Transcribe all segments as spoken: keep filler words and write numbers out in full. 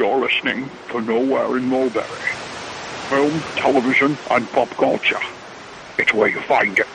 You're listening to Nowhere in Mulberry. Film, television, and pop culture. It's where you find it.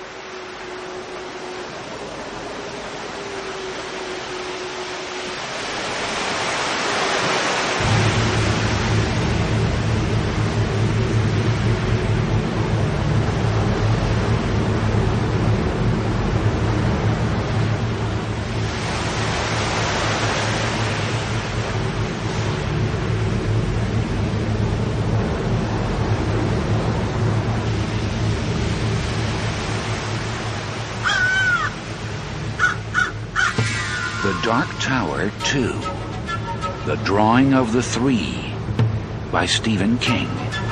Dark Tower two, The Drawing of the Three, by Stephen King.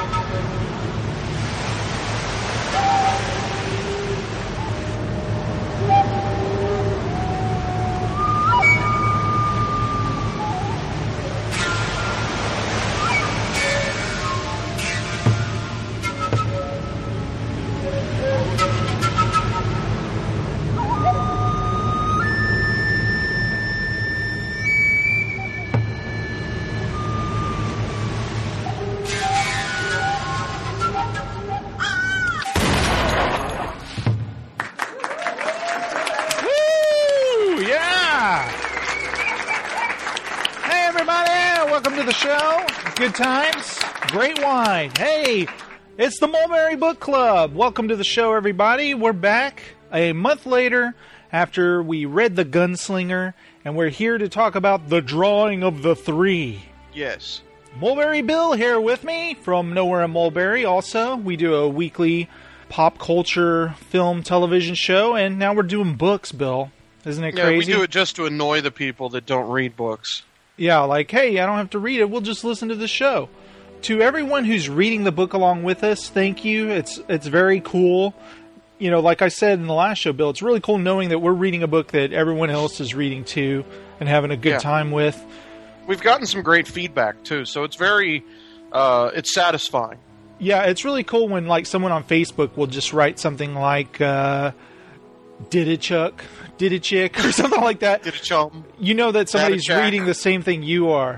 Good times, great wine. Hey, it's the Mulberry Book Club. Welcome to the show, everybody. We're back a month later after we read The Gunslinger, and we're here to talk about The Drawing of the Three. Yes. Mulberry Bill here with me from Nowhere in Mulberry. Also, we do a weekly pop culture film television show, and now we're doing books, Bill. Isn't it crazy? Yeah, we do it just to annoy the people that don't read books. Yeah, like, hey, I don't have to read it. We'll just listen to the show. To everyone who's reading the book along with us, thank you. It's it's very cool. You know, like I said in the last show, Bill, it's really cool knowing that we're reading a book that everyone else is reading too and having a good yeah. time with. We've gotten some great feedback too, so it's very, uh, it's satisfying. Yeah, it's really cool when, like, someone on Facebook will just write something like, uh, did it, Chuck? Did it, chick? Or something like that. Did it, chum? You know that somebody's reading the same thing you are.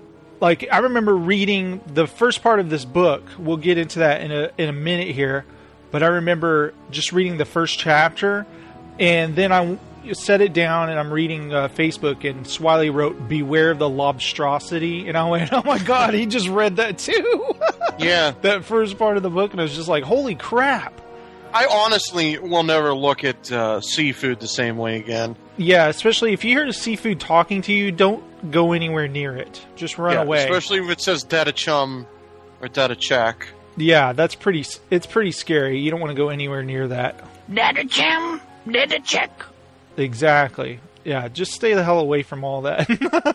Like, I remember reading the first part of this book. We'll get into that in a in a minute here. But I remember just reading the first chapter, and then I set it down, and I'm reading uh, Facebook, and Swiley wrote, "Beware of the lobstrosity," and I went, "Oh my God, he just read that too." Yeah, that first part of the book, and I was just like, "Holy crap!" I honestly will never look at uh, seafood the same way again. Yeah, especially if you hear the seafood talking to you, don't go anywhere near it. Just run yeah, away. Especially if it says "data chum" or "data check." Yeah, that's pretty. It's pretty scary. You don't want to go anywhere near that. Data chum, data check. Exactly. Yeah, just stay the hell away from all that.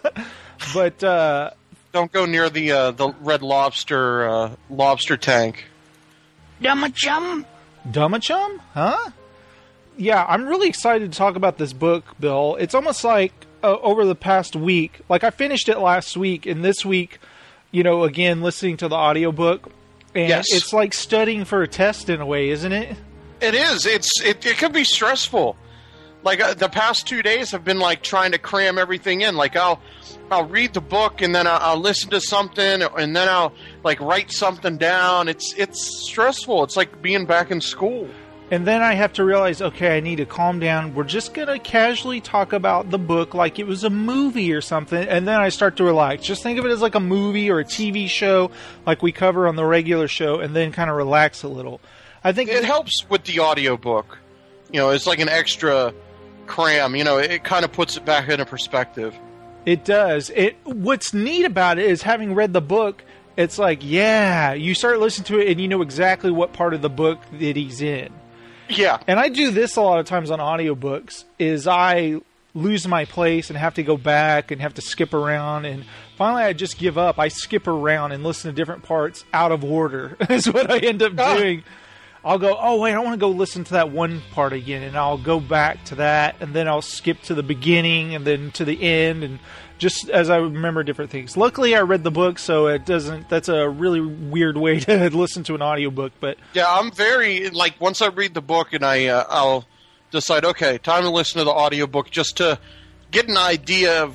But uh, don't go near the uh, the Red Lobster uh, lobster tank. Dumma chum. Dummachum? Huh? Yeah, I'm really excited to talk about this book, Bill. It's almost like uh, over the past week, like I finished it last week, and this week, you know, again, listening to the audiobook, and yes. It's like studying for a test in a way, isn't it? It is. It's It, it can be stressful. Like, uh, the past two days have been like trying to cram everything in. Like, I'll I'll read the book, and then I'll, I'll listen to something, and then I'll like write something down. It's it's stressful. It's like being back in school. And then I have to realize, okay, I need to calm down. We're just going to casually talk about the book like it was a movie or something. And then I start to relax. Just think of it as like a movie or a T V show like we cover on the regular show, and then kind of relax a little. I think it helps with the audiobook. You know, it's like an extra cram. You know, it kind of puts it back into perspective. It does. It. What's neat about it is, having read the book, it's like, yeah, you start listening to it and you know exactly what part of the book that he's in. Yeah. And I do this a lot of times on audiobooks, is I lose my place and have to go back and have to skip around, and finally I just give up. I skip around and listen to different parts out of order is what I end up oh. doing. I'll go, oh, wait, I want to go listen to that one part again, and I'll go back to that, and then I'll skip to the beginning and then to the end, and just as I remember different things. Luckily, I read the book, so it doesn't, that's a really weird way to listen to an audiobook, but... Yeah, I'm very, like, once I read the book and I, uh, I'll decide, okay, time to listen to the audiobook just to get an idea of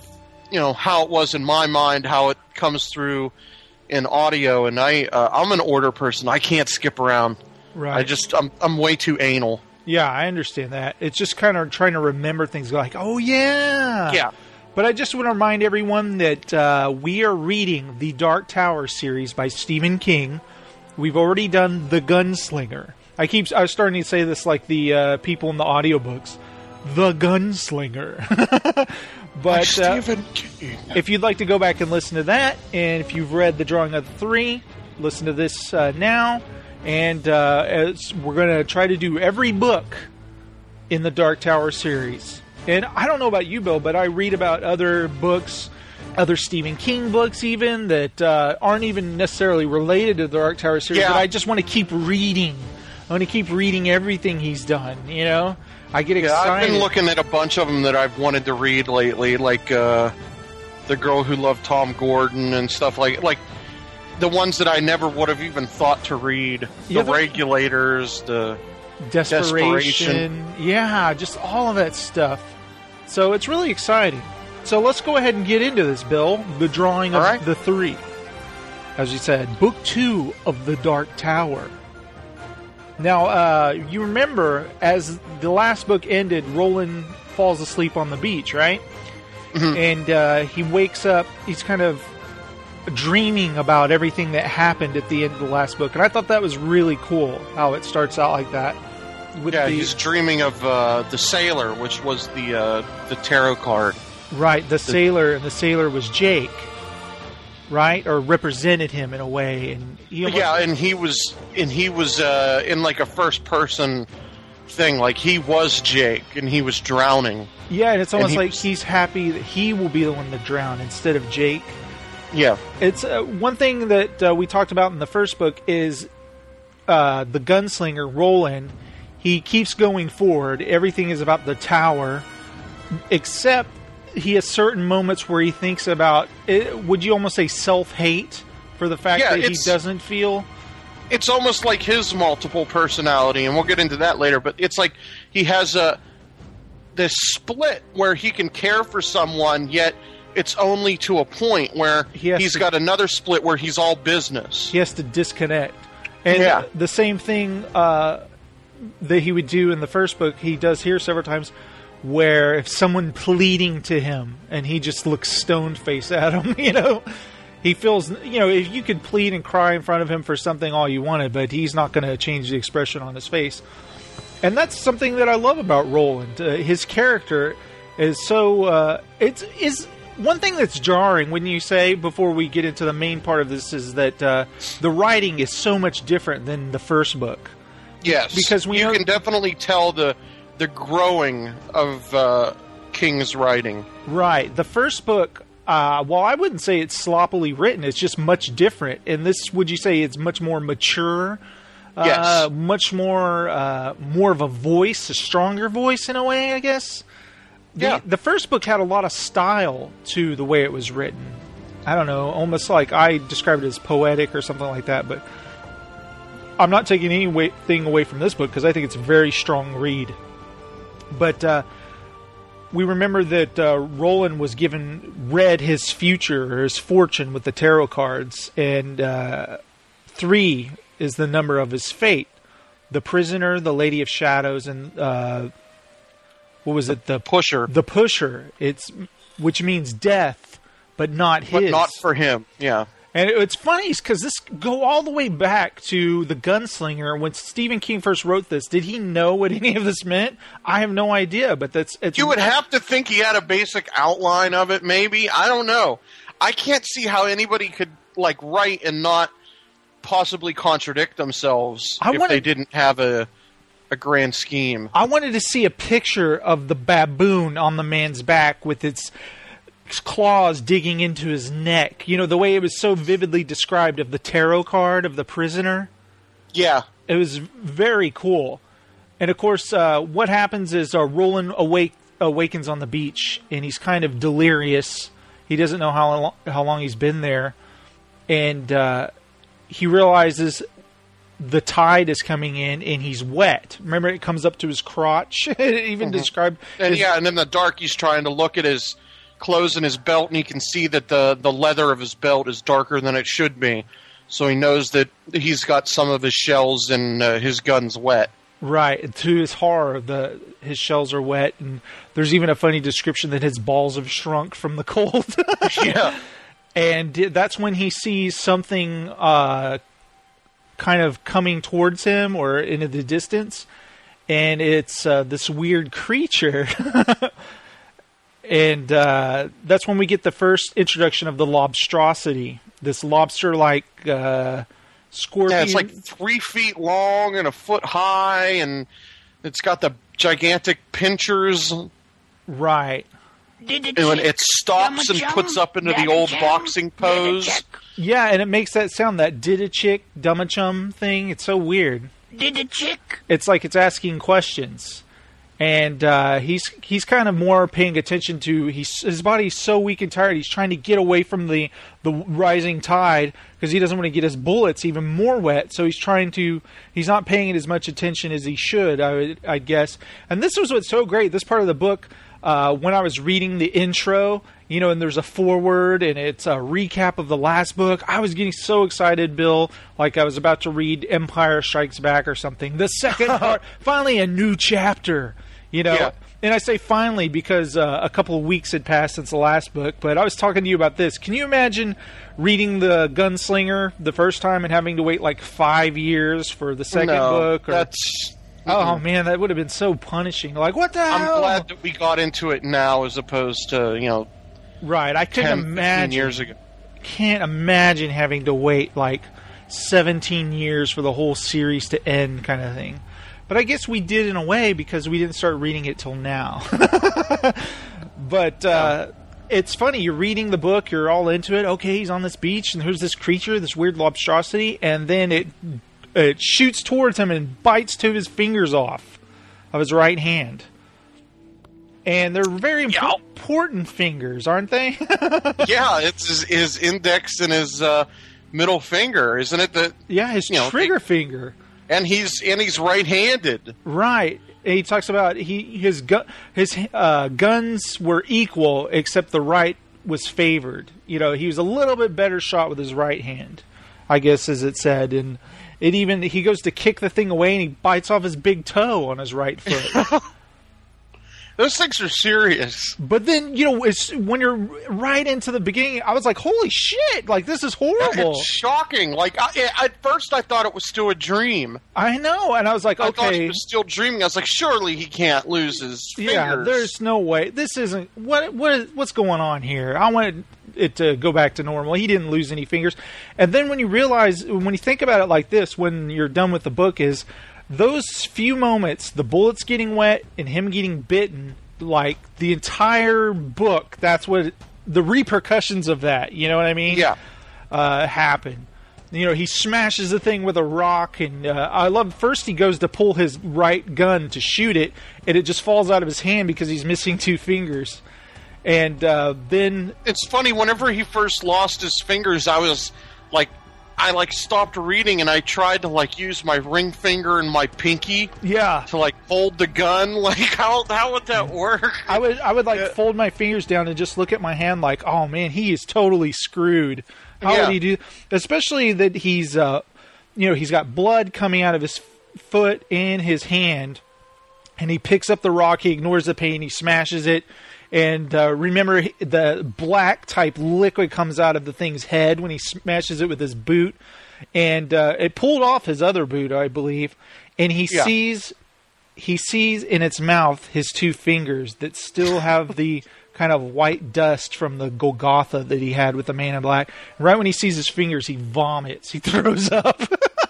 you know, how it was in my mind, how it comes through in audio. And I, uh, I'm an order person. I can't skip around. Right. I just, I'm, I'm way too anal. Yeah, I understand that. It's just kind of trying to remember things like, oh, yeah. Yeah. But I just want to remind everyone that uh, we are reading the Dark Tower series by Stephen King. We've already done The Gunslinger. I keep I was starting to say this like the uh, people in the audiobooks. The Gunslinger. But uh, Stephen King. If you'd like to go back and listen to that, and if you've read The Drawing of the Three, listen to this uh, now. And uh, as we're going to try to do every book in the Dark Tower series. And I don't know about you, Bill, but I read about other books, other Stephen King books even, that uh, aren't even necessarily related to the Dark Tower series, yeah. but I just want to keep reading. I want to keep reading everything he's done, you know? I get yeah, excited. I've been looking at a bunch of them that I've wanted to read lately, like uh, The Girl Who Loved Tom Gordon and stuff like like the ones that I never would have even thought to read. Yeah, the the- Regulators, the... Desperation. Desperation. Yeah, just all of that stuff. So it's really exciting. So let's go ahead and get into this, Bill. The Drawing of All right. the Three. As you said, Book Two of the Dark Tower. Now, uh, you remember, as the last book ended, Roland falls asleep on the beach, right? Mhm. And uh, he wakes up, he's kind of dreaming about everything that happened at the end of the last book. And I thought that was really cool, how it starts out like that. With Yeah, the, he's dreaming of uh, the Sailor, which was the uh, the tarot card. Right, the sailor, and the sailor was Jake, right? Or represented him in a way. And he almost, Yeah, and he was and he was uh, in like a first person thing, like he was Jake and he was drowning. yeah, and it's almost he like was- he's happy that he will be the one to drown instead of Jake. Yeah, It's uh, one thing that uh, we talked about in the first book is uh, the gunslinger Roland. He keeps going forward. Everything is about the tower, except he has certain moments where he thinks about it, would you almost say self-hate for the fact Yeah, that he it's- doesn't feel. it's almost like his multiple personality, and we'll get into that later. But it's like he has a this split where he can care for someone, yet it's only to a point where He has he's to- got another split where he's all business. He has to disconnect. And Yeah. the same thing uh, that he would do in the first book, he does here several times, where if someone pleading to him and he just looks stone-faced at him, you know, he feels, you know, if you could plead and cry in front of him for something all you wanted, but he's not going to change the expression on his face. And that's something that I love about Roland. Uh, his character is so, uh, it's, is... One thing that's jarring when you say, before we get into the main part of this, is that uh, the writing is so much different than the first book. Yes, Because we you know- can definitely tell the the growing of uh, King's writing. Right. The first book, uh, well, I wouldn't say it's sloppily written. It's just much different. And this, would you say it's much more mature? Yes. Uh, much more, uh, more of a voice, a stronger voice in a way, I guess. The, Yeah. the first book had a lot of style to the way it was written. I don't know, almost like I described it as poetic or something like that, but I'm not taking anything away from this book because I think it's a very strong read. But uh, we remember that uh, Roland was given, read his future or his fortune with the tarot cards, and uh, three is the number of his fate. The Prisoner, the Lady of Shadows, and uh, what was it? The Pusher, The Pusher. It's which means death, but not his. but not for him. Yeah. And it's funny because this go all the way back to The Gunslinger. When Stephen King first wrote this, did he know what any of this meant? I have no idea, but that's it's. You would have to think he had a basic outline of it, maybe. I don't know. I can't see how anybody could like write and not possibly contradict themselves I if wanna- they didn't have a a grand scheme. I wanted to see a picture of the baboon on the man's back with its claws digging into his neck. You know, the way it was so vividly described of the tarot card of the prisoner. Yeah. It was very cool. And of course, uh, what happens is uh, Roland awake awakens on the beach, and he's kind of delirious. He doesn't know how long, how long he's been there, and uh, he realizes the tide is coming in, and he's wet. Remember, it comes up to his crotch. It even Mhm. described. And his- yeah, and in the dark he's trying to look at his closing his belt, and he can see that the, the leather of his belt is darker than it should be. So he knows that he's got some of his shells and uh, his gun's wet. Right. And to his horror, the his shells are wet, and there's even a funny description that his balls have shrunk from the cold. Yeah. And that's when he sees something uh, kind of coming towards him or into the distance, and it's uh, this weird creature. And uh, that's when we get the first introduction of the lobstrosity. This lobster-like uh, scorpion. Yeah, it's like three feet long and a foot high, and it's got the gigantic pincers. Right. And when it stops and puts up into the old boxing pose. Yeah, and it makes that sound, that did-a-chick, dumma-chum thing. It's so weird. Did-a-chick. It's like it's asking questions. And uh, he's he's kind of more paying attention to he's, his body's so weak and tired. He's trying to get away from the, the rising tide because he doesn't want to get his bullets even more wet. So he's trying to he's not paying it as much attention as he should, I would I guess. And this was what's so great. This part of the book, uh, when I was reading the intro, you know, and there's a foreword and it's a recap of the last book. I was getting so excited, Bill, like I was about to read Empire Strikes Back or something. The second part, finally a new chapter. You know, yeah. And I say finally because uh, a couple of weeks had passed since the last book, but I was talking to you about this. Can you imagine reading The Gunslinger the first time and having to wait like five years for the second no, book? Or, that's... Oh, man, that would have been so punishing. Like, what the I'm hell? I'm glad that we got into it now as opposed to, you know, right, I couldn't ten, imagine. years ago. Can't imagine having to wait like seventeen years for the whole series to end kind of thing. But I guess we did in a way because we didn't start reading it till now. But uh, it's funny. You're reading the book. You're all into it. Okay, he's on this beach, and there's this creature, this weird lobstrosity, and then it it shoots towards him and bites two of his fingers off of his right hand. And they're very Yeah. important fingers, aren't they? Yeah, it's his, his index and his uh, middle finger, isn't it? That Yeah, his you know, trigger they- finger. and he's and he's right-handed. Right. And he talks about he his gu- his uh, guns were equal, except the right was favored. You know, he was a little bit better shot with his right hand, I guess, as it said. And it even he goes to kick the thing away, and he bites off his big toe on his right foot. Those things are serious. But then, you know, it's, when you're right into the beginning, I was like, holy shit, like, this is horrible. It's shocking. Like, I, at first I thought it was still a dream. I know. And I was like, I thought he okay. was still dreaming. I was like, surely he can't lose his fingers. Yeah, there's no way. This isn't... What what what's going on here? I wanted it to go back to normal. He didn't lose any fingers. And then when you realize, when you think about it like this, when you're done with the book, is... those few moments, the bullets getting wet and him getting bitten, like the entire book, that's what it, the repercussions of that, you know what I mean? Yeah. Uh, happen. You know, he smashes the thing with a rock, and uh, I love, first he goes to pull his right gun to shoot it, and it just falls out of his hand because he's missing two fingers. And uh, then... It's funny, whenever he first lost his fingers, I was like... I, like, stopped reading, and I tried to, like, use my ring finger and my pinky Yeah. to, like, hold the gun. Like, how how would that work? I would, I would like, Yeah. fold my fingers down and just look at my hand like, oh, man, he is totally screwed. How Yeah. would he do... Especially that he's, uh, you know, he's got blood coming out of his f- foot and his hand, and he picks up the rock, he ignores the pain, he smashes it, and uh, remember, the black type liquid comes out of the thing's head when he smashes it with his boot, and uh, it pulled off his other boot, I believe, and he Yeah. sees he sees in its mouth his two fingers that still have the kind of white dust from the Golgotha that he had with the Man in Black. Right when he sees his fingers, he vomits, he throws up.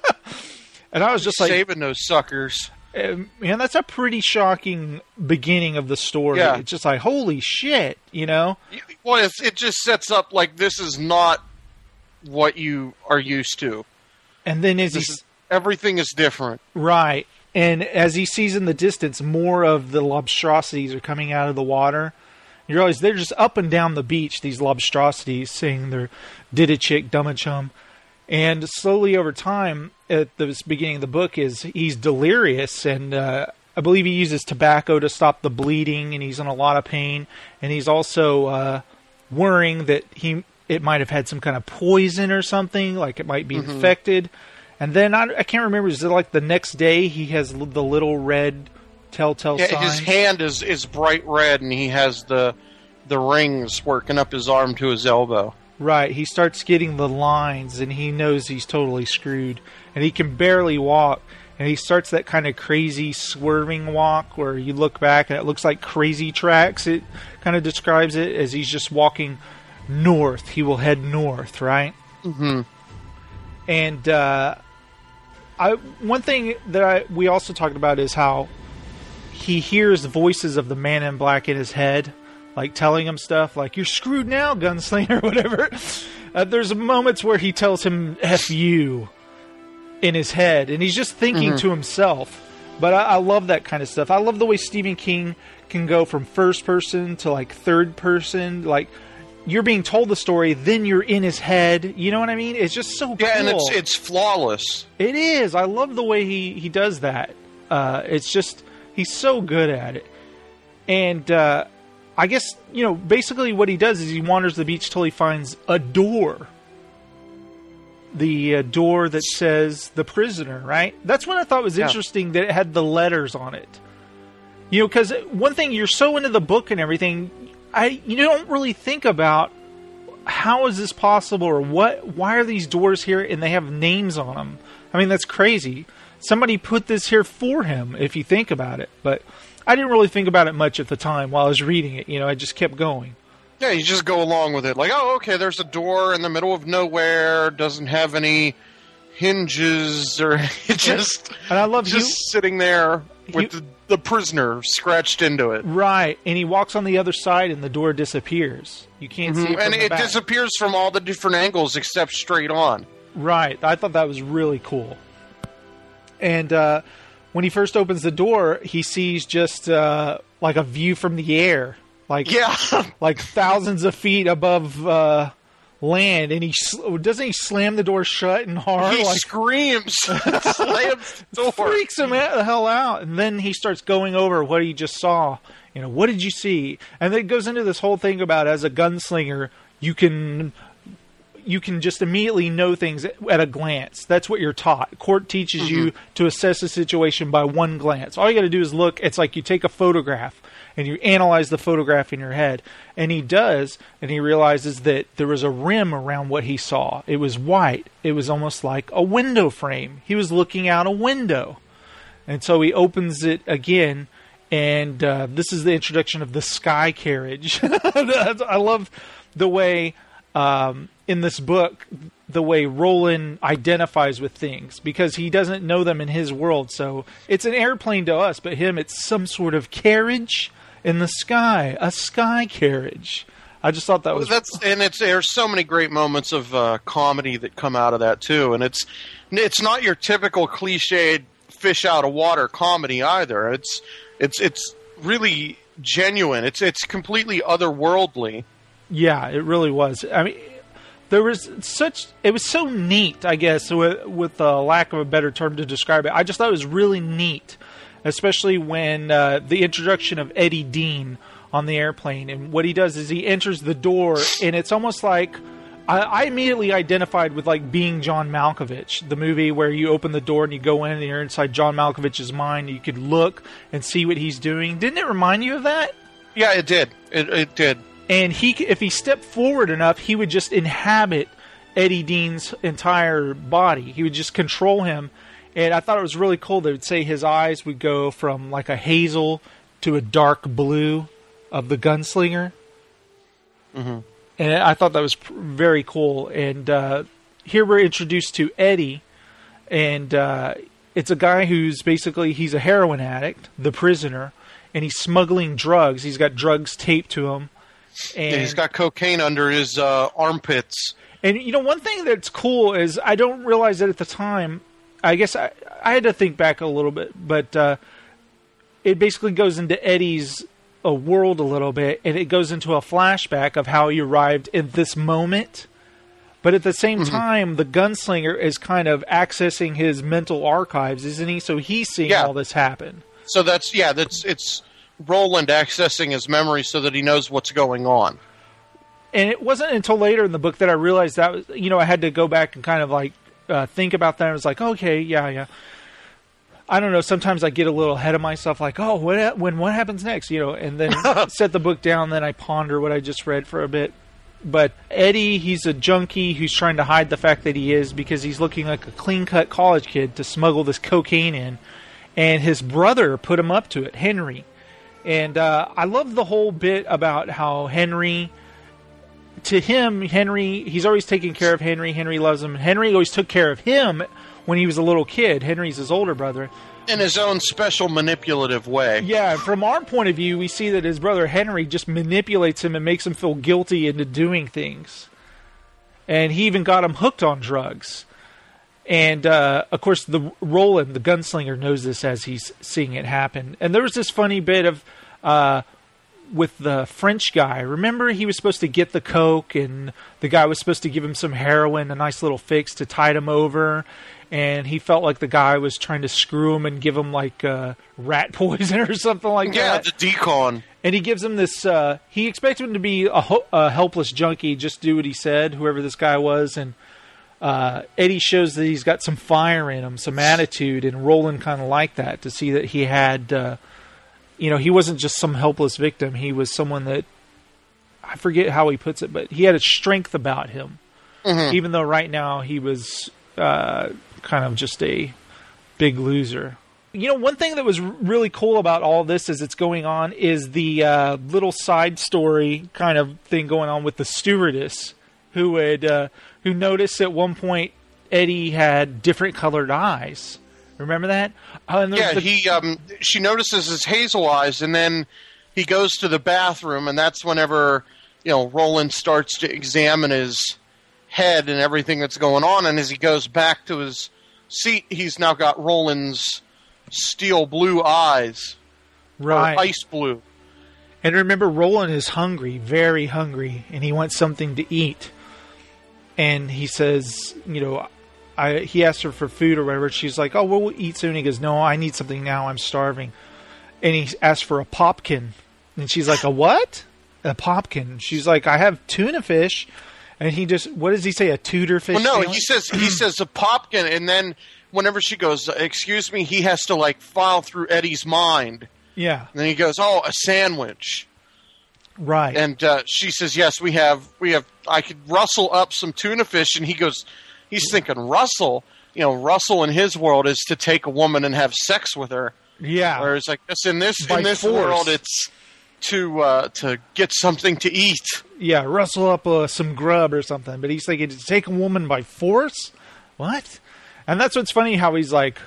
And I was just like, Saving those suckers. um, man, that's a pretty shocking beginning of the story. Yeah. It's just like, holy shit, you know? Well, it's, it just sets up, like, this is not what you are used to. And then as This he's is, everything is different. right, and as he sees in the distance, more of the lobstrosities are coming out of the water. You realize they're just up and down the beach, these lobstrosities, saying they're did-a-chick, dumb-a-chum. And slowly over time, at the beginning of the book, is he's delirious, and uh, I believe he uses tobacco to stop the bleeding, and he's in a lot of pain. And he's also uh, worrying that he it might have had some kind of poison or something, like it might be mm-hmm. infected. And then I, I can't remember. Is it like the next day he has the little red telltale yeah, sign? His hand is, is bright red, and he has the the rings working up his arm to his elbow. Right. He starts getting the lines, and he knows he's totally screwed. And he can barely walk. And he starts that kind of crazy swerving walk where you look back and it looks like crazy tracks. It kind of describes it as he's just walking north. He will head north, right? Mm-hmm. And uh, I one thing that I, we also talked about is how he hears voices of the man in black in his head, like telling him stuff like, "You're screwed now, gunslinger," or whatever. Uh, there's moments where he tells him F you in his head, and he's just thinking mm-hmm. to himself. But I, I love that kind of stuff. I love the way Stephen King can go from first person to like third person. Like, you're being told the story, then you're in his head. You know what I mean? It's just so cool. Yeah, and it's it's flawless. It is. I love the way he, he does that. Uh, it's just, he's so good at it. And uh, I guess, you know, basically what he does is he wanders the beach till he finds a door. The uh, door that says the prisoner, right? That's what I thought was interesting, yeah. that it had the letters on it. You know, because one thing, you're so into the book and everything, I you don't really think about how is this possible, or what? Why are these doors here and they have names on them? I mean, that's crazy. Somebody put this here for him, if you think about it. But I didn't really think about it much at the time while I was reading it. You know, I just kept going. Yeah, you just go along with it. Like, oh, okay, there's a door in the middle of nowhere, doesn't have any hinges, or it just, and I love just you, sitting there with you, the, the prisoner scratched into it. Right, and he walks on the other side and the door disappears. You can't mm-hmm. see it from And the it back. disappears from all the different angles except straight on. Right, I thought that was really cool. And uh, when he first opens the door, he sees just uh, like a view from the air. Like, yeah. like thousands of feet above uh, land, and he doesn't he slam the door shut and hard. He like, screams, slams the door, freaks him the hell out, and then he starts going over what he just saw. You know, what did you see? And then it goes into this whole thing about, as a gunslinger, you can you can just immediately know things at a glance. That's what you're taught. Court teaches mm-hmm. you to assess a situation by one glance. All you got to do is look. It's like you take a photograph and you analyze the photograph in your head. And he does, and he realizes that there was a rim around what he saw. It was white. It was almost like a window frame. He was looking out a window. And so he opens it again, and uh, this is the introduction of the sky carriage. I love the way, um, in this book, the way Roland identifies with things, because he doesn't know them in his world. So it's an airplane to us, but him, it's some sort of carriage in the sky, a sky carriage. I just thought that was well, that's and it's there's so many great moments of uh, comedy that come out of that too, and it's it's not your typical cliched fish out of water comedy either. It's it's it's really genuine. It's it's completely otherworldly. Yeah, it really was. I mean, there was such it was so neat, I guess, with with the lack of a better term to describe it. I just thought it was really neat. Especially when uh, the introduction of Eddie Dean on the airplane. And what he does is he enters the door, and it's almost like... I, I immediately identified with like Being John Malkovich, the movie where you open the door and you go in and you're inside John Malkovich's mind. You could look and see what he's doing. Didn't it remind you of that? Yeah, it did. It, it did. And he, if he stepped forward enough, he would just inhabit Eddie Dean's entire body. He would just control him. And I thought it was really cool. They would say his eyes would go from like a hazel to a dark blue of the gunslinger. Mm-hmm. And I thought that was very cool. And uh, here we're introduced to Eddie. And uh, it's a guy who's basically, he's a heroin addict, the prisoner. And he's smuggling drugs. He's got drugs taped to him. And yeah, he's got cocaine under his uh, armpits. And, you know, one thing that's cool is I don't realize that at the time... I guess I, I had to think back a little bit, but uh, it basically goes into Eddie's uh, world a little bit, and it goes into a flashback of how he arrived in this moment. But at the same mm-hmm. time, the gunslinger is kind of accessing his mental archives, isn't he? So he's seeing yeah. all this happen. So that's yeah, that's it's Roland accessing his memory so that he knows what's going on. And it wasn't until later in the book that I realized that was, you know, I had to go back and kind of like uh, think about that. I was like, okay, yeah, yeah. I don't know. Sometimes I get a little ahead of myself, like, oh, what when what happens next, you know, and then set the book down. Then I ponder what I just read for a bit. But Eddie, he's a junkie who's trying to hide the fact that he is because he's looking like a clean-cut college kid to smuggle this cocaine in. And his brother put him up to it, Henry. And uh, I love the whole bit about how Henry, to him, Henry, he's always taking care of Henry. Henry loves him. Henry always took care of him when he was a little kid. Henry's his older brother. In his own special manipulative way. Yeah, from our point of view, we see that his brother Henry just manipulates him and makes him feel guilty into doing things. And he even got him hooked on drugs. And, uh, of course, the Roland, the gunslinger, knows this as he's seeing it happen. And there was this funny bit of, uh, with the French guy. Remember, he was supposed to get the coke, and the guy was supposed to give him some heroin, a nice little fix to tide him over. And he felt like the guy was trying to screw him and give him, like, uh, rat poison or something like yeah, that. Yeah, the decon. And he gives him this, uh, he expected him to be a, ho- a helpless junkie, just do what he said, whoever this guy was, and Uh, Eddie shows that he's got some fire in him, some attitude, and Roland kind of liked that, to see that he had, uh, you know, he wasn't just some helpless victim. He was someone that, I forget how he puts it, but he had a strength about him. Mm-hmm. Even though right now he was uh, kind of just a big loser. You know, one thing that was really cool about all this as it's going on is the uh, little side story kind of thing going on with the stewardess who had... Uh, who noticed at one point Eddie had different colored eyes. Remember that? Uh, and yeah, the- he. Um, she notices his hazel eyes, and then he goes to the bathroom, and that's whenever, you know, Roland starts to examine his head and everything that's going on. And as he goes back to his seat, he's now got Roland's steel blue eyes, right? Or ice blue. And remember, Roland is hungry, very hungry, and he wants something to eat. And he says, you know, I, he asked her for food or whatever. She's like, oh, well, we'll eat soon. He goes, no, I need something now. I'm starving. And he asked for a popkin. And she's like, a what? A popkin. She's like, I have tuna fish. And he just, what does he say, a Tudor fish? Well, no, sandwich? he says he says a popkin. And then whenever she goes, excuse me, he has to, like, file through Eddie's mind. Yeah. And then he goes, oh, a sandwich. Right. And uh, she says, yes, we have, we have, I could rustle up some tuna fish. And he goes, he's thinking, rustle? You know, rustle in his world is to take a woman and have sex with her. Yeah. Whereas, like, in this, By in this force. world, it's to, uh, to get something to eat. Yeah, rustle up uh, some grub or something. But he's thinking, to take a woman by force? What? And that's what's funny, how he's like,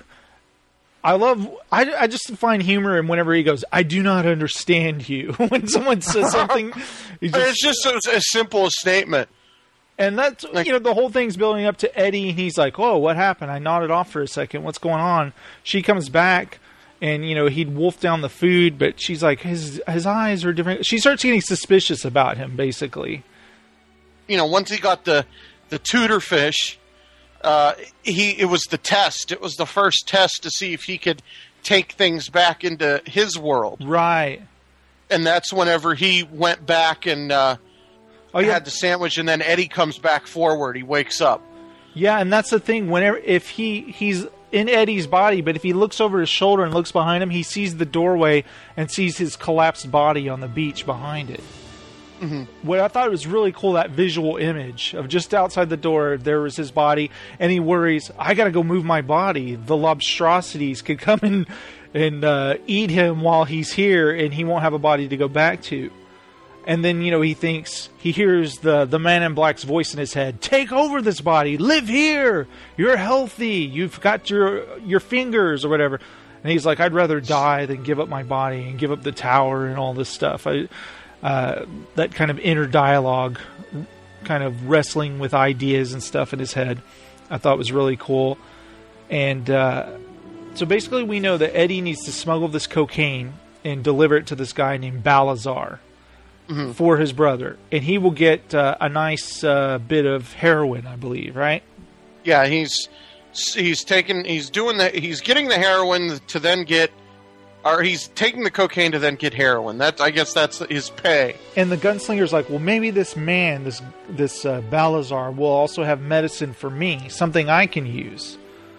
I love, I, I just find humor in whenever he goes, I do not understand you. When someone says something, he just, it's just a, a simple statement. And that's, like, you know, the whole thing's building up to Eddie, and he's like, oh, what happened? I nodded off for a second. What's going on? She comes back, and, you know, he'd wolfed down the food, but she's like, his his eyes are different. She starts getting suspicious about him, basically. You know, once he got the, the Tudor fish, Uh, he it was the test. It was the first test to see if he could take things back into his world. Right. And that's whenever he went back and uh, oh, yeah. had the sandwich, and then Eddie comes back forward. He wakes up. Yeah, and that's the thing. Whenever if he he's in Eddie's body, but if he looks over his shoulder and looks behind him, he sees the doorway and sees his collapsed body on the beach behind it. Mm-hmm. What I thought was really cool, that visual image of just outside the door, there was his body, and he worries, I gotta go move my body. The lobstrosities could come in and uh, eat him while he's here, and he won't have a body to go back to. And then, you know, he thinks, he hears the, the man in black's voice in his head, take over this body, live here, you're healthy, you've got your your fingers, or whatever. And he's like, I'd rather die than give up my body and give up the tower and all this stuff. I... Uh, that kind of inner dialogue, kind of wrestling with ideas and stuff in his head, I thought was really cool. And uh, so basically we know that Eddie needs to smuggle this cocaine and deliver it to this guy named Balazar mm-hmm. for his brother. And he will get uh, a nice uh, bit of heroin, I believe, right? Yeah, he's he's taking, he's doing the, he's getting the heroin to then get or he's taking the cocaine to then get heroin. That I guess that's his pay. And the gunslinger's like, well, maybe this man, this this uh, Balazar, will also have medicine for me, something I can use.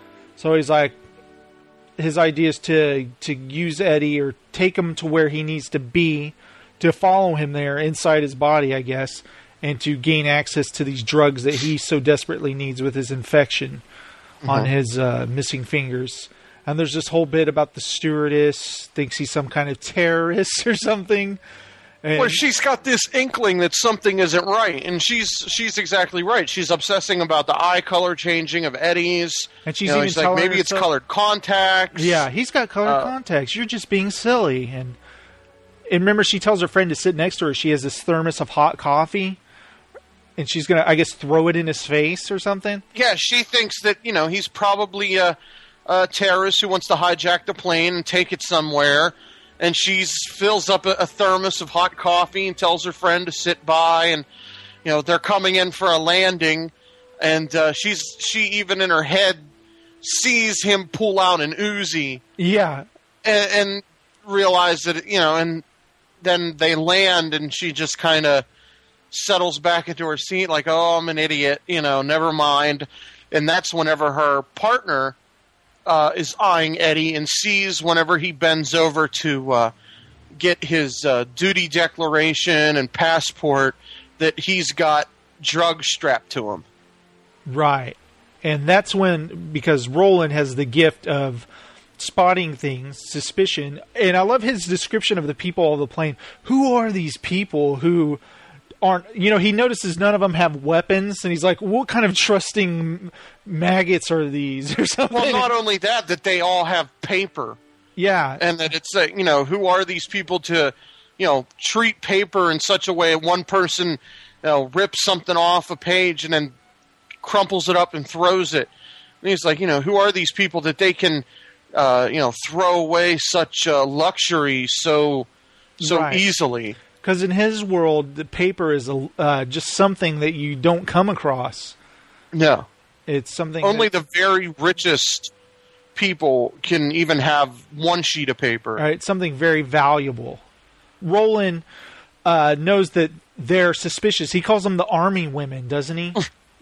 So he's like, his idea is to to use Eddie or take him to where he needs to be, to follow him there inside his body, I guess, and to gain access to these drugs that he so desperately needs with his infection mm-hmm. on his uh, missing fingers. And there's this whole bit about the stewardess thinks he's some kind of terrorist or something. And well, she's got this inkling that something isn't right, and she's she's exactly right. She's obsessing about the eye color changing of Eddie's. And she's you know, even he's like, maybe herself, it's colored contacts. Yeah, he's got colored uh, contacts. You're just being silly. And and remember, she tells her friend to sit next to her. She has this thermos of hot coffee, and she's gonna, I guess, throw it in his face or something. Yeah, she thinks that you know he's probably a, a terrorist who wants to hijack the plane and take it somewhere. And she fills up a, a thermos of hot coffee and tells her friend to sit by. And, you know, they're coming in for a landing. And uh, she's she even in her head sees him pull out an Uzi. Yeah. And, and realize that, you know, and then they land and she just kind of settles back into her seat like, oh, I'm an idiot, you know, never mind. And that's whenever her partner Uh, is eyeing Eddie and sees whenever he bends over to uh, get his uh, duty declaration and passport that he's got drugs strapped to him. Right. And that's when, because Roland has the gift of spotting things, suspicion, and I love his description of the people on the plane. Who are these people who aren't, you know, he notices none of them have weapons, and he's like, what kind of trusting maggots are these or something? Well, not only that, that they all have paper. Yeah. And that it's, uh, you know, who are these people to, you know, treat paper in such a way that one person, you know, rips something off a page and then crumples it up and throws it. And he's like, you know, who are these people that they can, uh, you know, throw away such uh, luxury so, so right. easily? Because in his world, the paper is a, uh, just something that you don't come across. No. It's something... Only that, the very richest people can even have one sheet of paper. Right, something very valuable. Roland uh, knows that they're suspicious. He calls them the army women, doesn't he?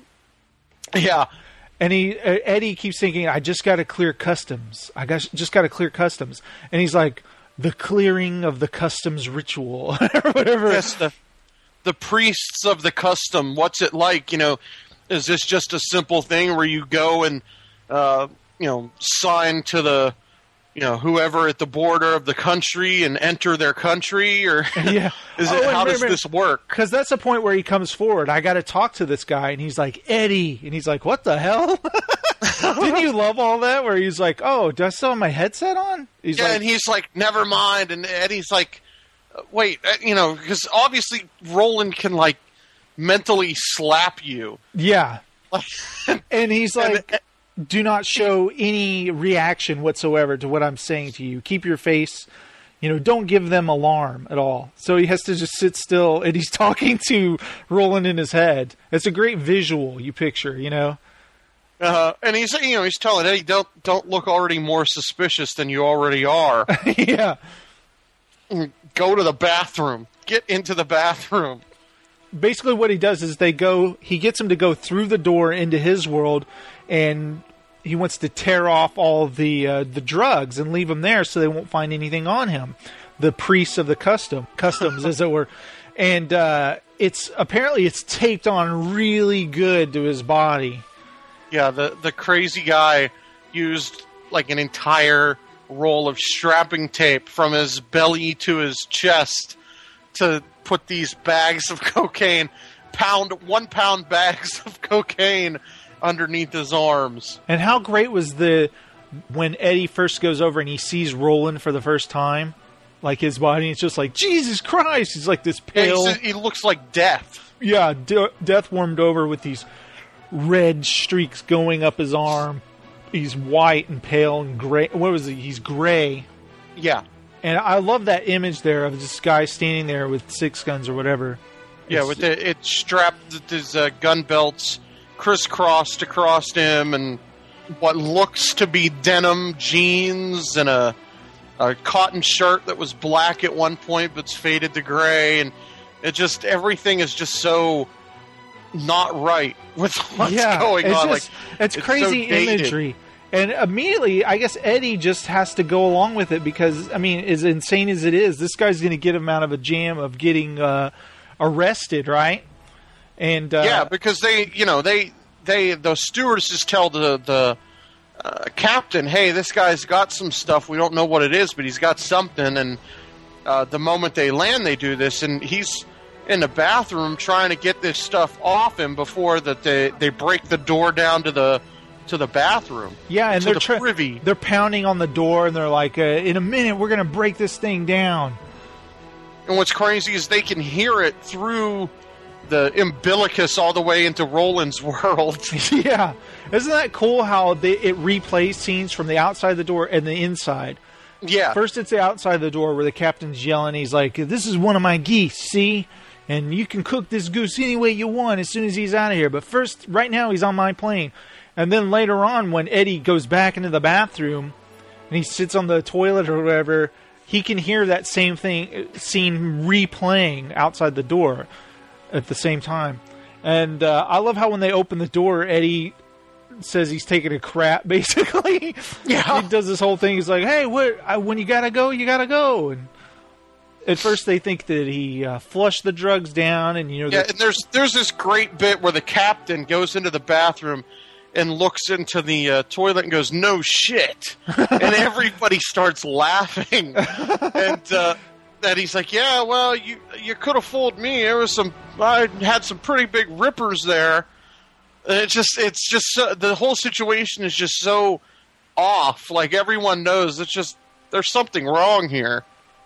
Yeah. And he uh, Eddie keeps thinking, I just got to clear customs. I got, just got to clear customs. And he's like... the clearing of the customs ritual, or whatever. Yes, the, the priests of the custom. What's it like? You know, is this just a simple thing where you go and, uh, you know, sign to the, you know, whoever at the border of the country and enter their country, or yeah, is it? Oh, how does remember, this work? Because that's the point where he comes forward. I got to talk to this guy, and he's like, Eddie, and he's like, what the hell? Didn't you love all that? Where he's like, "Oh, do I still have my headset on?" He's yeah, like, and he's like, "Never mind." And Eddie's like, "Wait, you know, because obviously Roland can like mentally slap you." Yeah, and he's like, and, "Do not show any reaction whatsoever to what I'm saying to you. Keep your face, you know, don't give them alarm at all." So he has to just sit still, and he's talking to Roland in his head. It's a great visual you picture, you know. Uh, and he's, you know, he's telling Eddie, don't don't look already more suspicious than you already are. Yeah. Go to the bathroom. Get into the bathroom. Basically what he does is they go, he gets him to go through the door into his world, and he wants to tear off all the uh, the drugs and leave them there so they won't find anything on him. The priests of the custom, customs, as it were. And uh, it's apparently it's taped on really good to his body. Yeah, the, the crazy guy used like an entire roll of strapping tape from his belly to his chest to put these bags of cocaine, pound one pound bags of cocaine underneath his arms. And how great was the when Eddie first goes over and he sees Roland for the first time, like his body, it's just like, Jesus Christ! He's like this pale. Yeah, he looks like death. Yeah, de- death warmed over with these red streaks going up his arm. He's white and pale and gray. What was he? He's gray. Yeah. And I love that image there of this guy standing there with six guns or whatever. Yeah, it's, with the, it strapped with his uh, gun belts crisscrossed across him, and what looks to be denim jeans and a a cotton shirt that was black at one point but's faded to gray, and it just everything is just so not right with what's yeah, going it's on. Just, like it's, it's crazy so imagery. And immediately, I guess Eddie just has to go along with it because, I mean, as insane as it is, this guy's going to get him out of a jam of getting uh, arrested, right? And uh, yeah, because they, you know, they, they, the stewardesses tell the the uh, captain, "Hey, this guy's got some stuff. We don't know what it is, but he's got something." And uh, the moment they land, they do this, and he's in the bathroom trying to get this stuff off him before that they they break the door down to the. to the bathroom. Yeah, and they're the tra- privy. They're pounding on the door, and they're like, uh, "In a minute, we're going to break this thing down." And what's crazy is they can hear it through the umbilicus all the way into Roland's world. Yeah, isn't that cool? How they, it replays scenes from the outside the door and the inside. Yeah. First, it's the outside the door where the captain's yelling. He's like, "This is one of my geese, see? And you can cook this goose any way you want as soon as he's out of here. But first, right now, he's on my plane." And then later on, when Eddie goes back into the bathroom and he sits on the toilet or whatever, he can hear that same thing scene replaying outside the door at the same time. And uh, I love how when they open the door, Eddie says he's taking a crap, basically. Yeah. He does this whole thing. He's like, "Hey, what? I, when you gotta go, you gotta go." And at first, they think that he uh, flushed the drugs down, and you know. Yeah, and there's there's this great bit where the captain goes into the bathroom and looks into the uh, toilet and goes, "No shit," and everybody starts laughing. And uh, that he's like, "Yeah, well, you you could have fooled me. There was some, I had some pretty big rippers there." And it's just, it's just so, the whole situation is just so off. Like everyone knows, it's just there's something wrong here.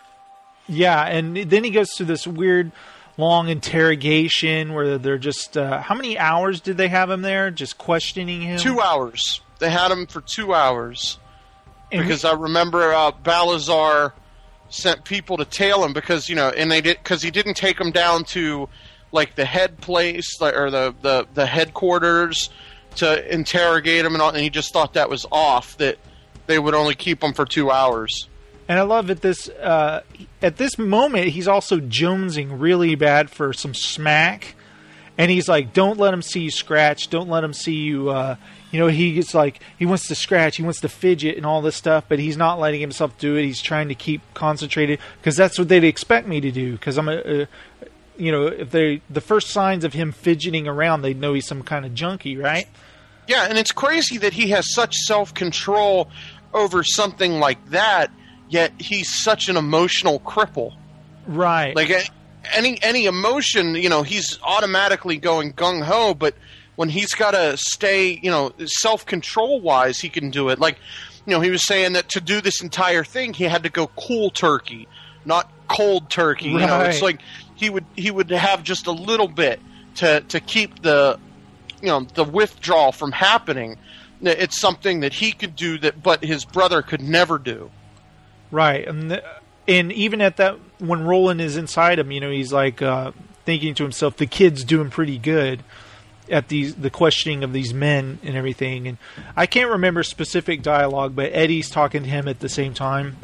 Yeah, and then he goes through this weird long interrogation where they're just uh, how many hours did they have him there just questioning him? Two hours. They had him for two hours And because we- I remember uh, Balazar sent people to tail him because you know, and they did because he didn't take him down to like the head place like, or the, the the headquarters to interrogate him and all, and he just thought that was off that they would only keep him for two hours. And I love at this uh, at this moment he's also jonesing really bad for some smack, and he's like, "Don't let him see you scratch. Don't let him see you." Uh, you know, he gets like he wants to scratch, he wants to fidget and all this stuff, but he's not letting himself do it. He's trying to keep concentrated because that's what they'd expect me to do. Because I'm a, a, you know, if they the first signs of him fidgeting around, they'd know he's some kind of junkie, right? Yeah, and it's crazy that he has such self-control over something like that. Yet he's such an emotional cripple. Right. Like any any emotion, you know, he's automatically going gung ho. But when he's got to stay, you know, self control wise, he can do it. Like, you know, he was saying that to do this entire thing, he had to go cool turkey, not cold turkey. You know, it's Right. like he would he would have just a little bit to to keep the, you know, the withdrawal from happening. It's something that he could do that, but his brother could never do. Right, and the, and even at that, when Roland is inside him, you know, he's like uh, thinking to himself, "The kid's doing pretty good at these the questioning of these men and everything." And I can't remember specific dialogue, but Eddie's talking to him at the same time.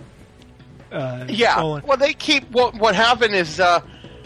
Uh, Yeah. Roland. Well, they keep what what happened is uh,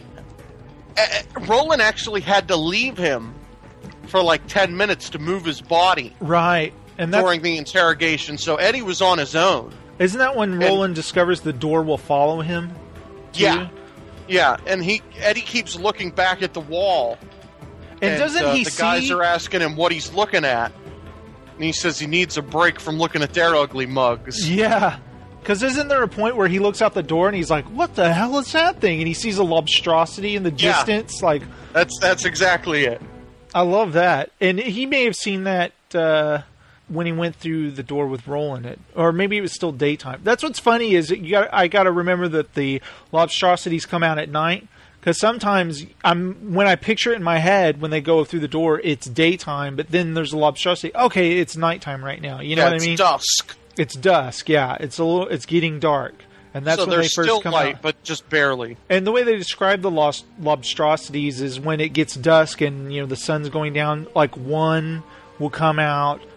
uh, Roland actually had to leave him for like ten minutes to move his body Right, and that's, during the interrogation. So Eddie was on his own. isn't that when Roland discovers the door will follow him? too? Yeah, yeah, and he Eddie keeps looking back at the wall. and, doesn't uh, he the see? guys are asking him what he's looking at, and he says he needs a break from looking at their ugly mugs. Yeah. Because isn't there a point where he looks out the door and he's like, "What the hell is that thing?" And he sees a lobstrosity in the Yeah. distance. Like, That's that's exactly it. I love that. And he may have seen that uh, when he went through the door with Roland, it, or maybe it was still daytime. That's what's funny is that you got. I got to remember that the lobstrosities come out at night. Because sometimes I'm when I picture it in my head when they go through the door, it's daytime, but then there's a lobstrosity. Okay, it's nighttime right now. You know yeah, what I it's mean? dusk. It's dusk. Yeah, it's a little. It's getting dark, and that's so when they're they first still come light, out. but just barely. And the way they describe the lost lobstrosities is when it gets dusk and you know the sun's going down. Like one will come out,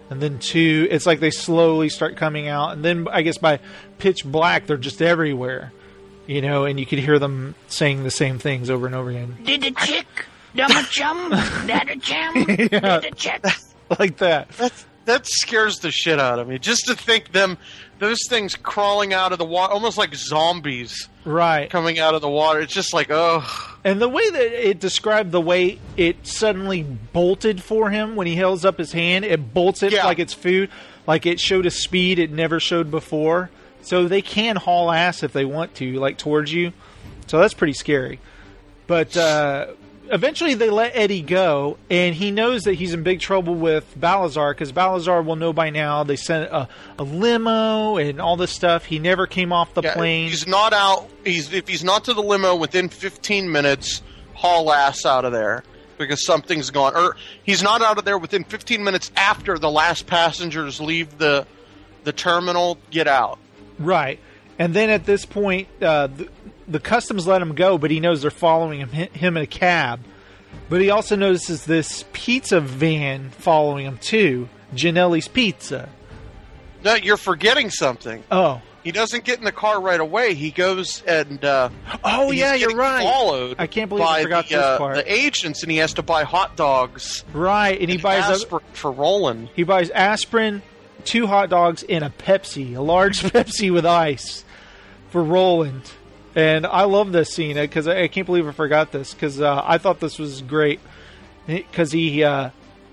and then two. It's like they slowly start coming out, and then I guess by pitch black, they're just everywhere, you know, and you could hear them saying the same things over and over again. Did a chick, dumb a chum, that a chum, Yeah. did a chick. Like that. That's, that scares the shit out of me. Just to think them, those things crawling out of the water, almost like zombies Right. coming out of the water. It's just like, oh. And the way that it described the way it suddenly bolted for him when he holds up his hand, it bolts it Yeah. like it's food, like it showed a speed it never showed before. So they can haul ass if they want to, like towards you. So that's pretty scary. But uh, eventually they let Eddie go, and he knows that he's in big trouble with Balazar, because Balazar will know by now. They sent a, a limo and all this stuff. He never came off the Yeah, plane. He's not out. He's if he's not to the limo within fifteen minutes, haul ass out of there because something's gone. Or he's not out of there within fifteen minutes after the last passengers leave the the terminal. Get out. Right. And then at this point, uh, the, the customs let him go, but he knows they're following him, him in a cab. But he also notices this pizza van following him, too. Ginelli's Pizza. No, you're forgetting something. Oh. He doesn't get in the car right away. He goes and uh, Oh, he's yeah, you're getting right. Followed I can't believe I by forgot the, this uh, part. the agents, and he has to buy hot dogs. Right. And he and buys a, aspirin for Roland. he buys aspirin, two hot dogs, and a Pepsi, a large Pepsi with ice for Roland. And I love this scene because I, I can't believe I forgot this because uh, I thought this was great because he uh,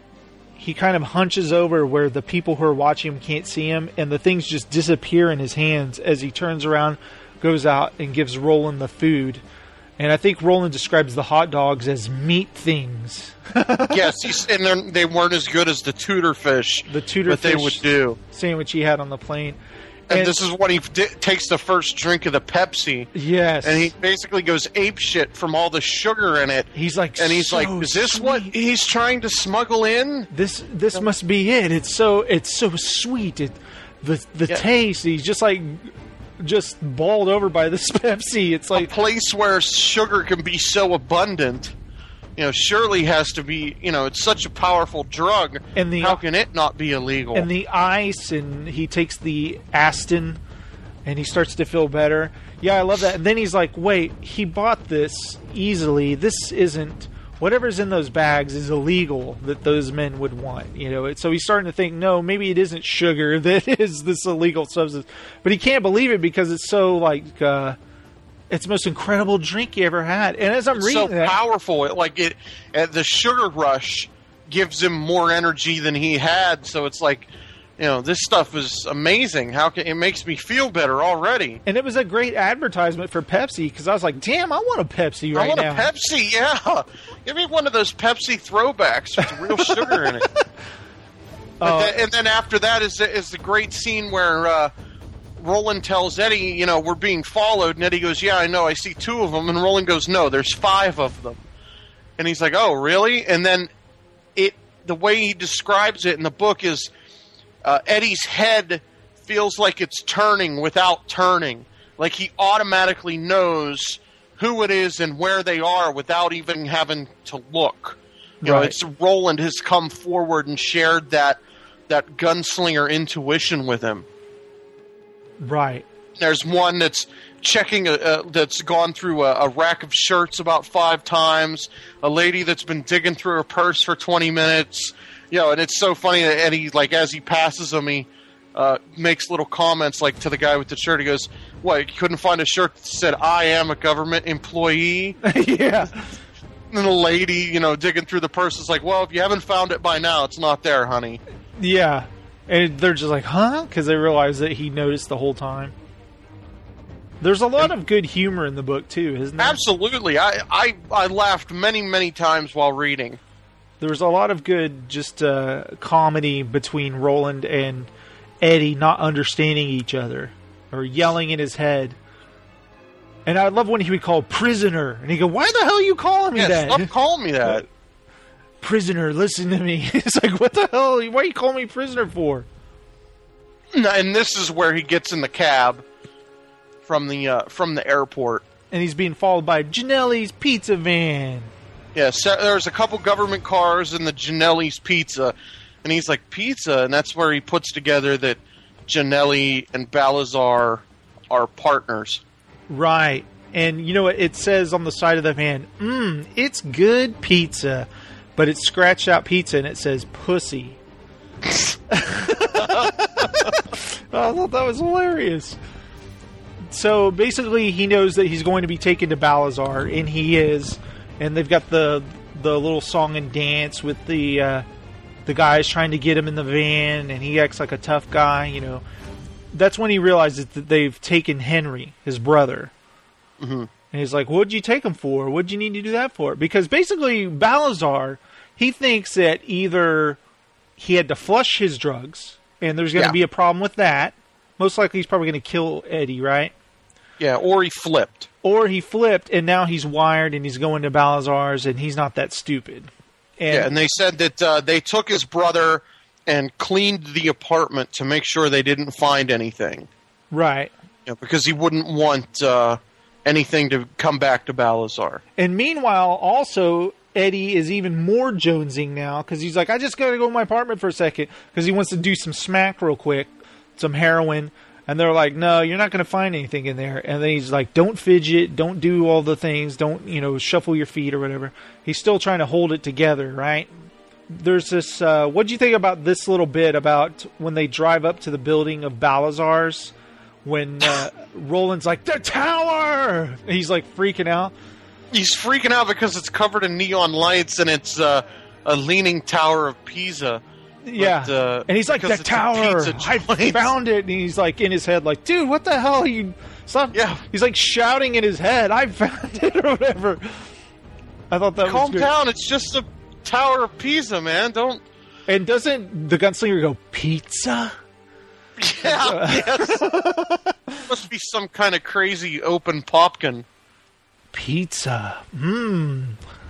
he kind of hunches over where the people who are watching him can't see him, and the things just disappear in his hands as he turns around, goes out, and gives Roland the food. And I think Roland describes the hot dogs as meat things. Yes, he's, and they're- they weren't as good as the Tudor fish The Tudor that they fish would do. sandwich he had on the plane. And, And- this is when he d- takes the first drink of the Pepsi, Yes. and he basically goes ape shit from all the sugar in it. He's like, And he's so like, "Is this what sweet. he's trying to smuggle in?" This this must be it. It's so it's so sweet. It the the Yeah. taste. He's just like just bowled over by this Pepsi. It's A like place where sugar can be so abundant, you know, surely has to be. You know, it's such a powerful drug. And the- how can it not be illegal? and the ice, and he takes the Aston, and he starts to feel better. Yeah, I love that. And then he's like, wait, he bought this easily. This isn't. Whatever's in those bags is illegal that those men would want, you know. So he's starting to think, no, maybe it isn't sugar that is this illegal substance. But he can't believe it because it's so like uh, it's the most incredible drink he ever had. And as I'm It's reading so that, powerful. It, like it, uh, the sugar rush gives him more energy than he had. So it's like, you know, this stuff is amazing. How can it makes me feel better already? and it was a great advertisement for Pepsi because I was like, damn, I want a Pepsi right I want now. a Pepsi. Yeah, give me one of those Pepsi throwbacks with real sugar in it. But Uh, then, and then after that is is the great scene where uh, Roland tells Eddie, you know, we're being followed, and Eddie goes, "Yeah, I know. I see two of them." And Roland goes, "No, there's five of them." And he's like, "Oh, really?" And then it the way he describes it in the book is uh, Eddie's head feels like it's turning without turning, like he automatically knows who it is and where they are without even having to look. You know, Right. it's Roland has come forward and shared that that gunslinger intuition with him. right. There's one that's checking a, a that's gone through a, a rack of shirts about five times. A lady that's been digging through her purse for twenty minutes. You know, and it's so funny that Eddie, like, as he passes him, he uh, makes little comments, like, to the guy with the shirt. He goes, "What? You couldn't find a shirt that said I am a government employee?" yeah. And the lady, you know, digging through the purse is like, "Well, if you haven't found it by now, it's not there, honey." Yeah. And they're just like, huh? Because they realize that he noticed the whole time. There's a lot of good humor in the book, too, isn't there? Absolutely. I, I, I laughed many, many times while reading. There's a lot of good just uh, comedy between Roland and Eddie not understanding each other or yelling in his head. And I love when he would call prisoner. And he'd go, why the hell are you calling me Yeah, that? stop calling me that. Prisoner, listen to me. It's like, what the hell? Why are you calling me prisoner for? And this is where he gets in the cab from the uh, from the airport. And he's being followed by Ginelli's pizza van. Yeah, so there's a couple government cars in the Ginelli's Pizza, And he's like, pizza? And that's where he puts together that Janelli and Balazar are partners. Right. And you know what? It says on the side of the van, mmm, it's good pizza. But it's scratched out pizza and it says pussy. I thought that was hilarious. So basically he knows that he's going to be taken to Balazar, and he is. And they've got the the little song and dance with the uh, the guys trying to get him in the van, and he acts like a tough guy, you know. That's when he realizes that they've taken Henry, his brother. Mm-hmm. And he's like, what'd you take him for? What'd you need to do that for? Because basically, Balazar, he thinks that either he had to flush his drugs, and there's going to yeah. be a problem with that. Most likely he's probably going to kill Eddie, right? Yeah, or he flipped. Or he flipped, and now he's wired, and he's going to Balazar's, and he's not that stupid. And, yeah, and they said that uh, they took his brother and cleaned the apartment to make sure they didn't find anything. Right. You know, because he wouldn't want... Uh, anything to come back to Balazar. And meanwhile, also, Eddie is even more jonesing now, because he's like, I just got to go to my apartment for a second, because he wants to do some smack real quick, some heroin, and they're like, no, you're not going to find anything in there. And then he's like, don't fidget, don't do all the things, don't, you know, shuffle your feet or whatever. He's still trying to hold it together, right? There's this, uh, what'd you think about this little bit about when they drive up to the building of Balazar's? When uh, Roland's like, the tower! And he's like freaking out. He's freaking out because it's covered in neon lights and it's uh, a leaning tower of Pisa. Yeah. But, uh, and he's like, the tower! I found it! And he's like in his head like, dude, what the hell are you... Stop. Yeah. He's like shouting in his head, I found it, or whatever. I thought that Calm was good. down, it's just a tower of Pisa, man. Don't... And doesn't the gunslinger go, pizza? Yeah, yes. Must be some kind of crazy open popkin. Pizza. Hmm.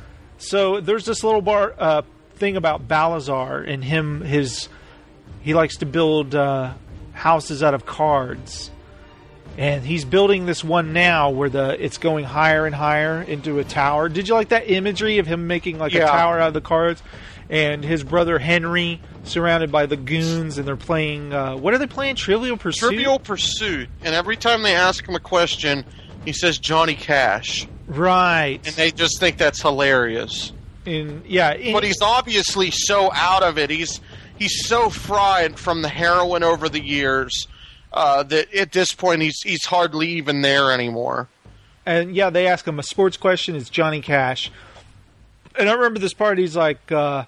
So there's this little bar uh, thing about Balazar and him. His he likes to build uh, houses out of cards, and he's building this one now where the it's going higher and higher into a tower. Did you like that imagery of him making like yeah. a tower out of the cards? And his brother Henry surrounded by the goons, and they're playing, uh, what are they playing? Trivial Pursuit? Trivial Pursuit. And every time they ask him a question, he says Johnny Cash. Right. And they just think that's hilarious. And, yeah. In, but he's obviously so out of it. He's he's so fried from the heroin over the years uh, that at this point he's he's hardly even there anymore. And, yeah, they ask him a sports question. It's Johnny Cash. And I remember this part, he's like... Uh,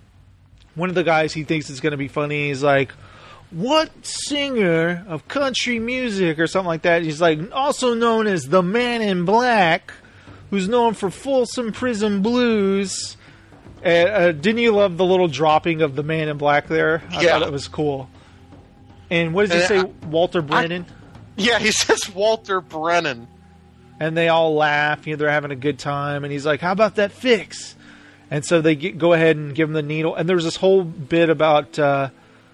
one of the guys he thinks is going to be funny, he's like, what singer of country music or something like that? He's like, also known as the Man in Black, who's known for Folsom Prison Blues. Uh, uh, didn't you love the little dropping of the Man in Black there? I yeah. thought it was cool. And what does he and say? I, Walter Brennan? I, yeah, he says Walter Brennan. And they all laugh. You know, they're having a good time. And he's like, how about that fix? And so they get, go ahead and give him the needle. And there's this whole bit about, uh,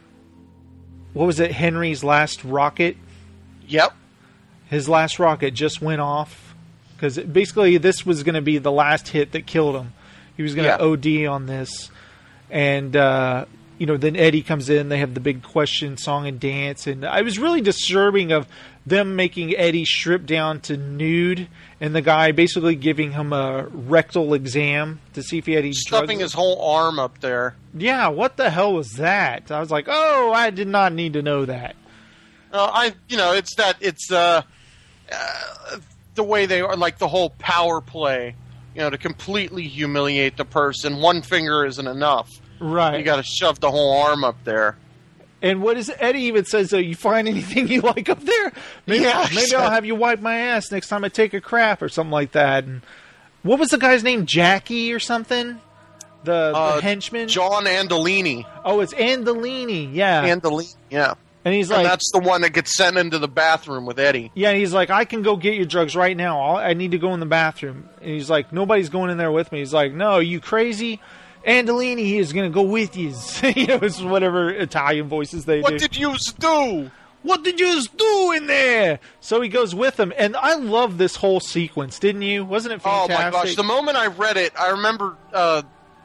what was it, Henry's last rocket? Yep. His last rocket just went off. Because basically this was going to be the last hit that killed him. He was going to yeah. O D on this. And, uh, you know, then Eddie comes in. They have the big question, song, and dance. And it was really disturbing of them making Eddie strip down to nude, and the guy basically giving him a rectal exam to see if he had any stuffing drugs. His whole arm up there. Yeah, what the hell was that? I was like, oh, I did not need to know that. Uh, I, you know, it's that it's uh, uh, the way they are, like the whole power play. You know, to completely humiliate the person. One finger isn't enough. Right. You got to shove the whole arm up there. And what is it? Eddie even says, uh, you find anything you like up there? Maybe, yeah, maybe I'll have you wipe my ass next time I take a crap or something like that. And what was the guy's name? Jackie or something? The, uh, the henchman? John Andolini. Oh, it's Andolini. Yeah. Andolini, yeah. And he's and like... that's the one that gets sent into the bathroom with Eddie. Yeah, he's like, I can go get your drugs right now. I'll, I need to go in the bathroom. And he's like, nobody's going in there with me. He's like, no, you crazy? Andolini is going to go with you. You know, it's whatever Italian voices they what do. What did you do? What did you do in there? So he goes with him. And I love this whole sequence, didn't you? Wasn't it fantastic? Oh, my gosh. The moment I read it, I remember uh,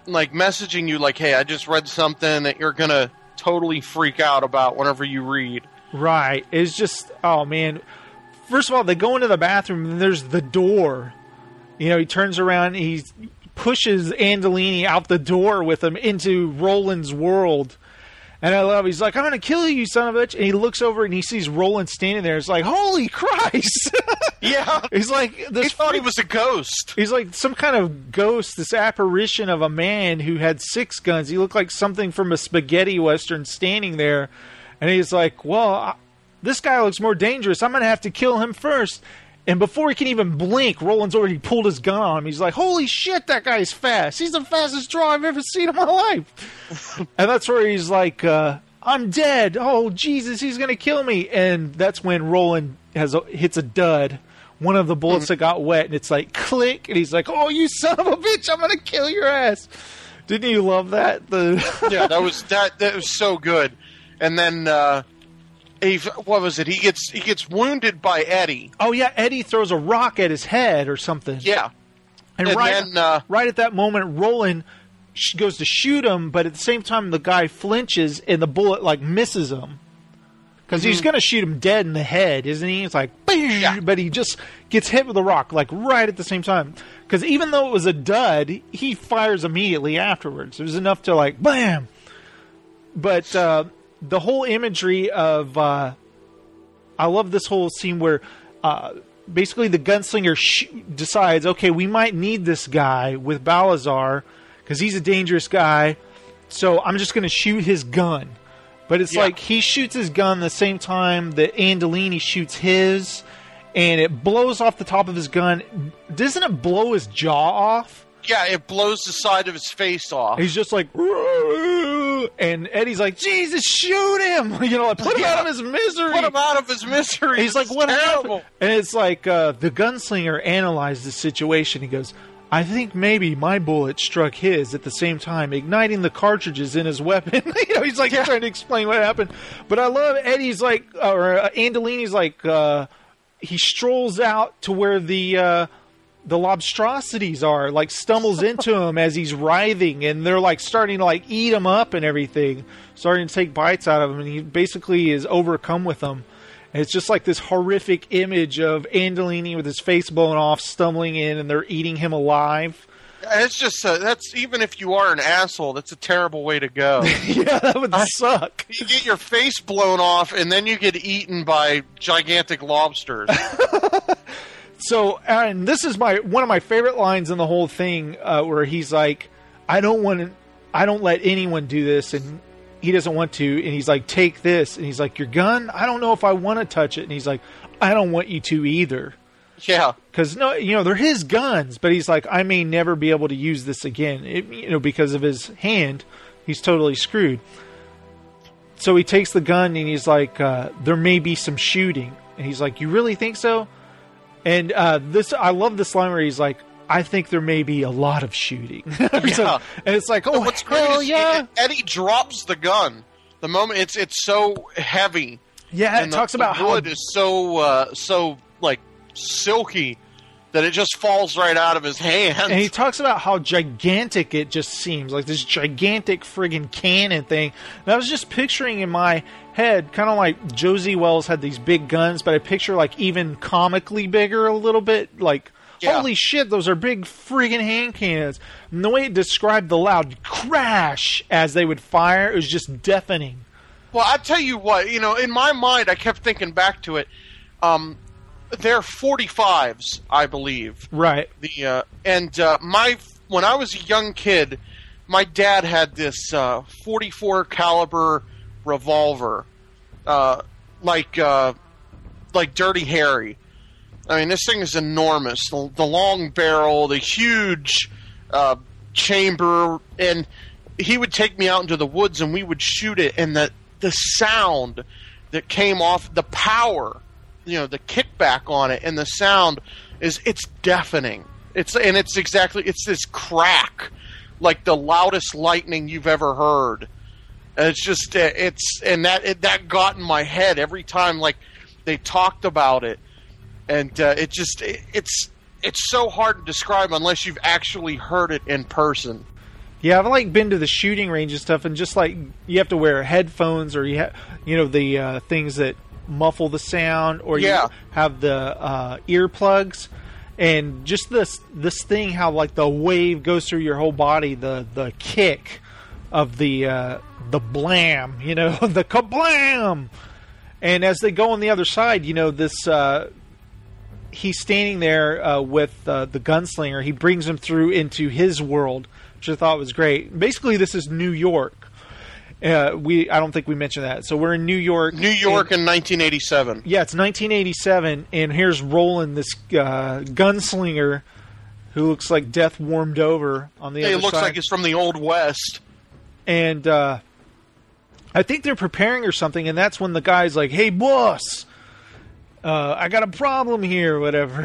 like messaging you like, hey, I just read something that you're gonna totally freak out about whenever you read. Right. It's just, oh man. First of all, they go into the bathroom and there's the door. You know, he turns around and he pushes Andolini out the door with him into Roland's world. And I love, he's like, I'm going to kill you, son of a bitch. And he looks over and he sees Roland standing there. It's like, holy Christ. Yeah. He's like, this he thought he was a ghost. He's like some kind of ghost, this apparition of a man who had six guns. He looked like something from a spaghetti western standing there. And he's like, well, I, this guy looks more dangerous. I'm going to have to kill him first. And before he can even blink, Roland's already pulled his gun on him. He's like, holy shit, that guy's fast. He's the fastest draw I've ever seen in my life. And that's where he's like, uh, I'm dead. Oh, Jesus, he's going to kill me. And that's when Roland has a, hits a dud. One of the bullets mm-hmm. that got wet, and it's like, click. And he's like, oh, you son of a bitch, I'm going to kill your ass. Didn't you love that? The yeah, that was that. That was so good. And then, uh, he, what was it? He gets he gets wounded by Eddie. Oh yeah, Eddie throws a rock at his head or something. Yeah, and, and right, then, uh, right at that moment, Roland sh- goes to shoot him, but at the same time, the guy flinches and the bullet like misses him because mm-hmm. he's going to shoot him dead in the head, isn't he? It's like, yeah. But he just gets hit with a rock like right at the same time. Because even though it was a dud, he fires immediately afterwards. It was enough to like, bam. But uh, the whole imagery of, uh, I love this whole scene where uh, basically the gunslinger sh- decides, okay, we might need this guy with Balazar because he's a dangerous guy, so I'm just going to shoot his gun. But it's yeah. like he shoots his gun the same time that Andolini shoots his, and it blows off the top of his gun. Doesn't it blow his jaw off? Yeah, it blows the side of his face off. He's just like, and Eddie's like, Jesus, shoot him! You know, like, put him yeah. out of his misery. Put him out of his misery. He's like, what terrible. happened? And it's like uh, the gunslinger analyzed the situation. He goes, I think maybe my bullet struck his at the same time, igniting the cartridges in his weapon. You know, he's like yeah. trying to explain what happened. But I love Eddie's like, or uh, Andolini's like, uh, he strolls out to where the uh, the lobstrosities are, like stumbles into him as he's writhing, and they're like starting to like eat him up and everything, starting to take bites out of him, and he basically is overcome with them. And it's just like this horrific image of Andolini with his face blown off, stumbling in, and they're eating him alive. It's just uh, that's even if you are an asshole, that's a terrible way to go. Yeah, that would I, suck. You get your face blown off, and then you get eaten by gigantic lobsters. So, and this is my one of my favorite lines in the whole thing, uh, where he's like, "I don't want to, I don't let anyone do this," and he doesn't want to, and he's like, "Take this," and he's like, "Your gun? I don't know if I want to touch it," and he's like, "I don't want you to either." Yeah, because no, you know they're his guns, but he's like, "I may never be able to use this again," it, you know, because of his hand, he's totally screwed. So he takes the gun and he's like, uh, "There may be some shooting," and he's like, "You really think so?" And uh, this, I love this line where he's like, I think there may be a lot of shooting. Yeah. So, and it's like, oh, what's hell great yeah. Is Eddie drops the gun. The moment it's it's so heavy. Yeah, and it the, talks about the how wood is so uh, so like silky that it just falls right out of his hand. And he talks about how gigantic it just seems, like this gigantic friggin' cannon thing. And I was just picturing in my head, kind of like Josie Wells had these big guns, but I picture like even comically bigger a little bit, like, yeah. Holy shit, those are big friggin' hand cannons. And the way it described the loud crash as they would fire, it was just deafening. Well, I tell you what, you know, in my mind, I kept thinking back to it. Um, they're forty-fives, I believe. Right. The uh, and uh, my when I was a young kid, my dad had this uh, forty-four caliber revolver, uh, like uh, like Dirty Harry. I mean, this thing is enormous. The, the long barrel, the huge uh, chamber, and he would take me out into the woods and we would shoot it, and the the sound that came off, the power, you know, the kickback on it, and the sound is it's deafening. It's and it's exactly it's this crack, like the loudest lightning you've ever heard. And it's just it's and that it, that got in my head every time like they talked about it. And uh, it just it, it's it's so hard to describe unless you've actually heard it in person. Yeah, I've like been to the shooting range and stuff, and just like you have to wear headphones, or you have, you know, the uh, things that muffle the sound, or Yeah. you have the uh, earplugs, and just this this thing, how like the wave goes through your whole body, the the kick of the uh, the blam, you know, the kablam, and as they go on the other side, you know, this. Uh, he's standing there uh, with uh, the gunslinger. He brings him through into his world, which I thought was great. Basically, this is New York. Uh, we I don't think we mentioned that. So we're in New York. New York and, in nineteen eighty-seven. Yeah, it's nineteen eighty-seven, and here's Roland, this uh, gunslinger, who looks like death warmed over on the Yeah, other he looks side. like he's from the Old West. And uh, I think they're preparing or something, and that's when the guy's like, "Hey, boss, uh, I got a problem here," or whatever.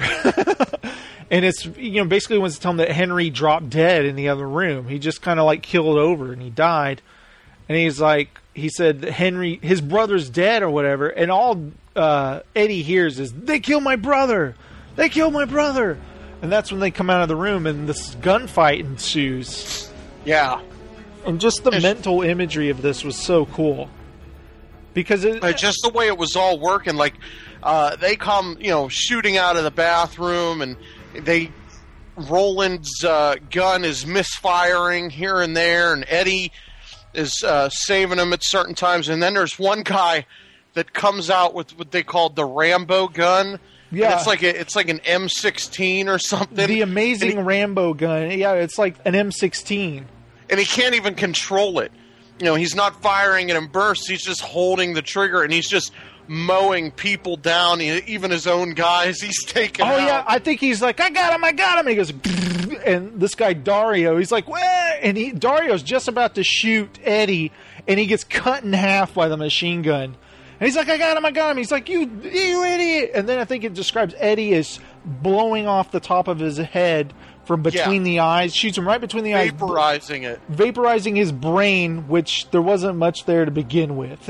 And it's, you know, basically wants to tell him that Henry dropped dead in the other room. He just kind of like killed over and he died. And he's like, he said that Henry, his brother's dead or whatever. And all uh, Eddie hears is, "They killed my brother! They killed my brother!" And that's when they come out of the room and this gunfight ensues. Yeah. And just the It's- mental imagery of this was so cool. Because it, Uh, just the way it was all working, like uh, they come, you know, shooting out of the bathroom, and they Roland's uh, gun is misfiring here and there, and Eddie is uh, saving him at certain times. And then there's one guy that comes out with what they called the Rambo gun. Yeah. And it's like a, it's like an M sixteen or something. the amazing and he, Rambo gun. Yeah, it's like an M sixteen. and he can't even control it. You know, he's not firing it in bursts. He's just holding the trigger, and he's just mowing people down. He, even his own guys, he's taking Oh out. yeah, I think he's like, "I got him, I got him." He goes, and this guy Dario, he's like, "Wah!" And he Dario's just about to shoot Eddie, and he gets cut in half by the machine gun. And he's like, "I got him, I got him." He's like, "You, you idiot!" And then I think it describes Eddie as blowing off the top of his head from between Yeah. the eyes, shoots him right between the eyes, vaporizing it. vaporizing his brain, which there wasn't much there to begin with.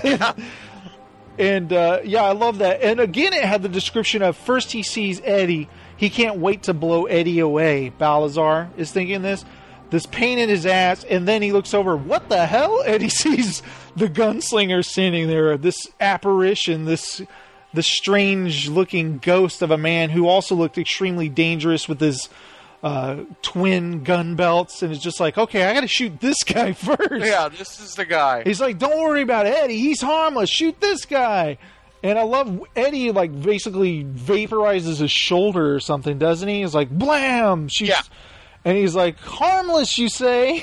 And uh, yeah, I love that. And again, it had the description of first he sees Eddie, he can't wait to blow Eddie away. Balazar is thinking this, this pain in his ass, and then he looks over, what the hell? And he sees the gunslinger standing there, this apparition, this this strange looking ghost of a man who also looked extremely dangerous with his uh, twin gun belts, and it's just like, okay, I got to shoot this guy first. Yeah, this is the guy. He's like, don't worry about Eddie. He's harmless. Shoot this guy. And I love Eddie, like, basically vaporizes his shoulder or something, doesn't he? He's like, blam! Shoots. Yeah. And he's like, harmless, you say?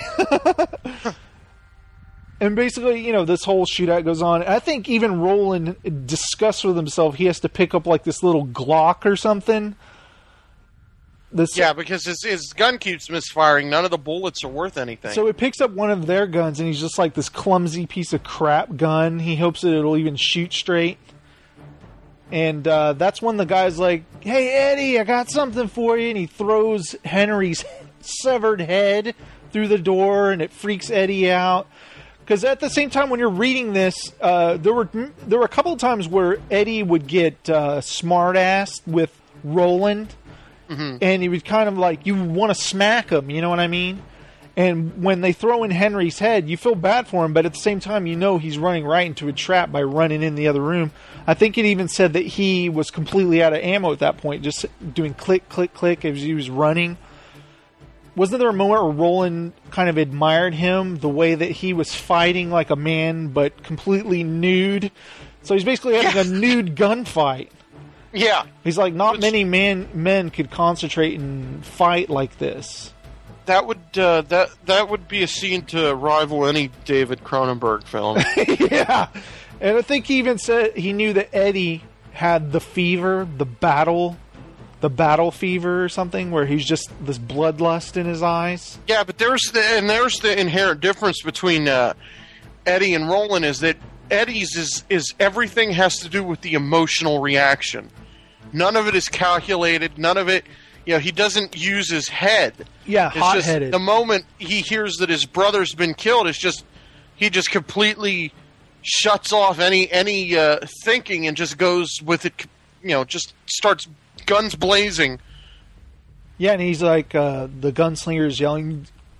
And basically, you know, this whole shootout goes on. I think even Roland discussed with himself he has to pick up, like, this little Glock or something. This, Yeah, because his, his gun keeps misfiring. None of the bullets are worth anything. So it picks up one of their guns, and he's just like this clumsy piece of crap gun. He hopes that it'll even shoot straight. And uh, that's when the guy's like, hey, Eddie, I got something for you. And he throws Henry's severed head through the door, and it freaks Eddie out. Because at the same time, when you're reading this, uh, there were there were a couple of times where Eddie would get uh, smart-assed with Roland. Mm-hmm. And he was kind of like, you want to smack him, you know what I mean? And when they throw in Henry's head, you feel bad for him, but at the same time, you know he's running right into a trap by running in the other room. I think it even said that he was completely out of ammo at that point, just doing click, click, click as he was running. Wasn't there a moment where Roland kind of admired him, the way that he was fighting like a man, but completely nude? So he's basically having a nude gunfight. yeah. He's like, not Which- many man, men could concentrate and fight like this. That would uh, that that would be a scene to rival any David Cronenberg film. Yeah. And I think he even said he knew that Eddie had the fever, the battle, the battle fever or something, where he's just this bloodlust in his eyes. Yeah, but there's the and there's the inherent difference between uh, Eddie and Roland is that Eddie's is is everything has to do with the emotional reaction. None of it is calculated. None of it, you know, he doesn't use his head. Yeah, It's just hot-headed. the moment he hears that his brother's been killed, it's just he just completely shuts off any any uh, thinking and just goes with it. You know, just starts guns blazing. Yeah, and he's like, uh, the gunslinger's yelling,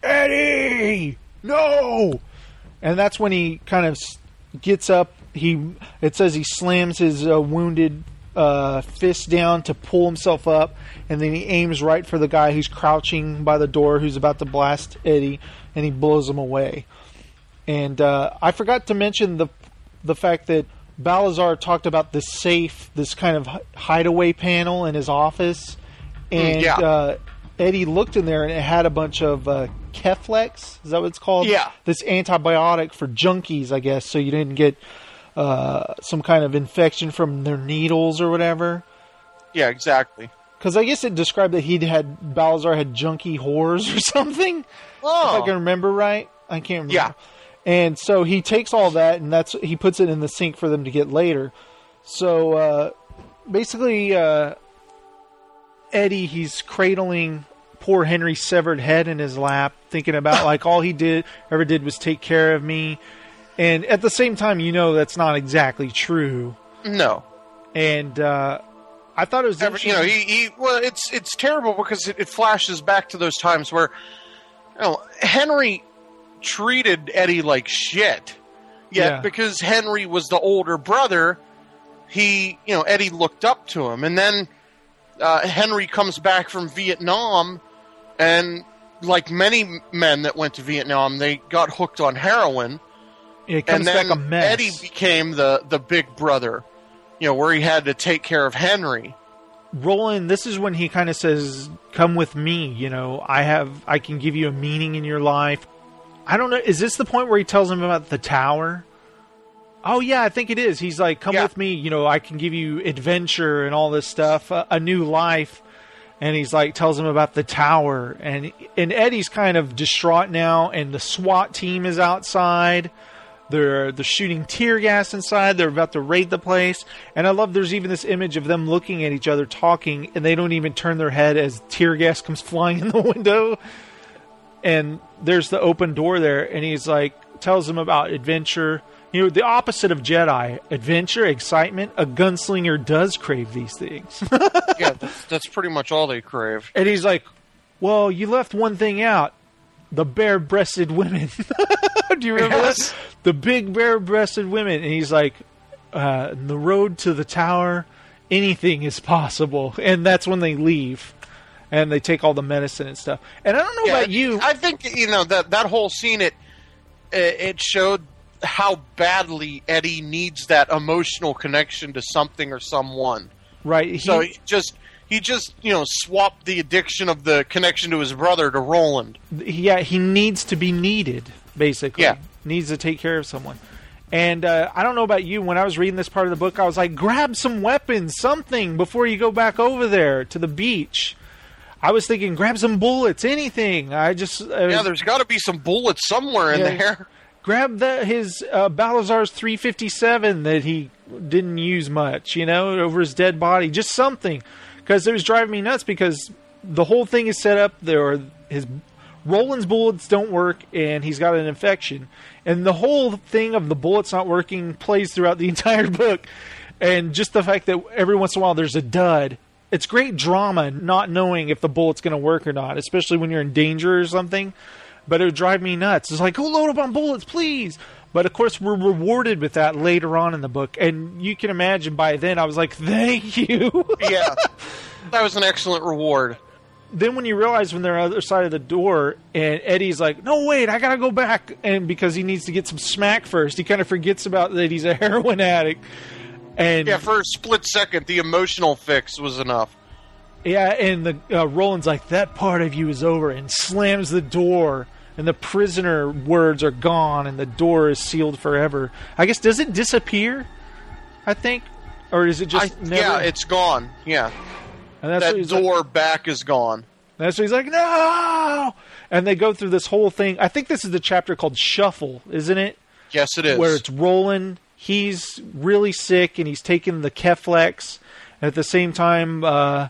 Eddie, no! And that's when he kind of gets up. He it says he slams his uh, wounded uh, fist down to pull himself up, and then he aims right for the guy who's crouching by the door, who's about to blast Eddie, and he blows him away. And uh, I forgot to mention the the fact that Balazar talked about this safe, this kind of hideaway panel in his office, and yeah. uh, Eddie looked in there and it had a bunch of uh, Keflex. Is that what it's called? Yeah. This antibiotic for junkies, I guess, so you didn't get uh, some kind of infection from their needles or whatever. Yeah, exactly. Because I guess it described that he'd had Balazar had junkie whores or something. Oh, If I can remember right, I can't remember. Yeah. And so he takes all that, and that's he puts it in the sink for them to get later. So uh, basically, uh, Eddie, he's cradling poor Henry's severed head in his lap, thinking about like all he did ever did was take care of me. And at the same time, you know that's not exactly true. No. And uh, I thought it was Every, you know, he, he well, it's it's terrible because it, it flashes back to those times where, you know, Henry treated Eddie like shit. Yet Yeah. because Henry was the older brother, he, you know, Eddie looked up to him. And then uh, Henry comes back from Vietnam, and like many men that went to Vietnam, they got hooked on heroin. it comes And then back a mess. Eddie became the, the big brother, you know, where he had to take care of Henry. Roland, this is when he kind of says, "Come with me. You know, I have, I can give you a meaning in your life." I don't know. Is this the point where he tells him about the tower? Oh yeah, I think it is. He's like, "Come Yeah. with me. You know, I can give you adventure and all this stuff, a, a new life." And he's like, tells him about the tower, and and Eddie's kind of distraught now, and the SWAT team is outside. They're they're shooting tear gas inside. They're about to raid the place. And I love there's even this image of them looking at each other talking, and they don't even turn their head as tear gas comes flying in the window. And there's the open door there, and he's like, tells him about adventure. You know, the opposite of Jedi. Adventure, excitement. A gunslinger does crave these things. Yeah, that's, that's pretty much all they crave. And he's like, well, you left one thing out. The bare-breasted women. Do you remember Yes. this? The big bare-breasted women. And he's like, uh, the road to the tower, anything is possible. And that's when they leave. And they take all the medicine and stuff. And I don't know Yeah, about you. I think, you know, that, that whole scene, it it showed how badly Eddie needs that emotional connection to something or someone. Right. He, So he just, he just, you know, swapped the addiction of the connection to his brother to Roland. yeah, he needs to be needed, basically. Yeah. Needs to take care of someone. And uh, I don't know about you. When I was reading this part of the book, I was like, grab some weapons, something, before you go back over there to the beach. I was thinking, grab some bullets, anything. I just uh, Yeah, there's got to be some bullets somewhere in Yeah. there. grab the, his uh, Balazar's three fifty-seven that he didn't use much, you know, over his dead body. Just something, because it was driving me nuts. Because the whole thing is set up there. His Roland's bullets don't work, and he's got an infection. And the whole thing of the bullets not working plays throughout the entire book. And just the fact that every once in a while there's a dud. It's great drama not knowing if the bullet's going to work or not, especially when you're in danger or something. But it would drive me nuts. It's like, go load up on bullets, please. But, of course, we're rewarded with that later on in the book. And you can imagine by then I was like, thank you. Yeah, that was an excellent reward. Then when you realize when they're on the other side of the door and Eddie's like, no, wait, I got to go back. And because he needs to get some smack first, he kind of forgets about that he's a heroin addict. And Yeah, for a split second, the emotional fix was enough. Yeah, and the uh, Roland's like, that part of you is over, and slams the door, and the prisoner words are gone, and the door is sealed forever. I guess, does it disappear? I think? Or is it just I, never? Yeah, it's gone. Yeah, and that's what that he's door like, back is gone. that's what he's like, no! And they go through this whole thing. I think this is the chapter called Shuffle, isn't it? Yes, it is. Where it's Roland, he's really sick, and he's taking the Keflex. At the same time, uh...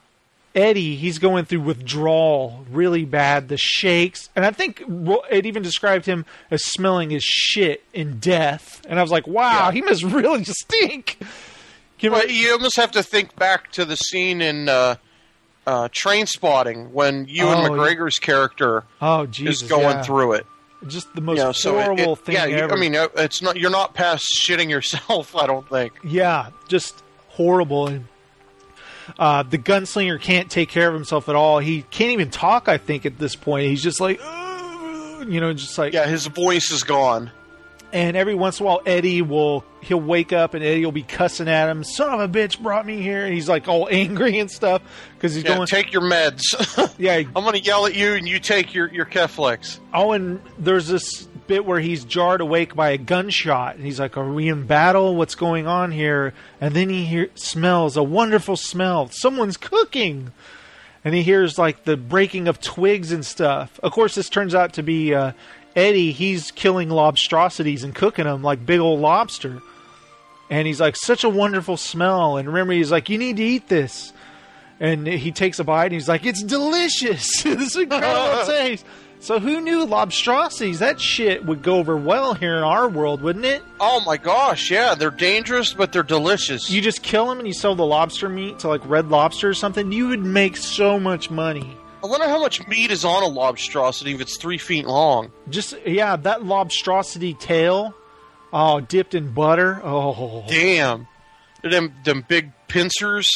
Eddie, he's going through withdrawal really bad, the shakes. And I think it even described him as smelling his shit in death. And I was like, wow, Yeah. he must really stink. Can Well, we- you almost have to think back to the scene in uh, uh, Train Spotting when Ewan Oh, McGregor's character Oh, Jesus, is going yeah. through it. Just the most You know, so it- horrible it- thing yeah, you- ever. I mean, uh, it's not. You're not past shitting yourself. I don't think. Yeah, just horrible. And uh, the gunslinger can't take care of himself at all. He can't even talk, I think, at this point. He's just like, "Ugh," you know, just like... Yeah, his voice is gone. And every once in a while, Eddie will... He'll wake up and Eddie will be cussing at him. Son of a bitch brought me here. And he's like all angry and stuff. Because he's Yeah, going... take your meds. Yeah. I'm going to yell at you and you take your, your Keflex. Oh, and there's this bit where he's jarred awake by a gunshot. And he's like, are we in battle? What's going on here? And then he hear, smells a wonderful smell. Someone's cooking. And he hears like the breaking of twigs and stuff. Of course, this turns out to be uh, Eddie. He's killing lobstrosities and cooking them like big old lobster. And he's like, such a wonderful smell. And remember, he's like, you need to eat this. And he takes a bite and he's like, it's delicious. This incredible taste. So who knew lobstrosities? That shit would go over well here in our world, wouldn't it? Oh my gosh, yeah, they're dangerous, but they're delicious. You just kill them and you sell the lobster meat to like Red Lobster or something. You would make so much money. I wonder how much meat is on a lobstrosity if it's three feet long. Just, yeah, that lobstrosity tail, oh, dipped in butter. Oh. Damn. Them, them big pincers.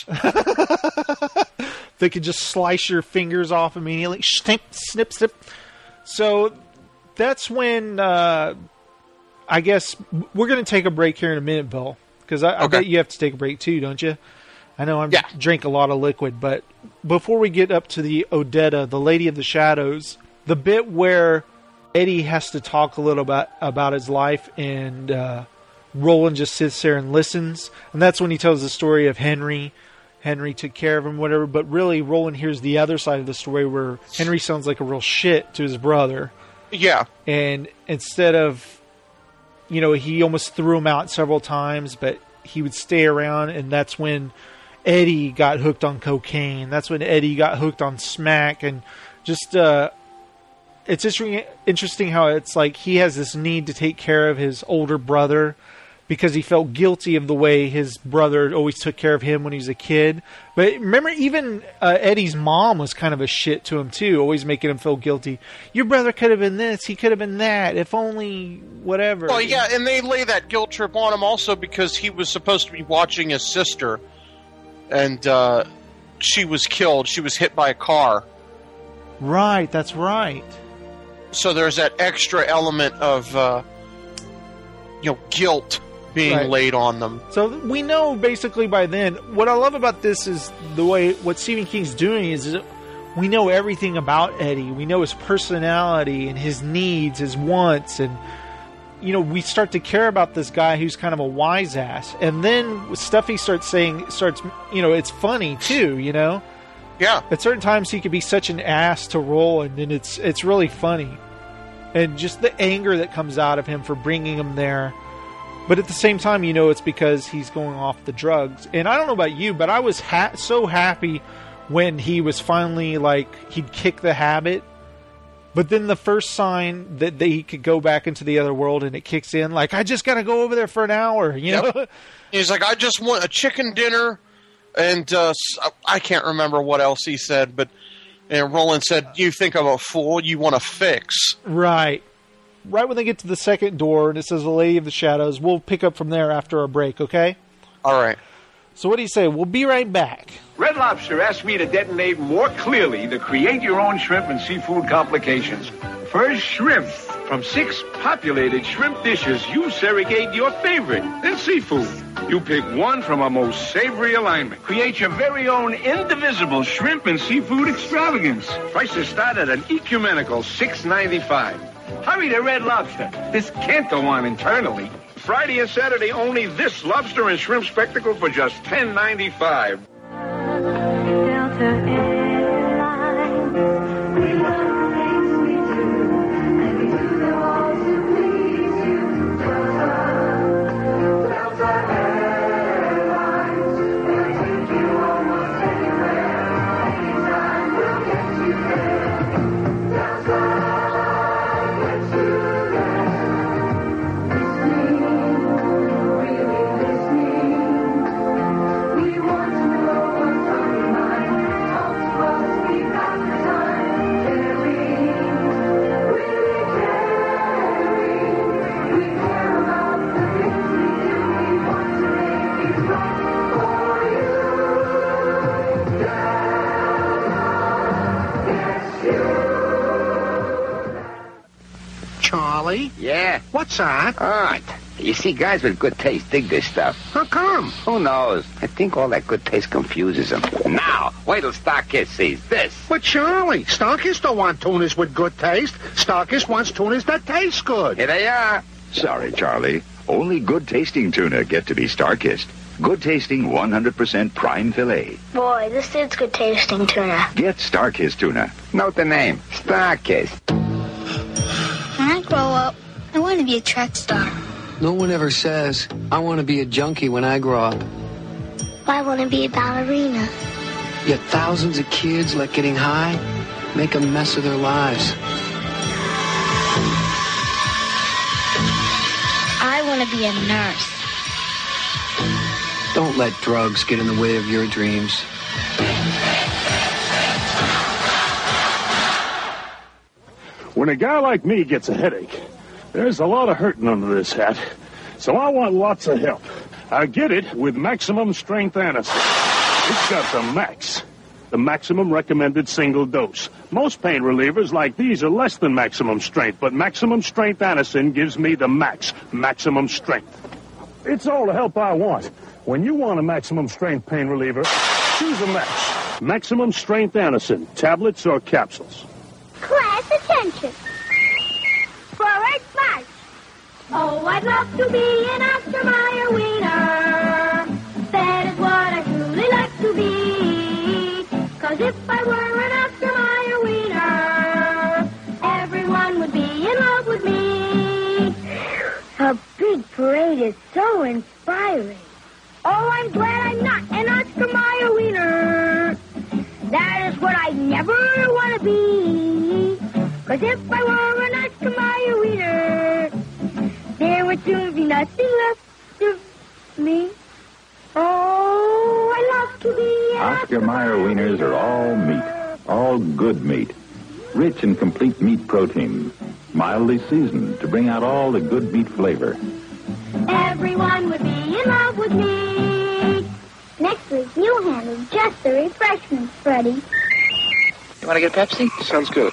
They could just slice your fingers off immediately. Snip, snip, snip. So that's when, uh, I guess, we're going to take a break here in a minute, Bill. Because I, I Okay. bet you have to take a break too, don't you? I know I Yeah. drink a lot of liquid, but before we get up to the Odetta, the Lady of the Shadows, the bit where Eddie has to talk a little bit about his life and uh, Roland just sits there and listens. And that's when he tells the story of Henry. Henry took care of him, whatever. But really, Roland hears the other side of the story where Henry sounds like a real shit to his brother. Yeah. And instead of, you know, he almost threw him out several times, but he would stay around. And that's when Eddie got hooked on cocaine. That's when Eddie got hooked on smack. And just, uh, it's just re- interesting how it's like he has this need to take care of his older brother because he felt guilty of the way his brother always took care of him when he was a kid. But remember, even uh, Eddie's mom was kind of a shit to him too, always making him feel guilty. Your brother could have been this, he could have been that, if only whatever. Well, yeah, and they lay that guilt trip on him also because he was supposed to be watching his sister, and uh, she was killed. She was hit by a car. Right, that's right. So there's that extra element of, uh, you know, guilt being Right. laid on them. So we know basically by then, what I love about this is the way, what Stephen King's doing is we know everything about Eddie. We know his personality and his needs, his wants, and, you know, we start to care about this guy who's kind of a wise ass. And then stuff he starts saying starts, you know, it's funny too, you know? Yeah. At certain times he could be such an ass to Roland, and it's it's really funny. And just the anger that comes out of him for bringing him there. But at the same time, you know, it's because he's going off the drugs. And I don't know about you, but I was ha- so happy when he was finally, like, he'd kick the habit. But then the first sign that, that he could go back into the other world and it kicks in, like, I just got to go over there for an hour, you Yep. know? He's like, I just want a chicken dinner, and uh, s- I can't remember what else he said, but and Roland said, you think I'm a fool, you want to fix. Right. Right when they get to the second door and it says the Lady of the Shadows, we'll pick up from there after our break, okay? All right. So what do you say? We'll be right back. Red Lobster asked me to detonate more clearly the create-your-own shrimp and seafood complications. First, shrimp. From six populated shrimp dishes, you surrogate your favorite. Then seafood. You pick one from a most savory alignment. Create your very own indivisible shrimp and seafood extravagance. Prices start at an ecumenical six ninety-five. Hurry to Red Lobster. This can't go on internally. Friday and Saturday only, this lobster and shrimp spectacle for just ten ninety-five. Delta Airlines. We love the things we do, and we do them all to please you. Delta, Delta Airlines. We'll take you almost anywhere, anytime. We'll get you there. Delta gets you there. Listening, really listening. We want to know. Charlie. Yeah? What's that? Ah, you see, guys with good taste dig this stuff. How come? Who knows? I think all that good taste confuses them. Now, wait till Starkist sees this. But Charlie, Starkist don't want tuners with good taste. Starkist wants tuners that taste good. Here they are. Sorry, Charlie. Only good-tasting tuna get to be Starkist. Good-tasting, one hundred percent prime filet. Boy, this is good tasting tuna. Get Starkist tuna. Note the name, Starkist. When I grow up, I want to be a track star. No one ever says, I want to be a junkie when I grow up. I want to be a ballerina. Yet thousands of kids let getting high make a mess of their lives. I want to be a nurse. Don't let drugs get in the way of your dreams. When a guy like me gets a headache, there's a lot of hurting under this hat. So I want lots of help. I get it with Maximum Strength Anacin. It's got the max. The maximum recommended single dose. Most pain relievers like these are less than maximum strength, but Maximum Strength Anacin gives me the max, maximum strength. It's all the help I want. When you want a maximum strength pain reliever, choose a max. Maximum Strength Anacin, tablets or capsules. Class attention. Forward march. Oh, I'd love to be an Oscar Mayer wiener. That is what I truly like to be. Cause if I were an Oscar Mayer wiener, everyone would be in love with me. A big parade is so inspiring. Oh, I'm glad I'm not an Oscar Mayer wiener. That is what I never want to be. Cause if I were an Oscar Mayer wiener, there would soon be nothing left of me. Oh, I love to be an Oscar Mayer wieners are all meat, all good meat, rich in complete meat protein, mildly seasoned to bring out all the good meat flavor. Everyone would be in love with me. Next week, you handle just the refreshments, Freddie. You want to get a Pepsi? Sounds good.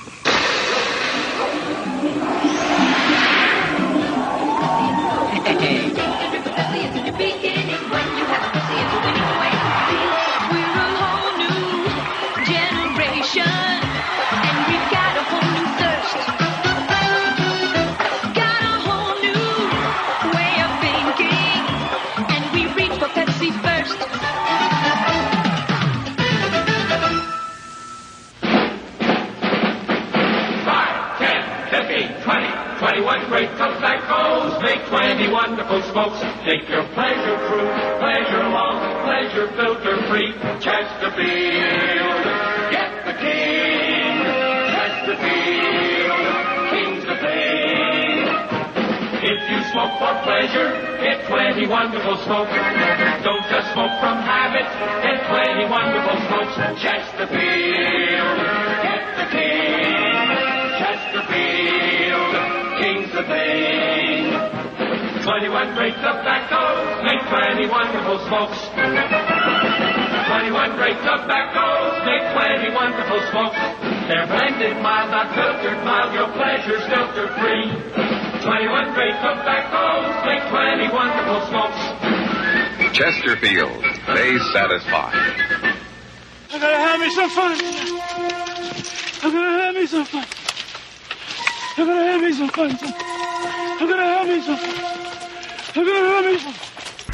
twenty-one great tobaccos make twenty wonderful smokes. Take your pleasure through, pleasure long, pleasure filter free. Chesterfield, get the king. Chesterfield, king's the thing. If you smoke for pleasure, get twenty wonderful smokes. Don't just smoke from habit, get twenty wonderful smokes. Chesterfield, get the king. Chesterfield, king's the thing. Twenty-one great tobaccos make twenty wonderful smokes. Twenty-one great tobaccos make twenty wonderful smokes. They're blended mild, not filtered mild, your pleasure's filter free. Twenty-one great tobaccos make twenty wonderful smokes. Chesterfield, they satisfy. I'm gonna have me some fun. I'm gonna have me some fun. I'm gonna have me some fun. I'm gonna have me some fun. I'm gonna have me some fun.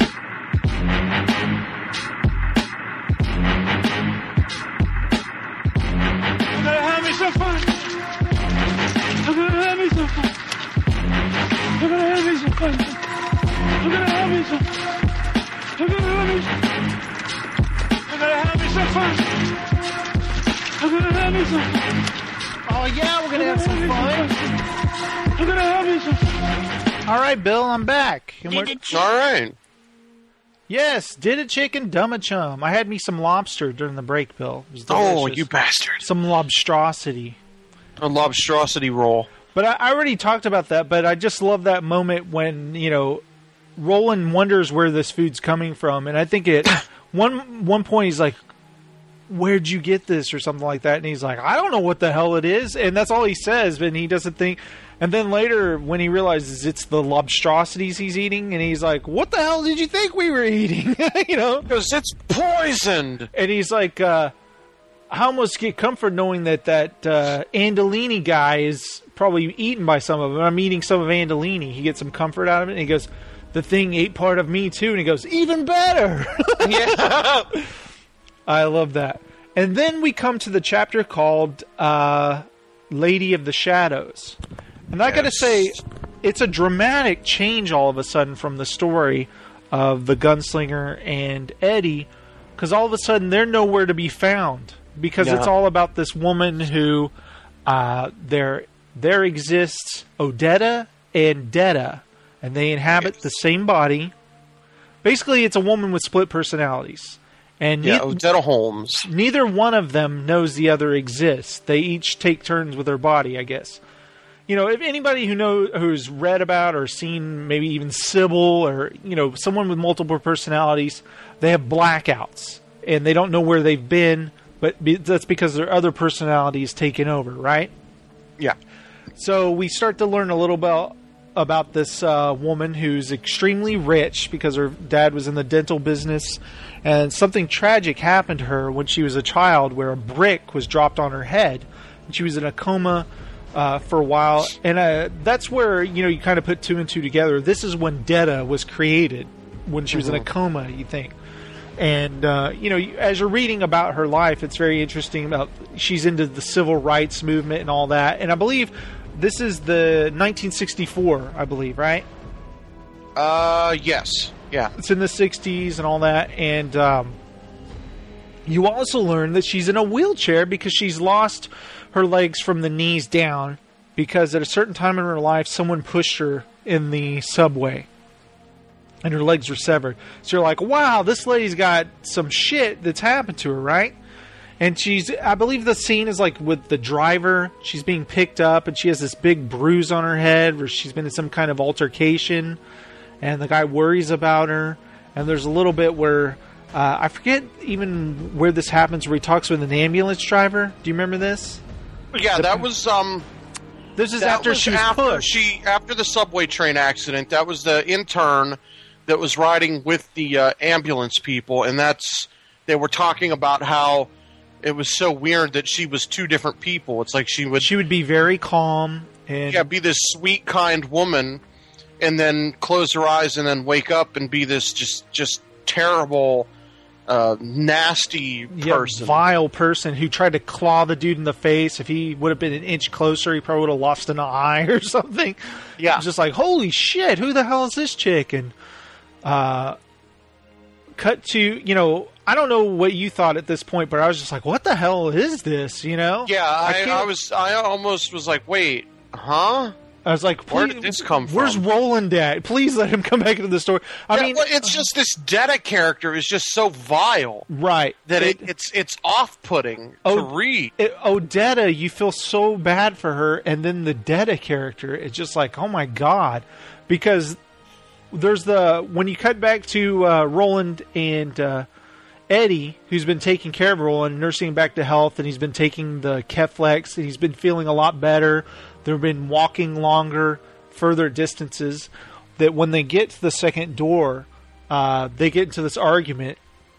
I'm gonna have me some fun. I'm gonna have me some fun. I'm gonna have me some fun. I'm gonna have me some fun. I'm gonna have me some I'm gonna have me some fun. I'm gonna have me some fun. Oh, yeah, we're going to have some fun. I'm going to have me some fun. All right, Bill, I'm back. And All right. Yes, did a chicken, dumb a chum. I had me some lobster during the break, Bill. It was Oh, delicious. you bastard. Some lobstrosity. A lobstrosity roll. But I, I already talked about that, but I just love that moment when, you know, Roland wonders where this food's coming from. And I think at one one point he's like, where'd you get this or something like that? And he's like, I don't know what the hell it is. And that's all he says, but he doesn't think. And then later, when he realizes it's the lobstrosities he's eating, and he's like, what the hell did you think we were eating? You know? Because it's poisoned! And he's like, uh, I almost get comfort knowing that that uh, Andolini guy is probably eaten by some of them. I'm eating some of Andolini. He gets some comfort out of it, and he goes, the thing ate part of me too. And he goes, even better! Yeah! I love that. And then we come to the chapter called uh, Lady of the Shadows. And I gotta say, it's a dramatic change all of a sudden from the story of the gunslinger and Eddie, because all of a sudden they're nowhere to be found. Because Yeah. it's all about this woman who, uh, there, there exists Odetta and Detta, and they inhabit the same body. Basically, it's a woman with split personalities. And Yeah, neith- Odetta Holmes. neither one of them knows the other exists. They each take turns with their body, I guess. You know, if anybody who know who's read about or seen maybe even Sybil or, you know, someone with multiple personalities, they have blackouts and they don't know where they've been, but be, that's because their other personalities taken over, right? Yeah. So we start to learn a little about about this uh, woman who's extremely rich because her dad was in the dental business, and something tragic happened to her when she was a child where a brick was dropped on her head, and she was in a coma uh, for a while. And uh, that's where, you know, you kind of put two and two together. This is when Detta was created, when she was in a Mhm. coma, you think. And, uh, you know, you- as you're reading about her life, it's very interesting. About she's into the civil rights movement and all that. And I believe this is the nineteen sixty-four, I believe, right? Uh, yes. Yeah. It's in the sixties and all that. And um, you also learn that she's in a wheelchair because she's lost her legs from the knees down because at a certain time in her life, someone pushed her in the subway. And her legs were severed. So you're like, wow, this lady's got some shit that's happened to her, right? And she's, I believe the scene is like with the driver. She's being picked up and she has this big bruise on her head where she's been in some kind of altercation. And the guy worries about her. And there's a little bit where, uh, I forget even where this happens, where he talks with an ambulance driver. Do you remember this? Yeah, The- that was, um... This is that after she was after pushed. She, after the subway train accident, that was the intern that was riding with the uh, ambulance people, and that's... They were talking about how it was so weird that she was two different people. It's like she would... She would be very calm and... Yeah, be this sweet, kind woman, and then close her eyes and then wake up and be this just just terrible, uh, nasty Yeah, person. vile person who tried to claw the dude in the face. If he would have been an inch closer, he probably would have lost an eye or something. Yeah. Just like, holy shit, who the hell is this chick? And uh, cut to, you know, I don't know what you thought at this point, but I was just like, what the hell is this, you know? Yeah, I, can't- I was. I almost was like, wait, huh? I was like, Where please- did this come from? Where's Roland at? Please let him come back into the story. I Yeah, mean, well, it's just this Detta character is just so vile, right? That it, it's it's off-putting to Oh, read. It, Odetta, you feel so bad for her, and then the Detta character, it's just like, oh my god, because there's the when you cut back to uh, Roland and uh, Eddie, who's been taking care of Roland, nursing him back to health, and he's been taking the Keflex, and he's been feeling a lot better. They've been walking longer, further distances. That when they get to the second door, uh, they get into this argument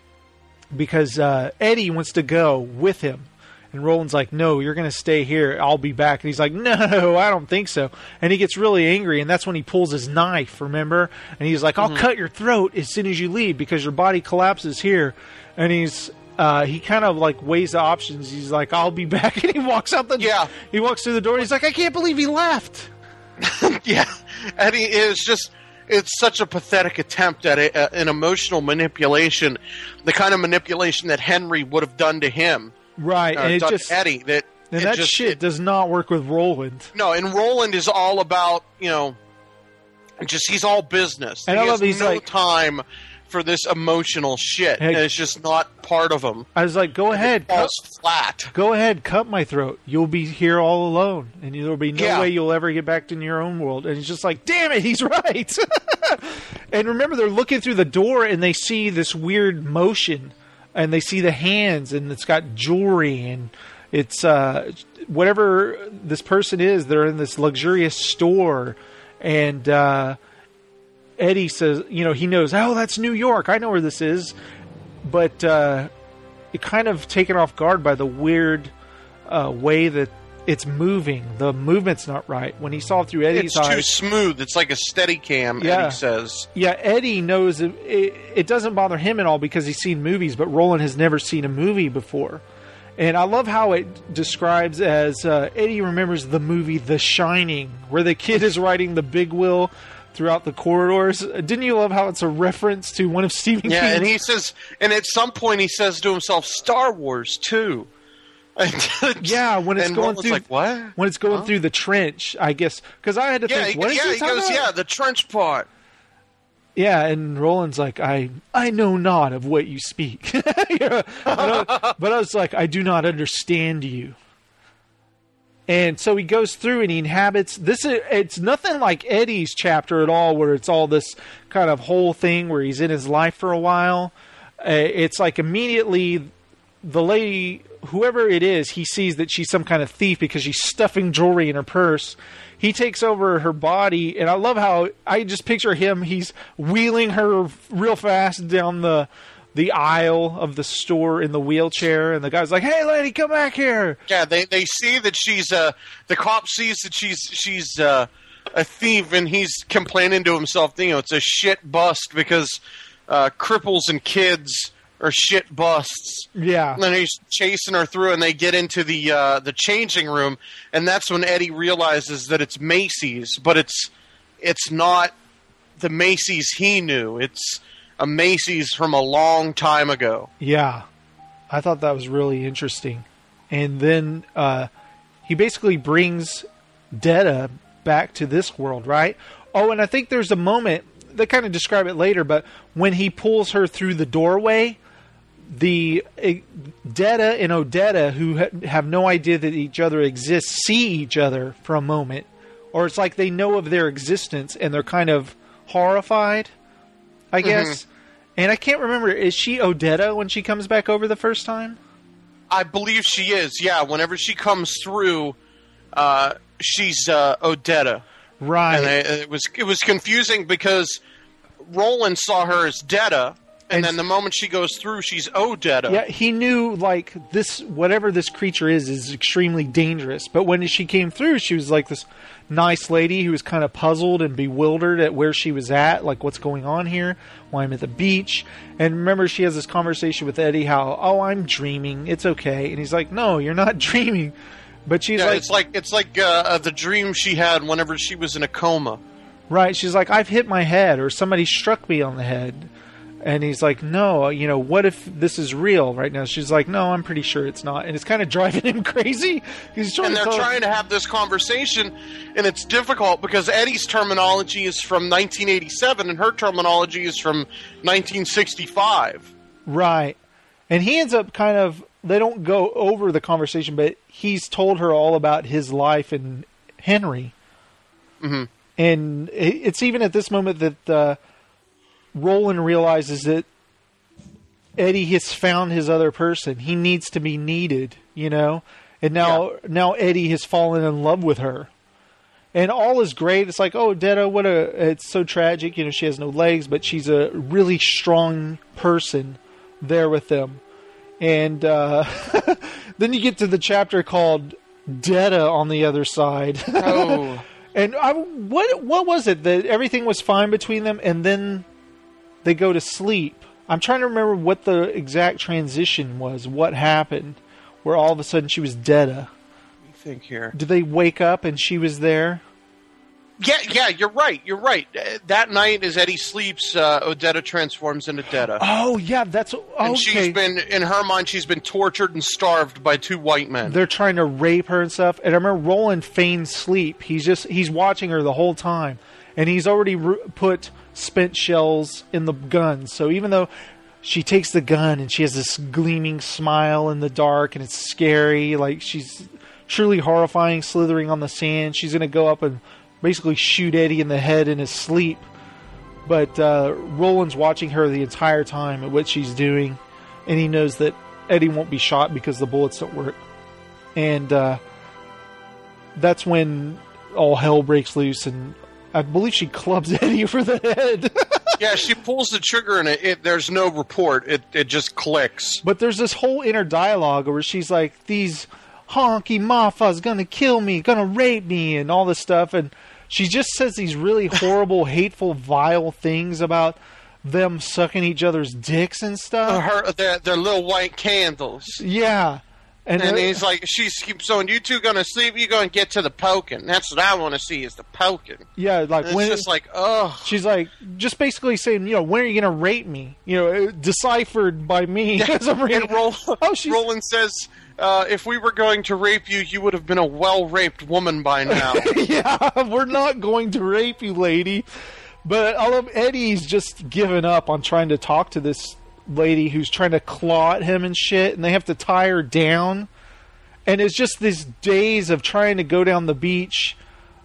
because uh, Eddie wants to go with him. And Roland's like, no, you're going to stay here. I'll be back. And he's like, no, I don't think so. And he gets really angry, and that's when he pulls his knife, remember? And he's like, I'll Mhm. cut your throat as soon as you leave because your body collapses here. And he's... Uh, he kind of like weighs the options. He's like, I'll be back. And he walks out the Yeah. He walks through the door. And he's like, I can't believe he left. Yeah, and he is just. It's such a pathetic attempt at a, a, an emotional manipulation, the kind of manipulation that Henry would have done to him. Right. uh, and it done just. to Eddie. That and it that just, shit it- does not work with Roland. No, and Roland is all about, you know, just he's all business. And he I love has he's no like- time for this emotional shit. Hey. And it's just not part of him. I was like, go ahead. Falls Cut, flat. go ahead. Cut my throat. You'll be here all alone. And there'll be no Yeah. way you'll ever get back to your own world. And it's just like, damn it, he's right. And remember, they're looking through the door and they see this weird motion. And they see the hands and it's got jewelry and it's uh, whatever this person is. They're in this luxurious store, and uh, Eddie says, you know, he knows, oh, that's New York. I know where this is, but uh, it kind of taken off guard by the weird uh, way that it's moving. The movement's not right. When he saw it through Eddie's it's eyes, too smooth. It's like a steady cam, Yeah. Eddie says. Yeah, Eddie knows it, it, it doesn't bother him at all because he's seen movies, but Roland has never seen a movie before. And I love how it describes as uh, Eddie remembers the movie The Shining, where the kid is riding the big wheel throughout the corridors. Didn't you love how it's a reference to one of Stephen Yeah, King's? and he says, and at some point he says to himself, Star Wars too. Yeah, when it's and going Roland's through like, what? when it's going through the trench, I guess, because I had to Yeah, think, he, what is yeah, he he talking goes, about? yeah, the trench part. Yeah, and Roland's like, I I know not of what you speak. You know, but, I, but I was like, I do not understand you. And so he goes through and he inhabits this. Is, it's nothing like Eddie's chapter at all, where it's all this kind of whole thing where he's in his life for a while. Uh, it's like immediately the lady, whoever it is, he sees that she's some kind of thief because she's stuffing jewelry in her purse. He takes over her body, and I love how I just picture him. He's wheeling her real fast down the the aisle of the store in the wheelchair, and the guy's like, "Hey, lady, come back here!" Yeah, they they see that she's uh the cop sees that she's she's uh, a thief, and he's complaining to himself, you know, it's a shit bust because uh, cripples and kids are shit busts. Yeah. And then he's chasing her through, and they get into the uh, the changing room, and that's when Eddie realizes that it's Macy's, but it's it's not the Macy's he knew. It's a Macy's from a long time ago. Yeah, I thought that was really interesting. And then uh, he basically brings Detta back to this world, right? Oh, and I think there's a moment, they kind of describe it later, but when he pulls her through the doorway, the uh, Detta and Odetta, who ha- have no idea that each other exists, see each other for a moment. Or it's like they know of their existence and they're kind of horrified, I guess. Mm-hmm. And I can't remember, is she Odetta when she comes back over the first time? I believe she is, yeah. Whenever she comes through, uh, she's uh, Odetta. Right. And I, it was it was confusing because Roland saw her as Detta, and, and then the moment she goes through, she's Odetta. Yeah, he knew, like, this, whatever this creature is, is extremely dangerous. But when she came through, she was like this nice lady who was kind of puzzled and bewildered at where she was at, like, what's going on here? Why I'm at the beach. And remember, she has this conversation with Eddie, how, oh, I'm dreaming, it's okay. And he's like, no, you're not dreaming. But she's yeah, like... it's like, it's like uh, the dream she had whenever she was in a coma. Right, she's like, I've hit my head, or somebody struck me on the head. And he's like, no, you know, what if this is real right now? She's like, no, I'm pretty sure it's not. And it's kind of driving him crazy. He's trying and they're to trying to have this conversation, and it's difficult because Eddie's terminology is from nineteen eighty-seven, and her terminology is from nineteen sixty-five. Right. And he ends up kind of, they don't go over the conversation, but he's told her all about his life and Henry. Mm-hmm. And it's even at this moment that... Uh, Roland realizes that Eddie has found his other person. He needs to be needed, you know? And now yeah. now Eddie has fallen in love with her. And all is great. It's like, oh, Detta, what a... It's so tragic. You know, she has no legs, but she's a really strong person there with them. And uh, then you get to the chapter called Detta on the Other Side. Oh. And I, what what was it? That everything was fine between them, and then... they go to sleep. I'm trying to remember what the exact transition was. What happened where all of a sudden she was Detta? Let me think here. Did they wake up and she was there? Yeah, yeah, you're right. You're right. Uh, that night, as Eddie sleeps, uh, Odetta transforms into Detta. Oh, yeah, that's... Okay. And she's been, in her mind, she's been tortured and starved by two white men. They're trying to rape her and stuff. And I remember Roland feigns sleep. He's just, he's watching her the whole time. And he's already re- put spent shells in the gun. So even though she takes the gun and she has this gleaming smile in the dark and it's scary, like she's truly horrifying, slithering on the sand, she's going to go up and basically shoot Eddie in the head in his sleep. But uh, Roland's watching her the entire time at what she's doing, and he knows that Eddie won't be shot because the bullets don't work. and uh, that's when all hell breaks loose, and I believe she clubs Eddie over the head. Yeah, she pulls the trigger and it, it there's no report. It it just clicks. But there's this whole inner dialogue where she's like, these honky mafas gonna kill me, gonna rape me, and all this stuff, and she just says these really horrible, hateful, vile things about them sucking each other's dicks and stuff. Her, their, their little white candles. Yeah. And, And, and uh, he's like, she keeps saying, you two gonna sleep, you gonna get to the poking. That's what I want to see is the poking. Yeah, like And when it's just like, oh. she's like, just basically saying, you know, when are you going to rape me? You know, deciphered by me. Yeah, as I'm reading. and Roll, oh, Roland says, uh, if we were going to rape you, you would have been a well-raped woman by now. Yeah, we're not going to rape you, lady. But I love Eddie's just given up on trying to talk to this lady who's trying to claw at him and shit, and they have to tie her down. And it's just these days of trying to go down the beach.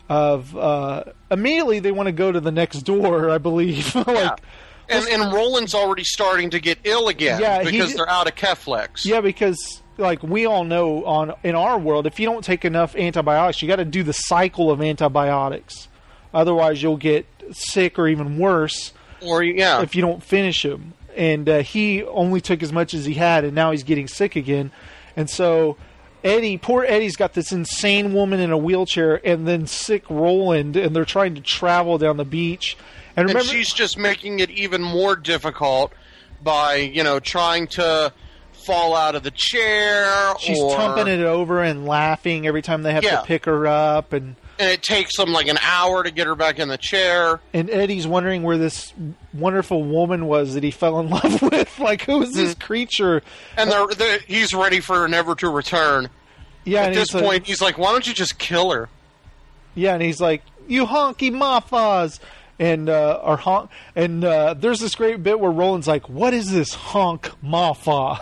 Of uh, immediately they want to go to the next door, I believe. like, yeah. And, and Roland's already starting to get ill again Yeah, he- because they're out of Keflex. Yeah, because like we all know on in our world, if you don't take enough antibiotics, you got to do the cycle of antibiotics. Otherwise, you'll get sick or even worse. Or yeah, if you don't finish them. And uh, he only took as much as he had, and now he's getting sick again. And so Eddie, poor Eddie's got this insane woman in a wheelchair, and then sick Roland, and they're trying to travel down the beach. And, And remember, she's just making it even more difficult by, you know, trying to fall out of the chair. she's or, tumping it over and laughing every time they have Yeah. to pick her up, and And it takes them like an hour to get her back in the chair. and Eddie's wondering where this wonderful woman was that he fell in love with. Like, who is this creature? And they're, they're, he's ready for her never to return. Yeah, At and this he's like- point, he's like, why don't you just kill her? Yeah, and he's like, "You honky mafas," and uh, or honk. And uh, there's this great bit where Roland's like, "What is this honk mafa?"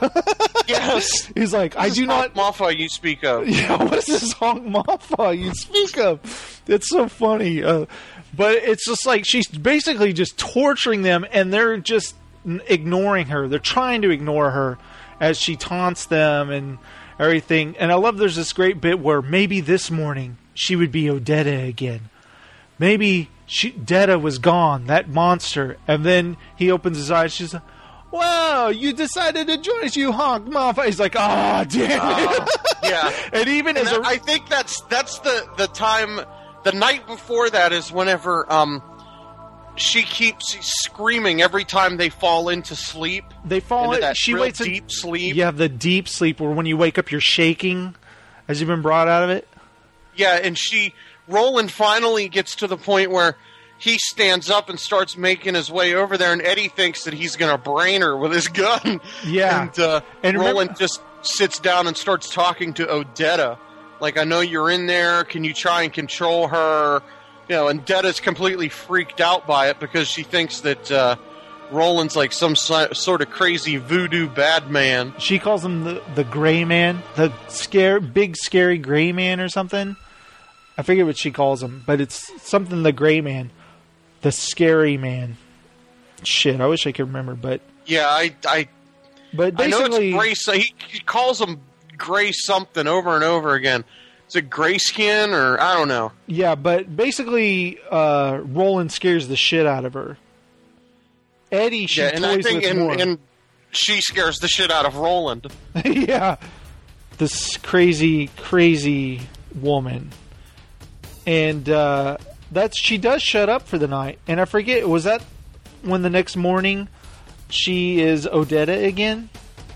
Yes, he's like, "I do not." Mafa you speak of. Yeah, what is this honk mafa you speak of? It's so funny, uh, but it's just like she's basically just torturing them, and they're just n- ignoring her. They're trying to ignore her as she taunts them and everything. And I love there's this great bit where maybe this morning she would be Odetta again. Maybe she, Detta was gone, that monster. And then he opens his eyes. She's like, "Wow, you decided to join us, you honk motherfucker." He's like, "Ah, oh, damn it." Uh, yeah. And even And as a, I think that's that's the, the time, the night before that is whenever um she keeps screaming every time they fall into sleep. They fall into in- that she real waits in- deep sleep. You have the deep sleep where when you wake up you're shaking as you've been brought out of it. Yeah, and she Roland finally gets to the point where he stands up and starts making his way over there, and Eddie thinks that he's going to brain her with his gun. Yeah. And, uh, And remember- Roland just sits down and starts talking to Odetta. Like, I know you're in there. Can you try and control her? You know, and Detta's completely freaked out by it because she thinks that uh, Roland's like some si- sort of crazy voodoo bad man. She calls him the the gray man, the scare big scary gray man or something. I forget what she calls him, but it's something the gray man, the scary man. Shit, I wish I could remember, but Yeah, I, I, but I know basically, it's gray. So he, he calls him gray something over and over again. Is it gray skin or I don't know? yeah, but basically, uh, Roland scares the shit out of her. Eddie, she yeah, and I toys think with and, more. and she scares the shit out of Roland. Yeah, this crazy, crazy woman, and uh, that's she does shut up for the night. And I forget, was that when the next morning she is Odetta again?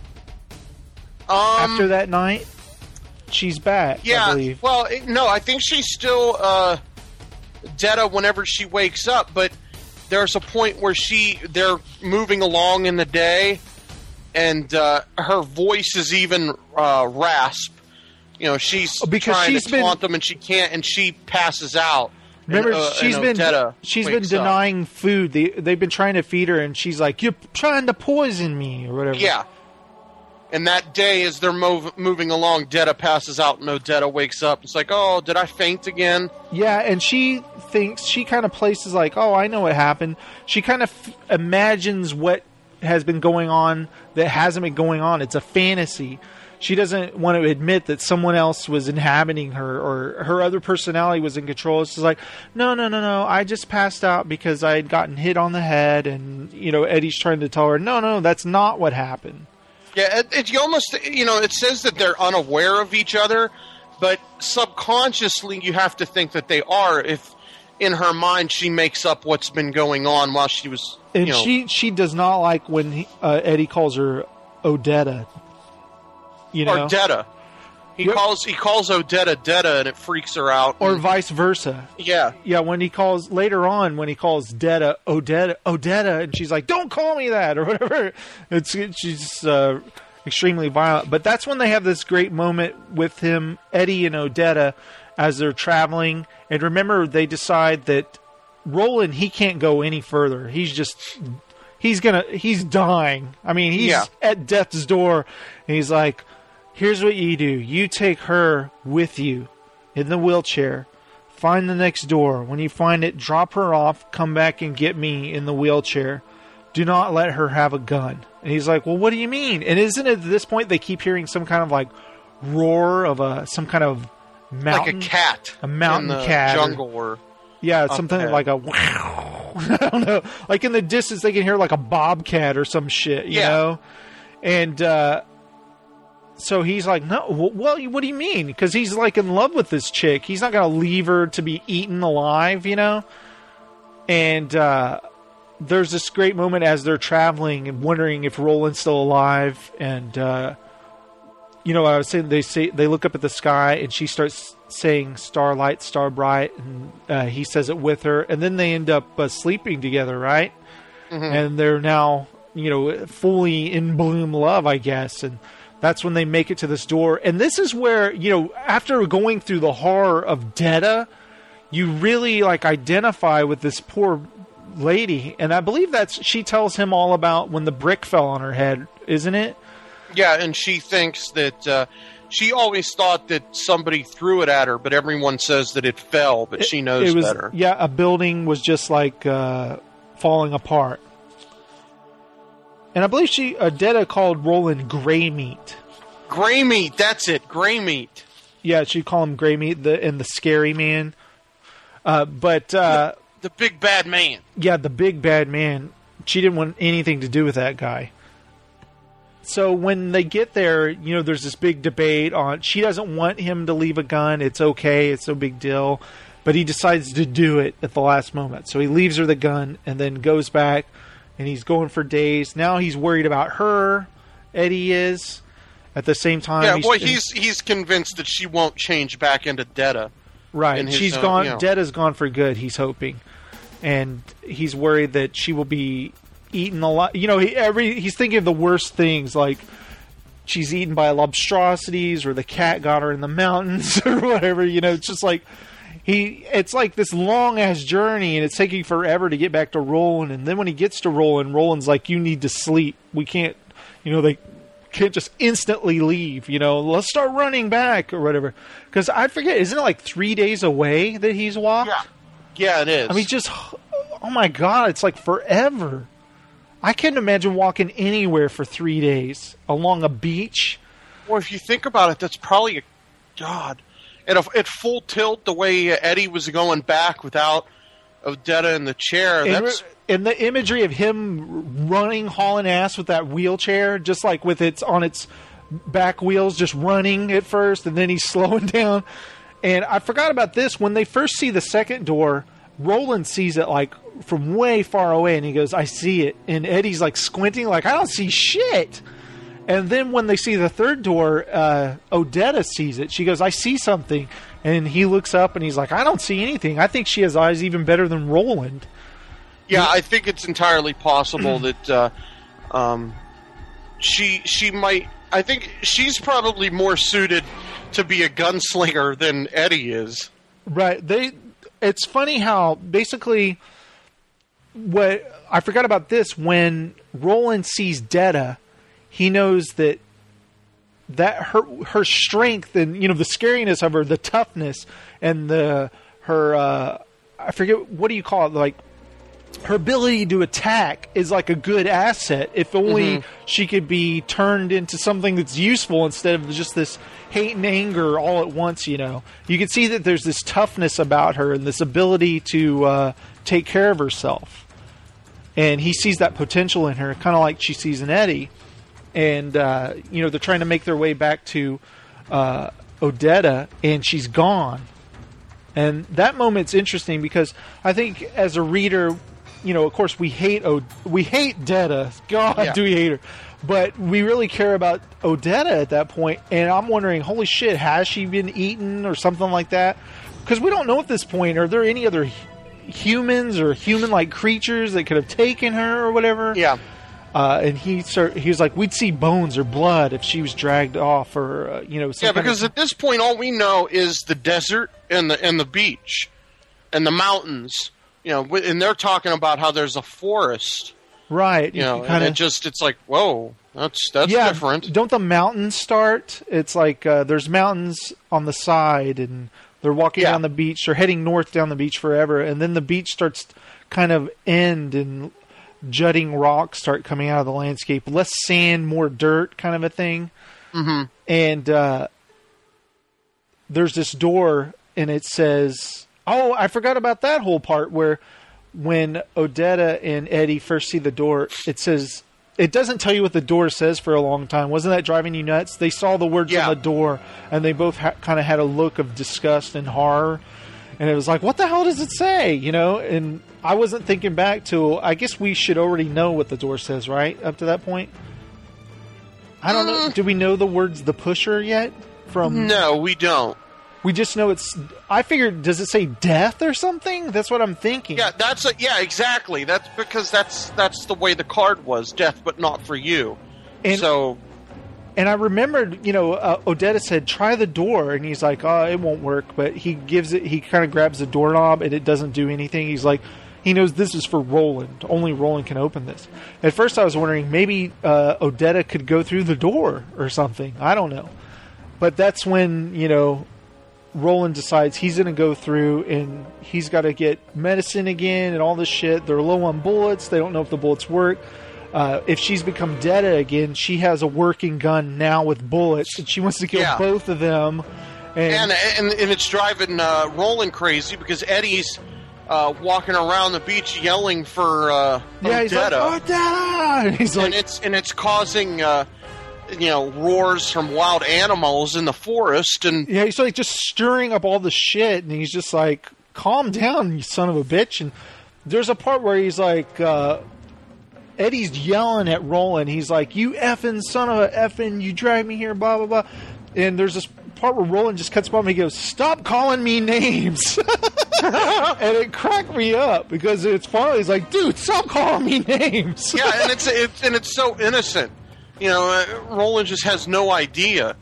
Um, After that night, she's back. I Yeah, believe. well, it, no, I think she's still uh, Detta whenever she wakes up, but there's a point where she they're moving along in the day, and uh, her voice is even uh, rasp. You know, she's Because trying she's to been- taunt them, and she can't, and she passes out. Remember, and, uh, she's and been Odetta she's been wakes up. denying food. They they've been trying to feed her, and she's like, "You're trying to poison me," or whatever. Yeah. And that day, as they're mov- moving along, Detta passes out, and Odetta wakes up. It's like, oh, did I faint again? Yeah, and she thinks, she kind of places like, oh, I know what happened. She kind of f- imagines what has been going on that hasn't been going on. It's a fantasy. she doesn't want to admit that someone else was inhabiting her or her other personality was in control. She's like, no, no, no, no. I just passed out because I had gotten hit on the head. And, you know, Eddie's trying to tell her, no, no, that's not what happened. Yeah, it, it, you almost, you know, it says that they're unaware of each other, but subconsciously you have to think that they are if in her mind she makes up what's been going on while she was, And you know. she, she does not like when he, uh, Eddie calls her Odetta. You know? Or Detta. He Yep. calls he calls Odetta Detta, and it freaks her out. Or and, vice versa. Yeah. Yeah, when he calls, later on, when he calls Detta, Odetta, Odetta, and she's like, don't call me that, or whatever. It's She's uh, extremely violent. But that's when they have this great moment with him, Eddie and Odetta, as they're traveling. And remember, they decide that Roland, he can't go any further. He's just, he's gonna, he's dying. I mean, he's Yeah. at death's door, and he's like, here's what you do. You take her with you in the wheelchair. Find the next door. When you find it, drop her off. Come back and get me in the wheelchair. Do not let her have a gun. And he's like, well, what do you mean? And isn't it at this point they keep hearing some kind of like roar of a some kind of mountain, like a cat, a mountain in the cat, jungle, or yeah, up something ahead. like a wow. I don't know. Like in the distance, they can hear like a bobcat or some shit, you Yeah. know. And uh, so he's like, no, well, what do you mean? Because he's like in love with this chick. He's not going to leave her to be eaten alive, you know? And uh, there's this great moment as they're traveling and wondering if Roland's still alive. And, uh, you know, I was saying they say they look up at the sky and she starts saying starlight, star bright. And uh, he says it with her. And then they end up uh, sleeping together, right? Mm-hmm. And they're now, you know, fully in bloom love, I guess. And that's when they make it to this door. And this is where, you know, after going through the horror of Detta, you really, like, identify with this poor lady. And I believe that's, she tells him all about when the brick fell on her head, isn't it? Yeah, and she thinks that, uh, she always thought that somebody threw it at her, but everyone says that it fell, but It- she knows it was, better. Yeah, a building was just, like, uh, falling apart. And I believe she, uh, Detta called Roland gray meat. Gray meat, that's it, gray meat. Yeah, she'd call him gray meat the, and the scary man. Uh, but, uh, The big bad man. yeah, the big bad man, she didn't want anything to do with that guy. So when they get there, you know, there's this big debate on, she doesn't want him to leave a gun. It's okay. It's no big deal. But he decides to do it at the last moment. So he leaves her the gun and then goes back. And he's going for days. Now he's worried about her. Eddie is. At the same time, Yeah, he's, well, he's he's convinced that she won't change back into Detta. right. in his She's own, gone. you know. Detta's gone for good. He's hoping, and he's worried that she will be eaten alive. You know, he, every he's thinking of the worst things, like she's eaten by lobstrosities, or the cat got her in the mountains, or whatever. You know, it's just like. He, it's like this long ass journey, and it's taking forever to get back to Roland. And then when he gets to Roland, Roland's like, "You need to sleep. We can't, you know, they can't just instantly leave. You know, let's start running back or whatever." Because I forget, isn't it like three days away that he's walked? Yeah, yeah, it is. I mean, just oh my god, it's like forever. I can't imagine walking anywhere for three days along a beach. Well, if you think about it, that's probably a god. At, a, at full tilt, the way Eddie was going back without Odetta in the chair. And, That's and the imagery of him running, hauling ass with that wheelchair, just like with its on its back wheels, just running at first, and then he's slowing down. And I forgot about this. When they first see the second door, Roland sees it like from way far away, and he goes, "I see it." And Eddie's like squinting, like, "I don't see shit." And then when they see the third door, uh, Odetta sees it. She goes, "I see something." And he looks up and he's like, "I don't see anything. I think she has eyes even better than Roland." yeah. I think it's entirely possible that uh, um, she she might. I think she's probably more suited to be a gunslinger than Eddie is. Right. They. It's funny how basically what I forgot about this. When Roland sees Detta, he knows that that her her strength and, you know, the scariness of her, the toughness and the her uh, I forget, what do you call it, like her ability to attack is like a good asset. If only Mhm. she could be turned into something that's useful instead of just this hate and anger all at once, you know. You can see that there's this toughness about her and this ability to uh, take care of herself. And he sees that potential in her, kind of like she sees in Eddie. And, uh, you know, they're trying to make their way back to uh, Odetta, and she's gone. And that moment's interesting because I think as a reader, you know, of course we hate o- we hate Detta. God, Yeah. do we hate her? But we really care about Odetta at that point, and I'm wondering, holy shit, has she been eaten or something like that? Because we don't know at this point. Are there any other hu- humans or human-like creatures that could have taken her or whatever? Yeah. Uh, and he start, he was like, we'd see bones or blood if she was dragged off, or uh, you know. Some Yeah, kind because of, at this point, all we know is the desert and the and the beach, and the mountains. You know, wi- and they're talking about how there's a forest. right? You know, kinda, and it just it's like, whoa, that's that's yeah, different. Don't the mountains start? It's like uh, there's mountains on the side, and they're walking Yeah. down the beach. They're heading north down the beach forever, and then the beach starts to kind of end, and jutting rocks start coming out of the landscape. Less sand, more dirt, kind of a thing. Mm-hmm. And uh, there's this door, and it says, "Oh, I forgot about that whole part where when Odetta and Eddie first see the door, it says." It doesn't tell you what the door says for a long time. Wasn't that driving you nuts? They saw the words Yeah. on the door, and they both ha- kind of had a look of disgust and horror. And it was like, what the hell does it say? You know? And I wasn't thinking back to, I guess we should already know what the door says, right? Up to that point? I don't know. Do we know the words "the pusher" yet? From No, we don't. We just know it's. I figured, does it say death or something? That's what I'm thinking. Yeah, that's a, yeah, exactly. That's because that's that's the way the card was, death, but not for you. And- so, And I remembered, you know, uh, Odetta said, "Try the door," and he's like, "Oh, it won't work." But he gives it. He kind of grabs the doorknob, and it doesn't do anything. He's like, he knows this is for Roland. Only Roland can open this. At first, I was wondering maybe uh, Odetta could go through the door or something. I don't know. But that's when, you know, Roland decides he's going to go through, and he's got to get medicine again and all this shit. They're low on bullets. They don't know if the bullets work. Uh, if she's become Detta again, she has a working gun now with bullets, and she wants to kill Yeah. both of them. And, and and, and it's driving uh, Roland crazy because Eddie's uh, walking around the beach yelling for uh, yeah, he's like, Odetta. Odetta! And he's like, and it's and it's causing uh, you know roars from wild animals in the forest, and yeah, he's like just stirring up all the shit, and he's just like, calm down, you son of a bitch. And there's a part where he's like, uh, Eddie's yelling at Roland. He's like, you effing son of a effing, you drag me here, blah, blah, blah. And there's this part where Roland just cuts him off and he goes, stop calling me names. And it cracked me up because it's finally, he's like, dude, stop calling me names. yeah, and it's, it's and it's so innocent. You know, uh, Roland just has no idea.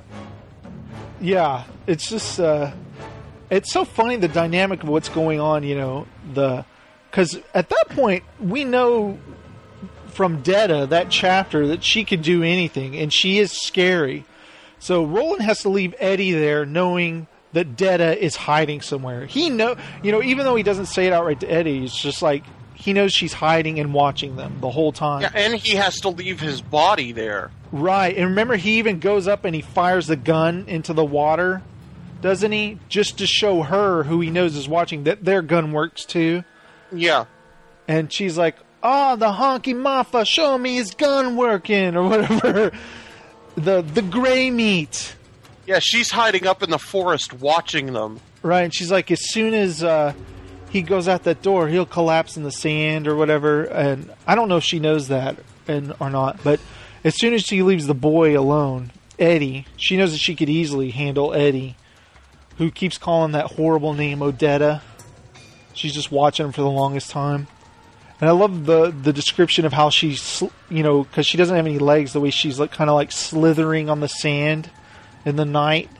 Yeah, it's just uh, it's so funny, the dynamic of what's going on. You know, the because at that point we know from Detta, that chapter, that she could do anything, and she is scary. So Roland has to leave Eddie there, knowing that Detta is hiding somewhere. He know, you know, even though he doesn't say it outright to Eddie, it's just like he knows she's hiding and watching them the whole time. Yeah, and he has to leave his body there. Right, and remember, he even goes up and he fires the gun into the water, doesn't he? Just to show her, who he knows is watching, that their gun works too. Yeah. And she's like, oh, the honky maffa, show me his gun working, or whatever. the the gray meat. Yeah, she's hiding up in the forest watching them. Right, and she's like, as soon as uh, he goes out that door, he'll collapse in the sand or whatever. And I don't know if she knows that and or not, but as soon as she leaves the boy alone, Eddie, she knows that she could easily handle Eddie, who keeps calling that horrible name Odetta. She's just watching him for the longest time. And I love the the description of how she's, sl- you know, because she doesn't have any legs, the way she's like kind of like slithering on the sand in the night.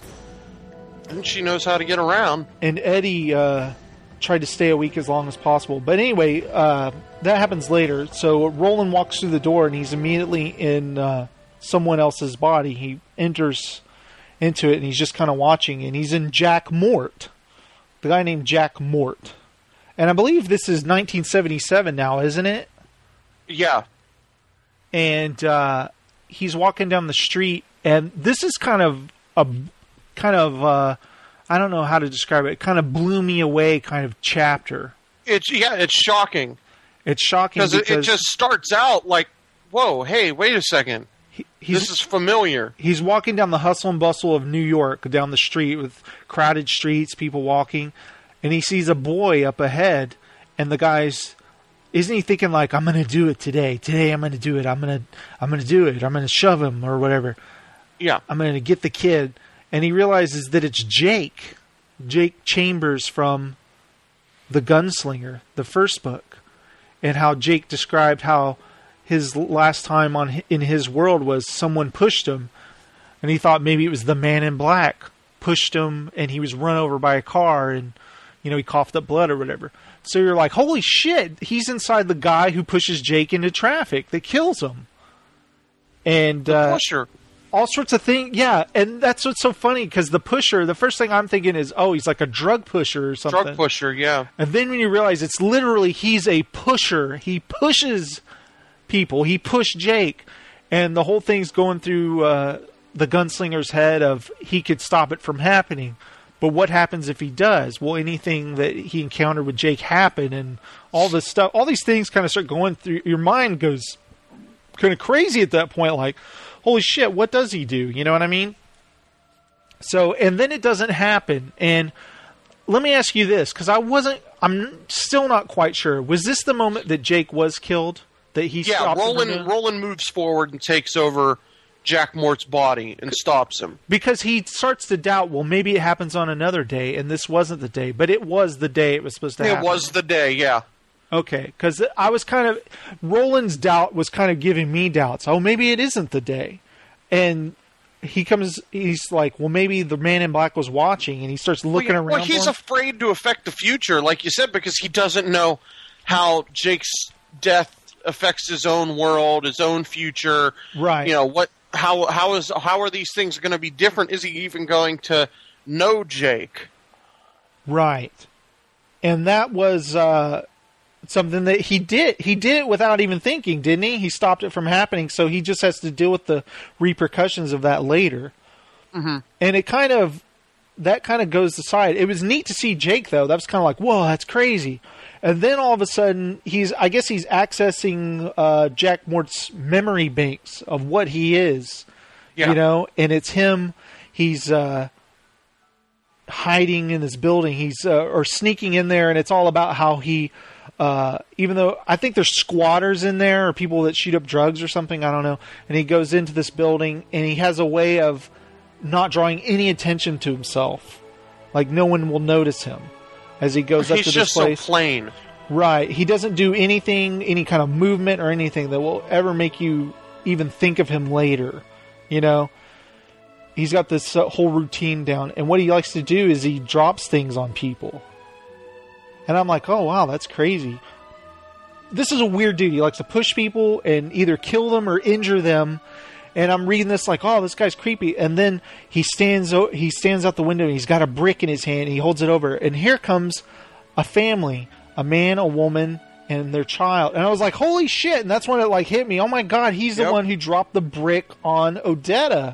And she knows how to get around. And Eddie uh, tried to stay awake as long as possible. But anyway, uh, that happens later. So Roland walks through the door, and he's immediately in uh, someone else's body. He enters into it, and he's just kind of watching. And he's in Jack Mort, the guy named Jack Mort. And I believe this is nineteen seventy-seven now, isn't it? Yeah. And uh, he's walking down the street, and this is kind of a kind of uh, I don't know how to describe it. It kind of blew me away, kind of chapter. It's yeah, it's shocking. It's shocking because it, it just starts out like, whoa, hey, wait a second. He, this is familiar. He's walking down the hustle and bustle of New York, down the street with crowded streets, people walking. And he sees a boy up ahead, and the guy's, isn't he thinking like, I'm going to do it today. Today I'm going to do it. I'm going to, I'm going to do it. I'm going to shove him or whatever. Yeah. I'm going to get the kid. And he realizes that it's Jake, Jake Chambers from The Gunslinger, the first book, and how Jake described how his last time on in his world was someone pushed him, and he thought maybe it was the Man in Black pushed him, and he was run over by a car, and you know, he coughed up blood or whatever. So you're like, holy shit, he's inside the guy who pushes Jake into traffic that kills him. And the uh, pusher. All sorts of things. Yeah, and that's what's so funny, because the pusher, the first thing I'm thinking is, oh, he's like a drug pusher or something. Drug pusher, yeah. And then when you realize it's literally he's a pusher. He pushes people. He pushed Jake. And the whole thing's going through uh, the gunslinger's head of he could stop it from happening. But what happens if he does? Will anything that he encountered with Jake happen? And all this stuff, all these things kind of start going through. Your mind goes kind of crazy at that point. Like, holy shit, what does he do? You know what I mean? So, and then it doesn't happen. And let me ask you this, because I wasn't, I'm still not quite sure. Was this the moment that Jake was killed? That he yeah, stopped Roland, Roland moves forward and takes over Jack Mort's body and stops him. Because he starts to doubt, well, maybe it happens on another day, and this wasn't the day. But it was the day it was supposed to it happen. It was the day, yeah. Okay, because I was kind of, Roland's doubt was kind of giving me doubts. Oh, maybe it isn't the day. And he comes, he's like, well, maybe the Man in Black was watching, and he starts looking well, around. Well, he's for him. afraid to affect the future, like you said, because he doesn't know how Jake's death affects his own world, his own future. Right. You know, what, how, how is, how are these things going to be different? Is he even going to know Jake? Right. And that was, uh, something that he did. He did it without even thinking, didn't he? He stopped it from happening, so he just has to deal with the repercussions of that later. Mm-hmm. And it kind of, that kind of goes aside. It was neat to see Jake, though. That was kind of like, whoa, that's crazy. And then all of a sudden, he's, I guess he's accessing uh, Jack Mort's memory banks of what he is. Yeah. You know, and it's him. He's uh, hiding in this building. He's uh, or sneaking in there, and it's all about how he, uh, even though I think there's squatters in there or people that shoot up drugs or something, I don't know. And he goes into this building, and he has a way of not drawing any attention to himself. Like no one will notice him as he goes He's up to this just place. so plain. Right. He doesn't do anything, any kind of movement or anything that will ever make you even think of him later. You know? He's got this uh, whole routine down. And what he likes to do is he drops things on people. And I'm like, oh, wow, that's crazy. This is a weird dude. He likes to push people and either kill them or injure them. And I'm reading this like, oh, this guy's creepy. And then he stands he stands out the window and he's got a brick in his hand. And he holds it over. And here comes a family, a man, a woman, and their child. And I was like, holy shit. And that's when it like hit me. Oh, my God, he's the Yep. one who dropped the brick on Odetta.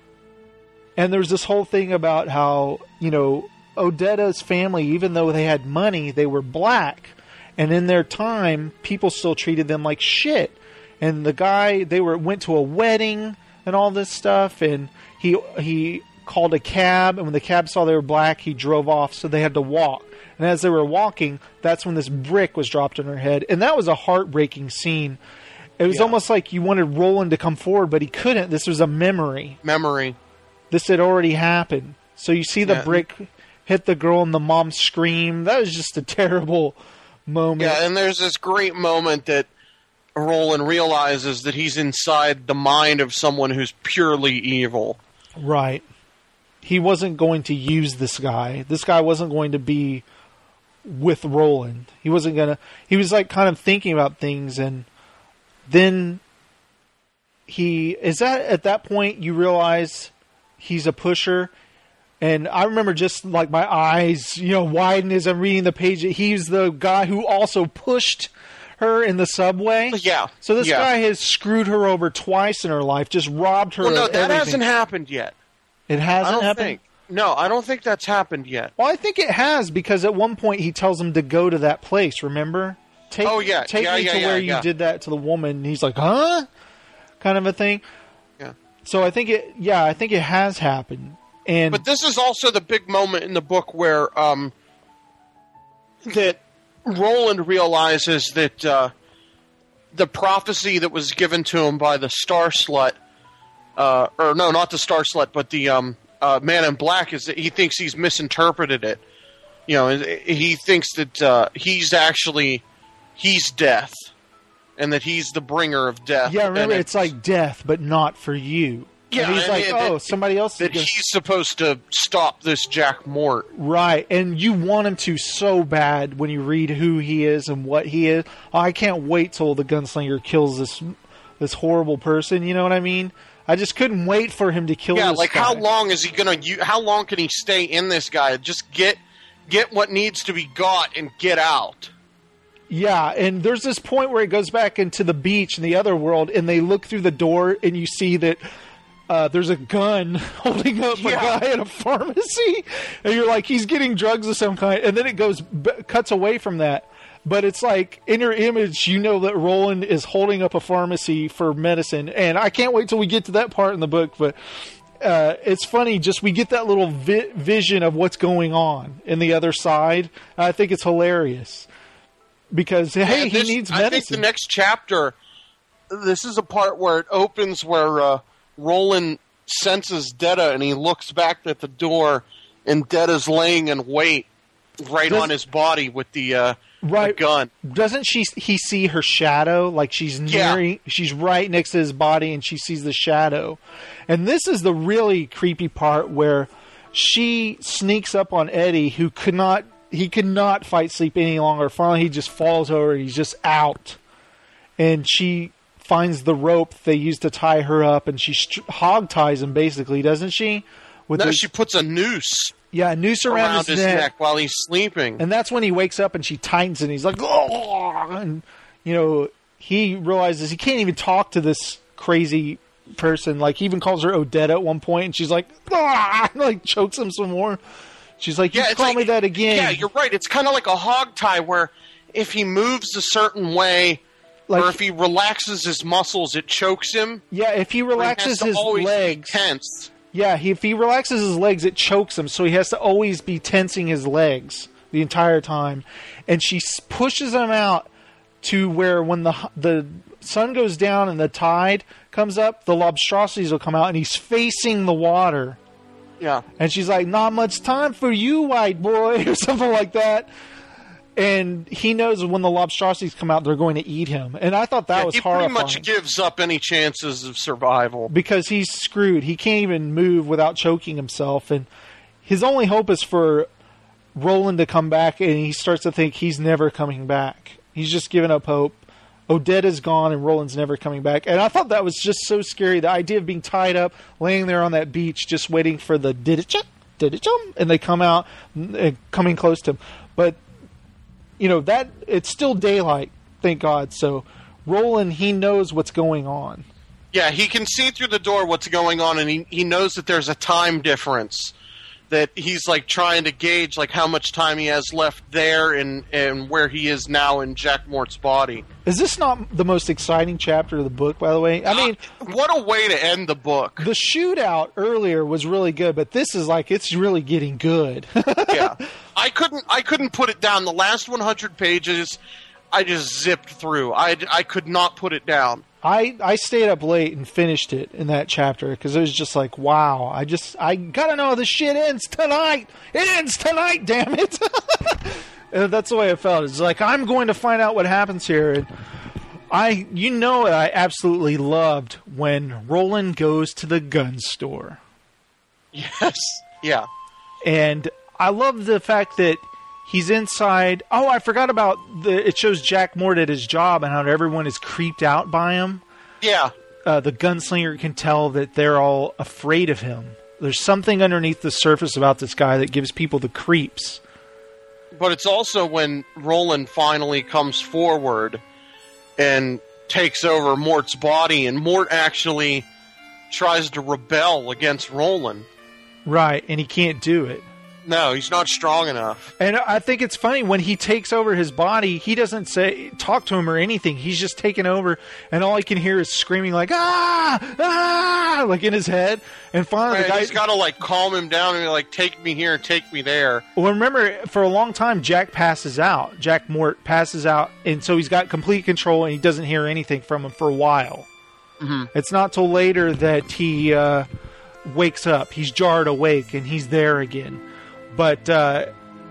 And there's this whole thing about how, you know, Odetta's family, even though they had money, they were black. And in their time, people still treated them like shit. And the guy, they were went to a wedding and all this stuff, and he he called a cab, and when the cab saw they were black, he drove off, so they had to walk. And as they were walking, that's when this brick was dropped on her head, and that was a heartbreaking scene. It was Yeah. almost like you wanted Roland to come forward, but he couldn't. This was a memory. Memory. This had already happened. So you see the Yeah. brick hit the girl, and the mom scream. That was just a terrible moment. Yeah, and there's this great moment that Roland realizes that he's inside the mind of someone who's purely evil. Right. He wasn't going to use this guy. This guy wasn't going to be with Roland. He wasn't going to... He was like kind of thinking about things, and then he... Is that at that point you realize he's a pusher, And I remember just like my eyes, you know, widen as I'm reading the page. He's the guy who also pushed her in the subway. Yeah. So this yeah. guy has screwed her over twice in her life, just robbed her Well, no, of that everything. hasn't happened yet. It hasn't I don't happened? think. No, I don't think that's happened yet. Well, I think it has, because at one point he tells him to go to that place, remember? Take, Oh, yeah. Take Yeah, me yeah, to yeah, where yeah. you did that to the woman. And he's like, huh? Kind of a thing. Yeah. So I think it, yeah, I think it has happened. And But this is also the big moment in the book where um, that Roland realizes that uh, the prophecy that was given to him by the Star Slut, uh, or no, not the Star Slut, but the um, uh, Man in Black, is that he thinks he's misinterpreted it. You know, he thinks that uh, he's actually he's death, and that he's the bringer of death. yeah, remember, And it's like death, but not for you. Yeah, and he's and- like, and oh, that- somebody else is that gonna... he's supposed to stop this Jack Mort. Right, and you want him to so bad when you read who he is and what he is. Oh, I can't wait till the gunslinger kills this this horrible person. You know what I mean? I just couldn't wait for him to kill. Yeah, this like guy. how long is he gonna? u- How long can he stay in this guy? Just get get what needs to be got and get out. Yeah, and there's this point where it goes back into the beach in the other world, and they look through the door, and you see that uh, there's a gun holding up Yeah. a guy in a pharmacy, and you're like, he's getting drugs of some kind, and then it goes b- cuts away from that. But it's like, in your image, you know that Roland is holding up a pharmacy for medicine, and I can't wait till we get to that part in the book, but uh, it's funny, just we get that little vi- vision of what's going on in the other side. I think it's hilarious. Because, hey, And he this- needs I think medicine. the next chapter, this is a part where it opens where uh, Roland senses Detta, and he looks back at the door, and Detta's laying in wait right Does- on his body with the, uh, right. the gun. Doesn't she? He see her shadow? Like she's Yeah. nearing, she's right next to his body, and she sees the shadow. And this is the really creepy part where she sneaks up on Eddie, who could not, he could not fight sleep any longer. Finally, he just falls over. He's just out, and she finds the rope they used to tie her up, and she str- hog ties him basically, doesn't she? With No, the- she puts a noose yeah, a noose around, around his neck. while he's sleeping. And that's when he wakes up and she tightens it, and he's like, oh! And, you know, he realizes he can't even talk to this crazy person. Like, he even calls her Odetta at one point, and she's like, ah! like chokes him some more. She's like, you Yeah, it's call like- me that again. Yeah, you're right. It's kind of like a hog tie where if he moves a certain way, Like- or if he relaxes his muscles, it chokes him. Yeah, if he Or he relaxes has to his always be legs. tense. Yeah, he, if he relaxes his legs, it chokes him, so he has to always be tensing his legs the entire time. And she s- pushes him out to where when the the sun goes down and the tide comes up, the lobstrosities will come out, and he's facing the water. Yeah. And she's like, not much time for you, white boy, or something like that. And he knows when the lobstrosities come out, they're going to eat him. And I thought that Yeah, was he horrifying. pretty much gives up any chances of survival. Because he's screwed. He can't even move without choking himself. And his only hope is for Roland to come back, and he starts to think he's never coming back. He's just given up hope. Odetta's gone, and Roland's never coming back. And I thought that was just so scary. The idea of being tied up, laying there on that beach, just waiting for the did-it-chum, did-it-chum, and they come out, uh, coming close to him. But you know, that it's still daylight, thank God. So Roland, he knows what's going on. Yeah, he can see through the door what's going on, and he, he knows that there's a time difference. That he's like trying to gauge like how much time he has left there and, and where he is now in Jack Mort's body. Is this not the most exciting chapter of the book, by the way? I mean, what a way to end the book. The shootout earlier was really good, but this is like, it's really getting good. Yeah. I couldn't I couldn't put it down. The last one hundred pages, I just zipped through. I, I could not put it down. I, I stayed up late and finished it in that chapter because it was just like, wow, I just, I gotta know this shit ends tonight. It ends tonight, damn it. And that's the way I felt. It's like, I'm going to find out what happens here. And I, you know, I absolutely loved when Roland goes to the gun store. Yes. Yeah. And I love the fact that he's inside. Oh, I forgot about the. It shows Jack Mort at his job and how everyone is creeped out by him. Yeah. Uh, the gunslinger can tell that they're all afraid of him. There's something underneath the surface about this guy that gives people the creeps. But it's also when Roland finally comes forward and takes over Mort's body, and Mort actually tries to rebel against Roland. Right, and he can't do it. No, he's not strong enough. And I think it's funny, when he takes over his body, he doesn't say talk to him or anything. He's just taken over, and all I can hear is screaming like, ah, ah, like in his head. And finally, Right, the guy, he's got to like calm him down and be like, take me here, take me there. well, remember, for a long time, Jack passes out. Jack Mort passes out, and so he's got complete control, and he doesn't hear anything from him for a while. Mm-hmm. It's not till later that he uh, wakes up. He's jarred awake, and he's there again. But uh,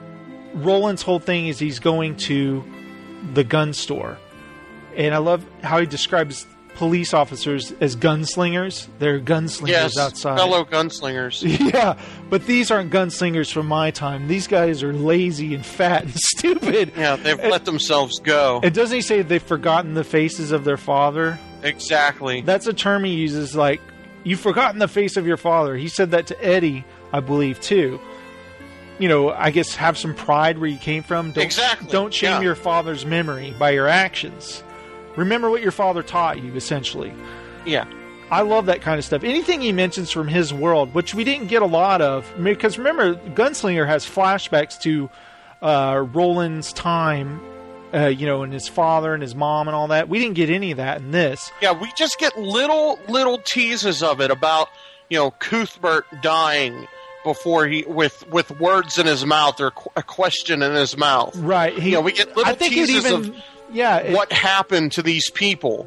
Roland's whole thing is he's going to the gun store. And I love how he describes police officers as gunslingers. They're gunslingers Yes, outside. fellow gunslingers. Yeah, but these aren't gunslingers from my time. These guys are lazy and fat and stupid. Yeah, they've let themselves go. And doesn't he say they've forgotten the faces of their father? Exactly. That's a term he uses, like, you've forgotten the face of your father. He said that to Eddie, I believe, too. You know, I guess have some pride where you came from. Don't, Exactly, Don't shame yeah. your father's memory by your actions. Remember what your father taught you, essentially. Yeah. I love that kind of stuff. Anything he mentions from his world, which we didn't get a lot of, because remember, Gunslinger has flashbacks to uh, Roland's time, uh, you know, and his father and his mom and all that. We didn't get any of that in this. Yeah, we just get little, little teases of it about, you know, Cuthbert dying before he, with, with words in his mouth or qu- a question in his mouth. Right. He, you know, we get little I think it teases even, of yeah, it, what happened to these people.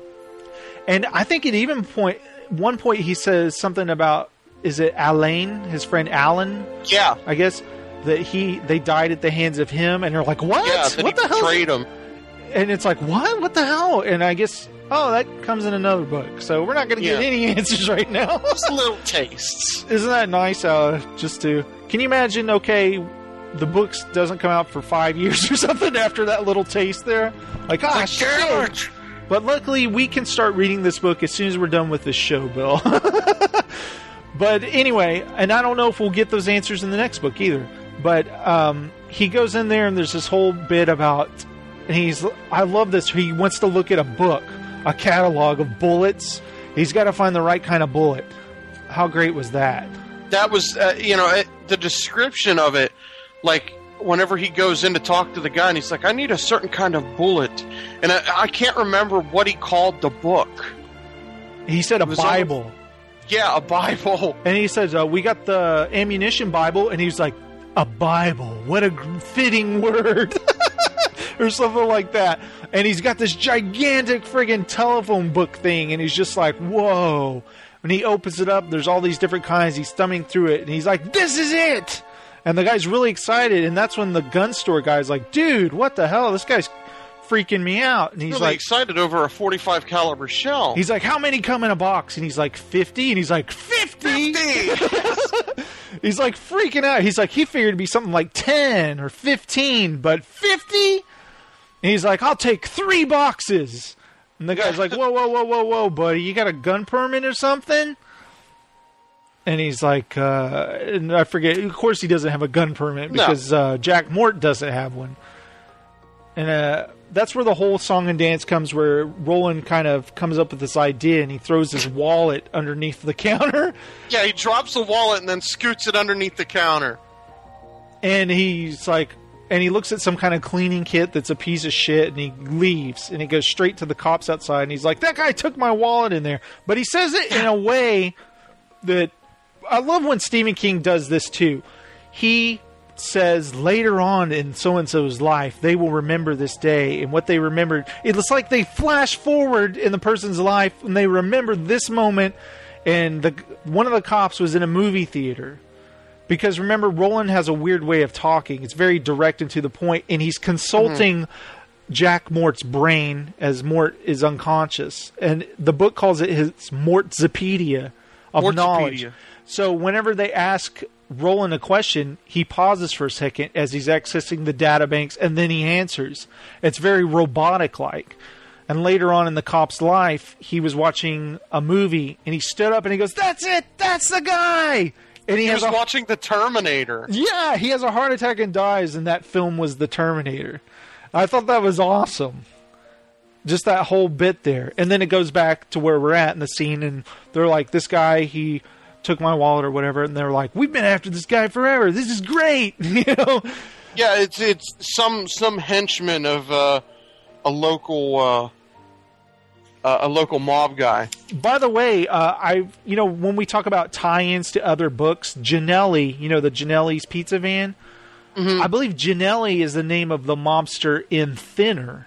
And I think at even point, one point he says something about, is it Alain, his friend Alan? Yeah. I guess that he, they died at the hands of him, and they're like, what? Yeah, that what he the hell? betrayed him. And it's like, what? What the hell? And I guess, oh, that comes in another book. So we're not going to get Yeah. any answers right now. Just little tastes. Isn't that nice? Uh, just to, can you imagine, okay, the books doesn't come out for five years or something after that little taste there? Like, ah, shit. But luckily, we can start reading this book as soon as we're done with this show, Bill. But anyway, and I don't know if we'll get those answers in the next book either. But um, he goes in there, and there's this whole bit about, and he's, I love this, he wants to look at a book, a catalog of bullets. He's got to find the right kind of bullet. How great was that? That was, uh, you know, it, the description of it, like, whenever he goes in to talk to the guy, and he's like, I need a certain kind of bullet. And I, I can't remember what he called the book. He said a was Bible. almost- yeah, a Bible. And he says, uh, we got the ammunition Bible. And he's like, a Bible. What a g- fitting word. Or something like that. And he's got this gigantic friggin' telephone book thing. And he's just like, whoa. When he opens it up, there's all these different kinds. He's thumbing through it. And he's like, this is it. And the guy's really excited. And that's when the gun store guy's like, dude, what the hell? This guy's freaking me out. And he's really like, excited over a forty-five caliber shell. he's like, how many come in a box? And he's like, fifty? And he's like, fifty? He's like freaking out. He's like, he figured it'd be something like ten or fifteen, but fifty? And he's like, I'll take three boxes. And the guy's like, whoa, whoa, whoa, whoa, whoa, buddy. You got a gun permit or something? And he's like, uh, and I forget. Of course he doesn't have a gun permit because No. uh, Jack Mort doesn't have one. And uh, that's where the whole song and dance comes, where Roland kind of comes up with this idea, and he throws his wallet underneath the counter. Yeah, he drops the wallet and then scoots it underneath the counter. And he's like, and he looks at some kind of cleaning kit that's a piece of shit, and he leaves, and he goes straight to the cops outside, and he's like, that guy took my wallet in there. But he says it in a way that, I love when Stephen King does this too. He says later on in so-and-so's life, they will remember this day, and what they remembered, it's like they flash forward in the person's life, and they remember this moment, and the one of the cops was in a movie theater. Because remember, Roland has a weird way of talking. It's very direct and to the point, and he's consulting mm-hmm. Jack Mort's brain as Mort is unconscious. And the book calls it his Mortzipedia of Mortzipedia. knowledge. So whenever they ask Roland a question, he pauses for a second as he's accessing the data banks, and then he answers. It's very robotic-like. And later on in the cop's life, he was watching a movie, and he stood up and he goes, that's it! That's the guy! And he, he has was a, watching The Terminator. Yeah, he has a heart attack and dies, and that film was The Terminator. I thought that was awesome. Just that whole bit there. And then it goes back to where we're at in the scene, and they're like, this guy, he took my wallet or whatever, and they're like, we've been after this guy forever. This is great. You know? Yeah, it's it's some some henchman of uh, a local uh, uh, a local mob guy. By the way, uh, I you know when we talk about tie-ins to other books, Ginelli, you know the Ginelli's Pizza Van. Mm-hmm. I believe Ginelli is the name of the mobster in Thinner.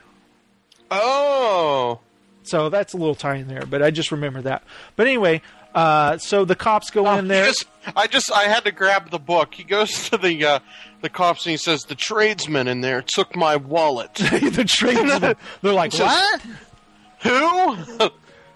Oh, so that's a little tie-in there, but I just remember that. But anyway, uh, so the cops go oh, in there. Just, I just I had to grab the book. He goes to the uh, the cops and he says, "The tradesman in there took my wallet." The tradesman. They're like, says, what? Who?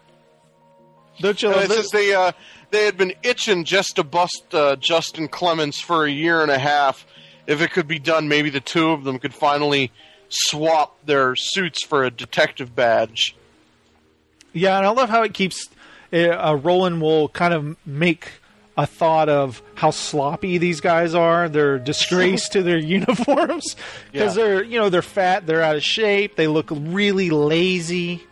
Don't you? And it says they uh, they had been itching just to bust uh, Justin Clemens for a year and a half. If it could be done, maybe the two of them could finally swap their suits for a detective badge. Yeah, and I love how it keeps uh, Roland will kind of make a thought of how sloppy these guys are. They're disgraced to their uniforms because yeah. they're you know they're fat, they're out of shape, they look really lazy.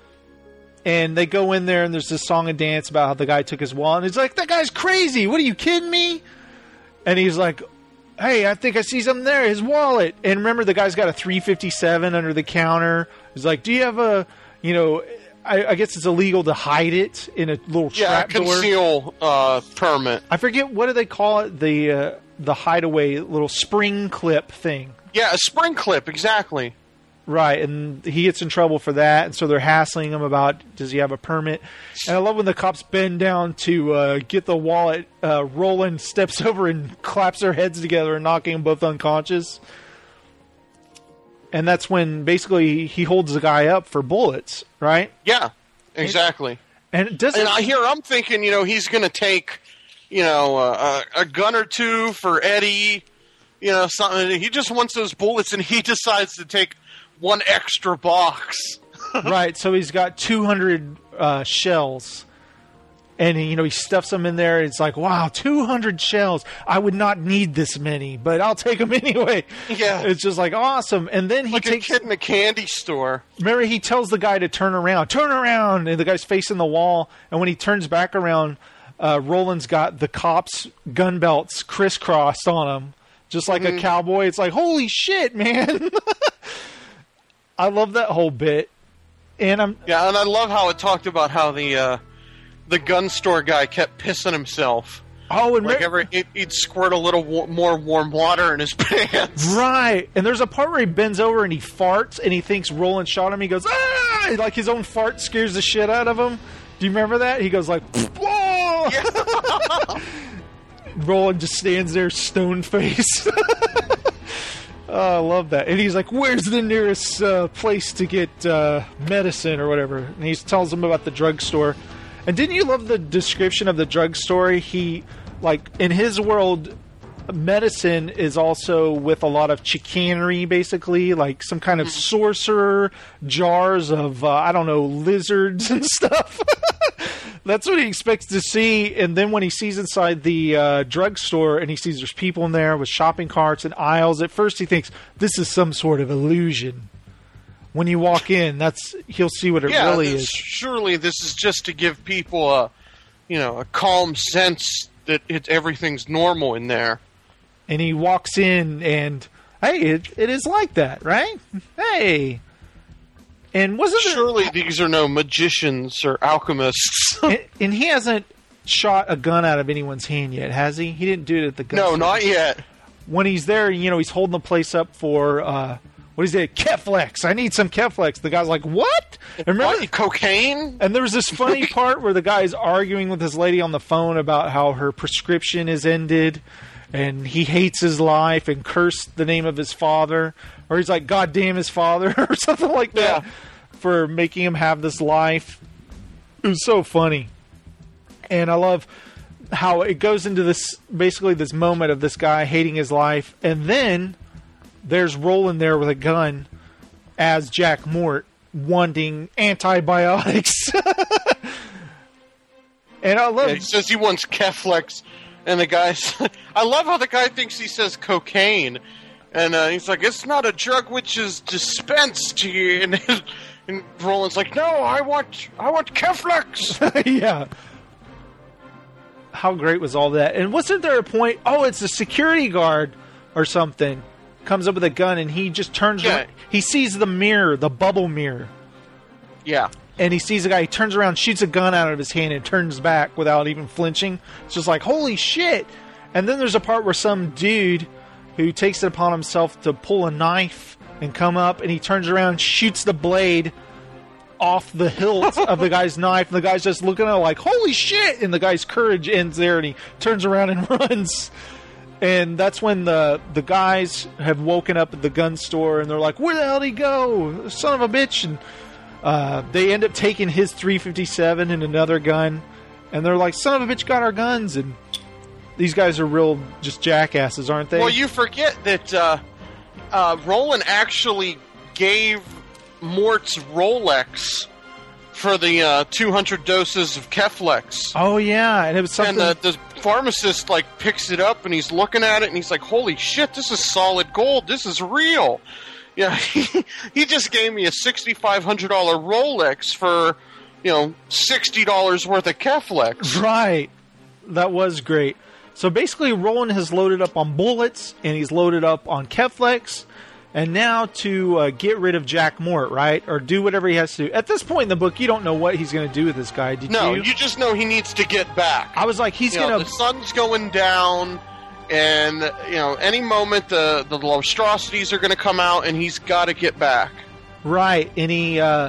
And they go in there and there's this song and dance about how the guy took his wallet. And he's like, that guy's crazy. What are you kidding me? And he's like, hey, I think I see something there. His wallet. And remember, the guy's got a three fifty-seven under the counter. He's like, do you have a, you know, I, I guess it's illegal to hide it in a little yeah, trap door. Yeah, conceal uh, permit. I forget, what do they call it? The, uh, the hideaway little spring clip thing. Yeah, a spring clip, exactly. Right, and he gets in trouble for that, and so they're hassling him about, does he have a permit? And I love when the cops bend down to uh, get the wallet. Uh, Roland steps over and claps their heads together and knocking them both unconscious. And that's when basically he holds the guy up for bullets, right? Yeah, exactly. And, and, doesn't and I hear I'm thinking, you know, he's going to take, you know, uh, a, a gun or two for Eddie, you know, something. He just wants those bullets, and he decides to take one extra box. Right, so he's got two hundred uh, shells. And, he, you know, he stuffs them in there. And it's like, wow, two hundred shells. I would not need this many, but I'll take them anyway. Yeah. It's just like, awesome. And then he like takes... a kid in a candy store. Remember, he tells the guy to turn around. Turn around! And the guy's facing the wall. And when he turns back around, uh, Roland's got the cops' gun belts crisscrossed on him. Just like mm-hmm. a cowboy. It's like, holy shit, man! I love that whole bit, and I'm yeah, and I love how it talked about how the uh, the gun store guy kept pissing himself. Oh, and like re- every he'd, he'd squirt a little wa- more warm water in his pants. Right, and there's a part where he bends over and he farts, and he thinks Roland shot him. He goes, ah! Like his own fart scares the shit out of him. Do you remember that? He goes like, whoa! Yeah. Roland just stands there, stone faced. Oh, I love that. And he's like, where's the nearest uh, place to get uh, medicine or whatever? And he tells him about the drugstore. And didn't you love the description of the drugstore? He, like, in his world, medicine is also with a lot of chicanery, basically. Like some kind of sorcerer, jars of, uh, I don't know, lizards and stuff. That's what he expects to see, and then when he sees inside the uh, drugstore and he sees there's people in there with shopping carts and aisles, at first he thinks this is some sort of illusion. When you walk in, that's he'll see what it yeah, really this, is. Surely this is just to give people a, you know, a calm sense that it, everything's normal in there. And he walks in, and hey, it, it is like that, right? Hey. And wasn't surely there, these are no magicians or alchemists. and, and he hasn't shot a gun out of anyone's hand yet, has he? He didn't do it at the gun No, store. not yet. When he's there, you know, he's holding the place up for, uh, what is it? Keflex. I need some Keflex. The guy's like, what? And remember, what? Cocaine? And there was this funny part where the guy's arguing with this lady on the phone about how her prescription is ended. And he hates his life and cursed the name of his father. Or he's like, God damn his father, or something like that, yeah. for making him have this life. It was so funny. And I love how it goes into this, basically this moment of this guy hating his life. And then there's Roland there with a gun as Jack Mort wanting antibiotics. And I love yeah, he says he wants Keflex And the guy's, I love how the guy thinks he says cocaine, and uh, he's like, "It's not a drug which is dispensed to you." And, and Roland's like, "No, I want, I want Keflex." Yeah. How great was all that? And wasn't there a point? Oh, it's a security guard or something comes up with a gun, and he just turns Yeah. around. He sees the mirror, the bubble mirror. Yeah. And he sees a guy, he turns around, shoots a gun out of his hand, and turns back without even flinching. It's just like, holy shit! And then there's a part where some dude who takes it upon himself to pull a knife and come up, and he turns around, shoots the blade off the hilt of the guy's knife, and the guy's just looking at it like, holy shit! And the guy's courage ends there, and he turns around and runs. And that's when the the guys have woken up at the gun store, and they're like, where the hell did he go? Son of a bitch! And Uh, they end up taking his three fifty-seven and another gun, and they're like, son of a bitch got our guns, and these guys are real just jackasses, aren't they? Well, you forget that uh, uh, Roland actually gave Mort's Rolex for the uh, two hundred doses of Keflex. Oh, yeah, and it was something... And the, the pharmacist, like, picks it up, and he's looking at it, and he's like, holy shit, this is solid gold, this is real. Yeah, he, he just gave me a six thousand five hundred dollars Rolex for, you know, sixty dollars worth of Keflex. Right. That was great. So basically, Roland has loaded up on bullets, and he's loaded up on Keflex, and now to uh, get rid of Jack Mort, right? Or do whatever he has to do. At this point in the book, you don't know what he's going to do with this guy, did no, you? you just know he needs to get back. I was like, he's you going know, to... The sun's going down... And, you know, any moment the, the monstrosities are going to come out, and he's got to get back. Right, and he, uh...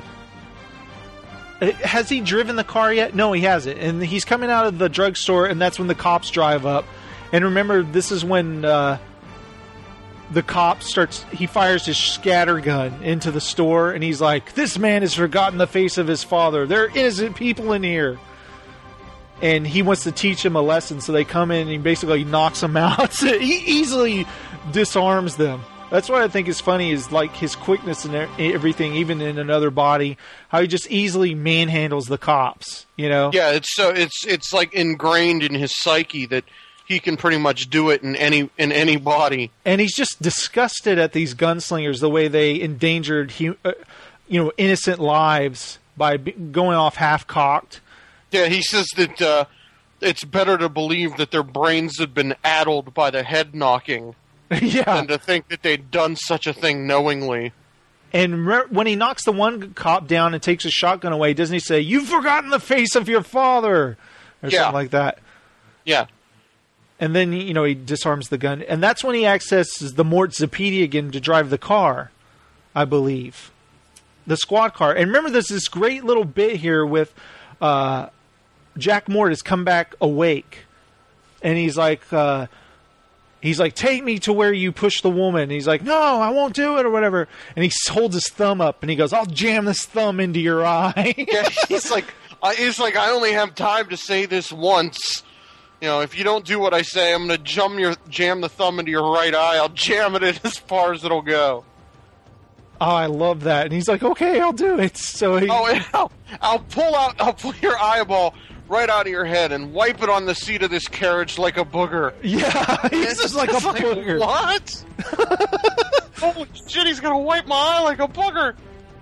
has he driven the car yet? No, he hasn't. And he's coming out of the drugstore, and that's when the cops drive up. And remember, this is when, uh... the cop starts... He fires his scatter gun into the store, and he's like, this man has forgotten the face of his father. There are innocent people in here. And he wants to teach him a lesson, so they come in and he basically knocks them out. He easily disarms them. That's what I think is funny, is like his quickness and everything, even in another body, how he just easily manhandles the cops, you know? Yeah, it's so it's it's like ingrained in his psyche that he can pretty much do it in any in any body. And he's just disgusted at these gunslingers, the way they endangered hu- uh, you know, innocent lives by b- going off half-cocked. Yeah, he says that uh, it's better to believe that their brains had been addled by the head knocking yeah. than to think that they'd done such a thing knowingly. And re- when he knocks the one cop down and takes his shotgun away, doesn't he say, you've forgotten the face of your father? Or yeah. something like that. Yeah. And then, you know, he disarms the gun. And that's when he accesses the Mort Zapedi again to drive the car, I believe. The squad car. And remember, there's this great little bit here with... Uh, Jack Mort has come back awake, and he's like, uh, he's like, take me to where you push the woman. And he's like, no, I won't do it, or whatever. And he holds his thumb up, and he goes, I'll jam this thumb into your eye. Yeah, he's like, I, he's like, I only have time to say this once. You know, if you don't do what I say, I'm going to jam your jam the thumb into your right eye. I'll jam it in as far as it'll go. Oh, I love that. And he's like, okay, I'll do it. So he, oh, and I'll, I'll pull out, I'll pull your eyeball right out of your head and wipe it on the seat of this carriage like a booger. Yeah, he's just like a like, booger. What? Holy shit, he's gonna wipe my eye like a booger.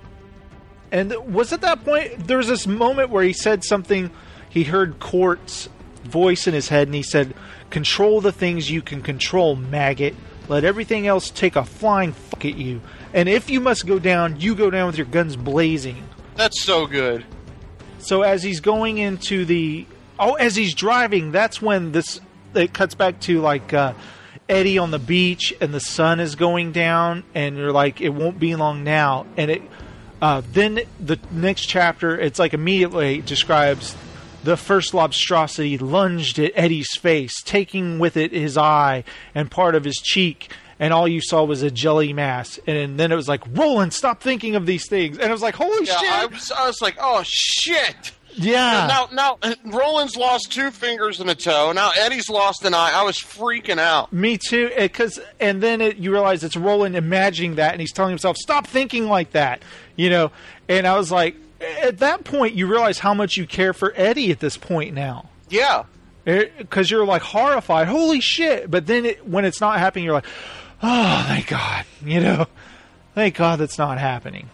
And was at that point, there was this moment where he said something, he heard Court's voice in his head, and he said, control the things you can control, maggot. Let everything else take a flying fuck at you. And if you must go down, you go down with your guns blazing. That's so good. So as he's going into the... Oh, as he's driving, that's when this... It cuts back to, like, uh, Eddie on the beach, and the sun is going down, and you're like, it won't be long now. And it... Uh, then the next chapter, it's like immediately describes the first lobstrosity lunged at Eddie's face, taking with it his eye and part of his cheek, and all you saw was a jelly mass. And then it was like, Roland, stop thinking of these things. And it was like, holy yeah, shit! I was, I was like, oh shit! Yeah. Now, now, now, Roland's lost two fingers and a toe. Now Eddie's lost an eye. I was freaking out. Me too. Because and then it, you realize it's Roland imagining that, and he's telling himself, "Stop thinking like that," you know. And I was like, at that point, you realize how much you care for Eddie at this point now. Yeah. Because you're like horrified, holy shit! But then it, when it's not happening, you're like, oh, thank God, you know, thank God that's not happening.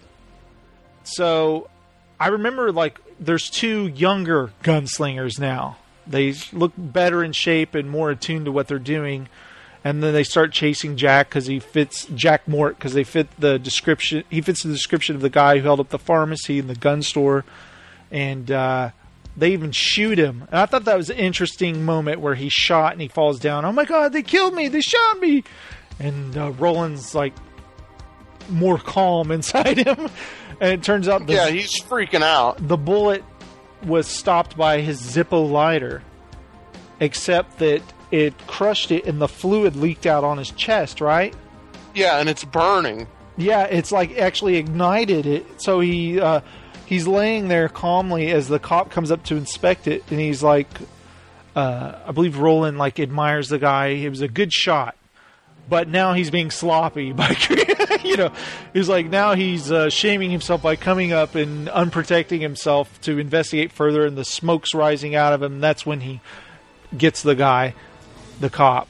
So I remember like there's two younger gunslingers now. They look better in shape and more attuned to what they're doing, and then they start chasing Jack because he fits Jack Mort because they fit the description. He fits the description of the guy who held up the pharmacy and the gun store, and. uh They even shoot him. And I thought that was an interesting moment where he's shot and he falls down. Oh my God, they killed me. They shot me. And uh, Roland's like more calm inside him. And it turns out the, yeah, he's freaking out. The bullet was stopped by his Zippo lighter. Except that it crushed it and the fluid leaked out on his chest, right? Yeah, and it's burning. Yeah, it's like actually ignited it. So he... Uh, He's laying there calmly as the cop comes up to inspect it, and he's like, uh, I believe Roland like admires the guy. It was a good shot, but now he's being sloppy by, you know, he's like now he's uh, shaming himself by coming up and unprotecting himself to investigate further, and the smoke's rising out of him. And that's when he gets the guy, the cop.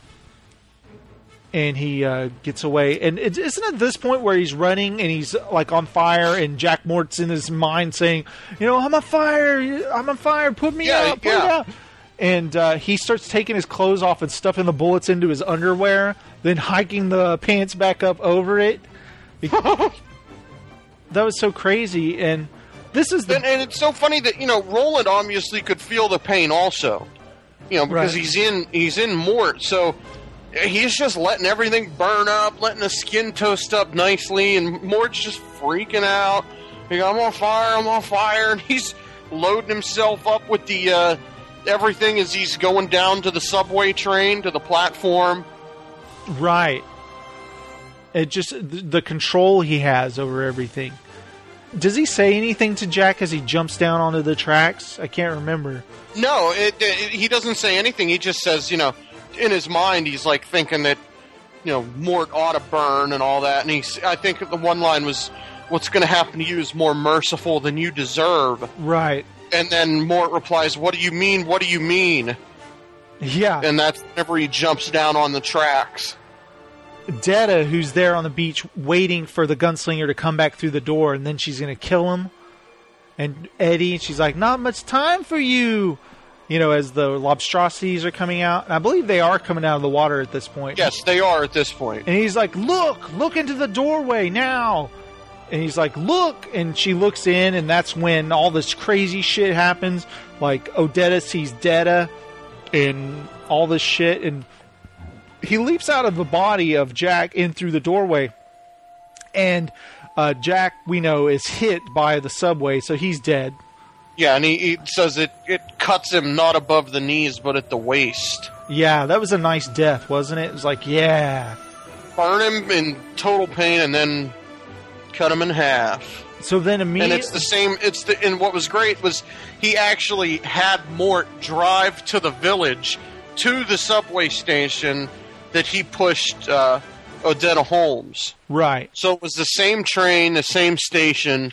And he uh, gets away. And it, isn't it this point where he's running and he's like on fire and Jack Mort's in his mind saying, you know, I'm on fire, I'm on fire, put me yeah, out, put yeah. me out. And uh, he starts taking his clothes off and stuffing the bullets into his underwear, then hiking the pants back up over it. That was so crazy. And this is the... And, and it's so funny that, you know, Roland obviously could feel the pain also. You know, because Right. he's in he's in Mort, so... He's just letting everything burn up, letting the skin toast up nicely, and Mort's just freaking out. Like, I'm on fire, I'm on fire, and he's loading himself up with the uh, everything as he's going down to the subway train, to the platform. Right. It just, the control he has over everything. Does he say anything to Jack as he jumps down onto the tracks? I can't remember. No, it, it, he doesn't say anything. He just says, you know, in his mind, he's like thinking that, you know, Mort ought to burn and all that. And he's, I think the one line was, what's going to happen to you is more merciful than you deserve. Right. And then Mort replies, what do you mean? What do you mean? Yeah. And that's whenever he jumps down on the tracks. Detta, who's there on the beach waiting for the gunslinger to come back through the door, and then she's going to kill him. And Eddie, she's like, not much time for you. You know, as the lobstrosities are coming out. And I believe they are coming out of the water at this point. Yes, they are at this point. And he's like, look, look into the doorway now. And he's like, look. And she looks in, and that's when all this crazy shit happens. Like, Odetta sees Detta and all this shit. And he leaps out of the body of Jack in through the doorway. And uh, Jack, we know, is hit by the subway, so he's dead. Yeah, and he, he says it, it cuts him not above the knees, but at the waist. Yeah, that was a nice death, wasn't it? It was like, yeah. Burn him in total pain and then cut him in half. So then immediately... And it's the same, it's the, and what was great was he actually had Mort drive to the village, to the subway station that he pushed uh, Odetta Holmes. Right. So it was the same train, the same station...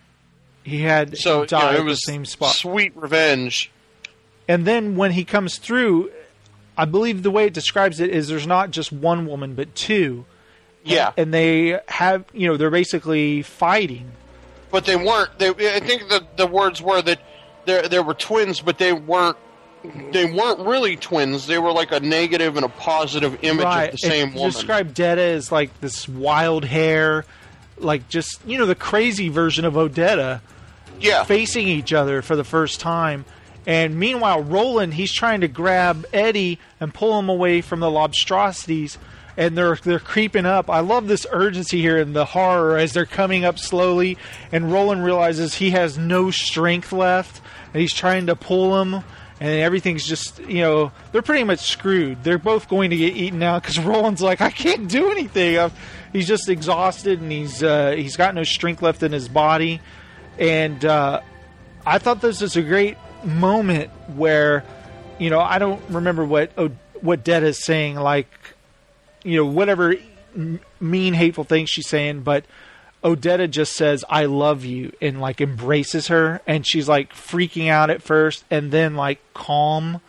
He had so, died you know, it at was the same spot. Sweet revenge. And then when he comes through, I believe the way it describes it is there's not just one woman, but two. Yeah. And, and they have, you know, they're basically fighting. But they weren't. They, I think the the words were that there there were twins, but they weren't. They weren't really twins. They were like a negative and a positive image right. of the same it woman. Described Detta as like this wild hair, like just, you know, the crazy version of Odetta. Yeah. Facing each other for the first time. And meanwhile, Roland, he's trying to grab Eddie and pull him away from the lobstrosities. And they're they're creeping up. I love this urgency here and the horror as they're coming up slowly. And Roland realizes he has no strength left. And he's trying to pull him. And everything's just, you know, they're pretty much screwed. They're both going to get eaten out because Roland's like, I can't do anything. I'm, he's just exhausted and he's uh, he's got no strength left in his body. And uh, I thought this was a great moment where, you know, I don't remember what what Detta is saying, like, you know, whatever mean, hateful things she's saying, but Odetta just says, I love you, and, like, embraces her, and she's, like, freaking out at first, and then, like, calm,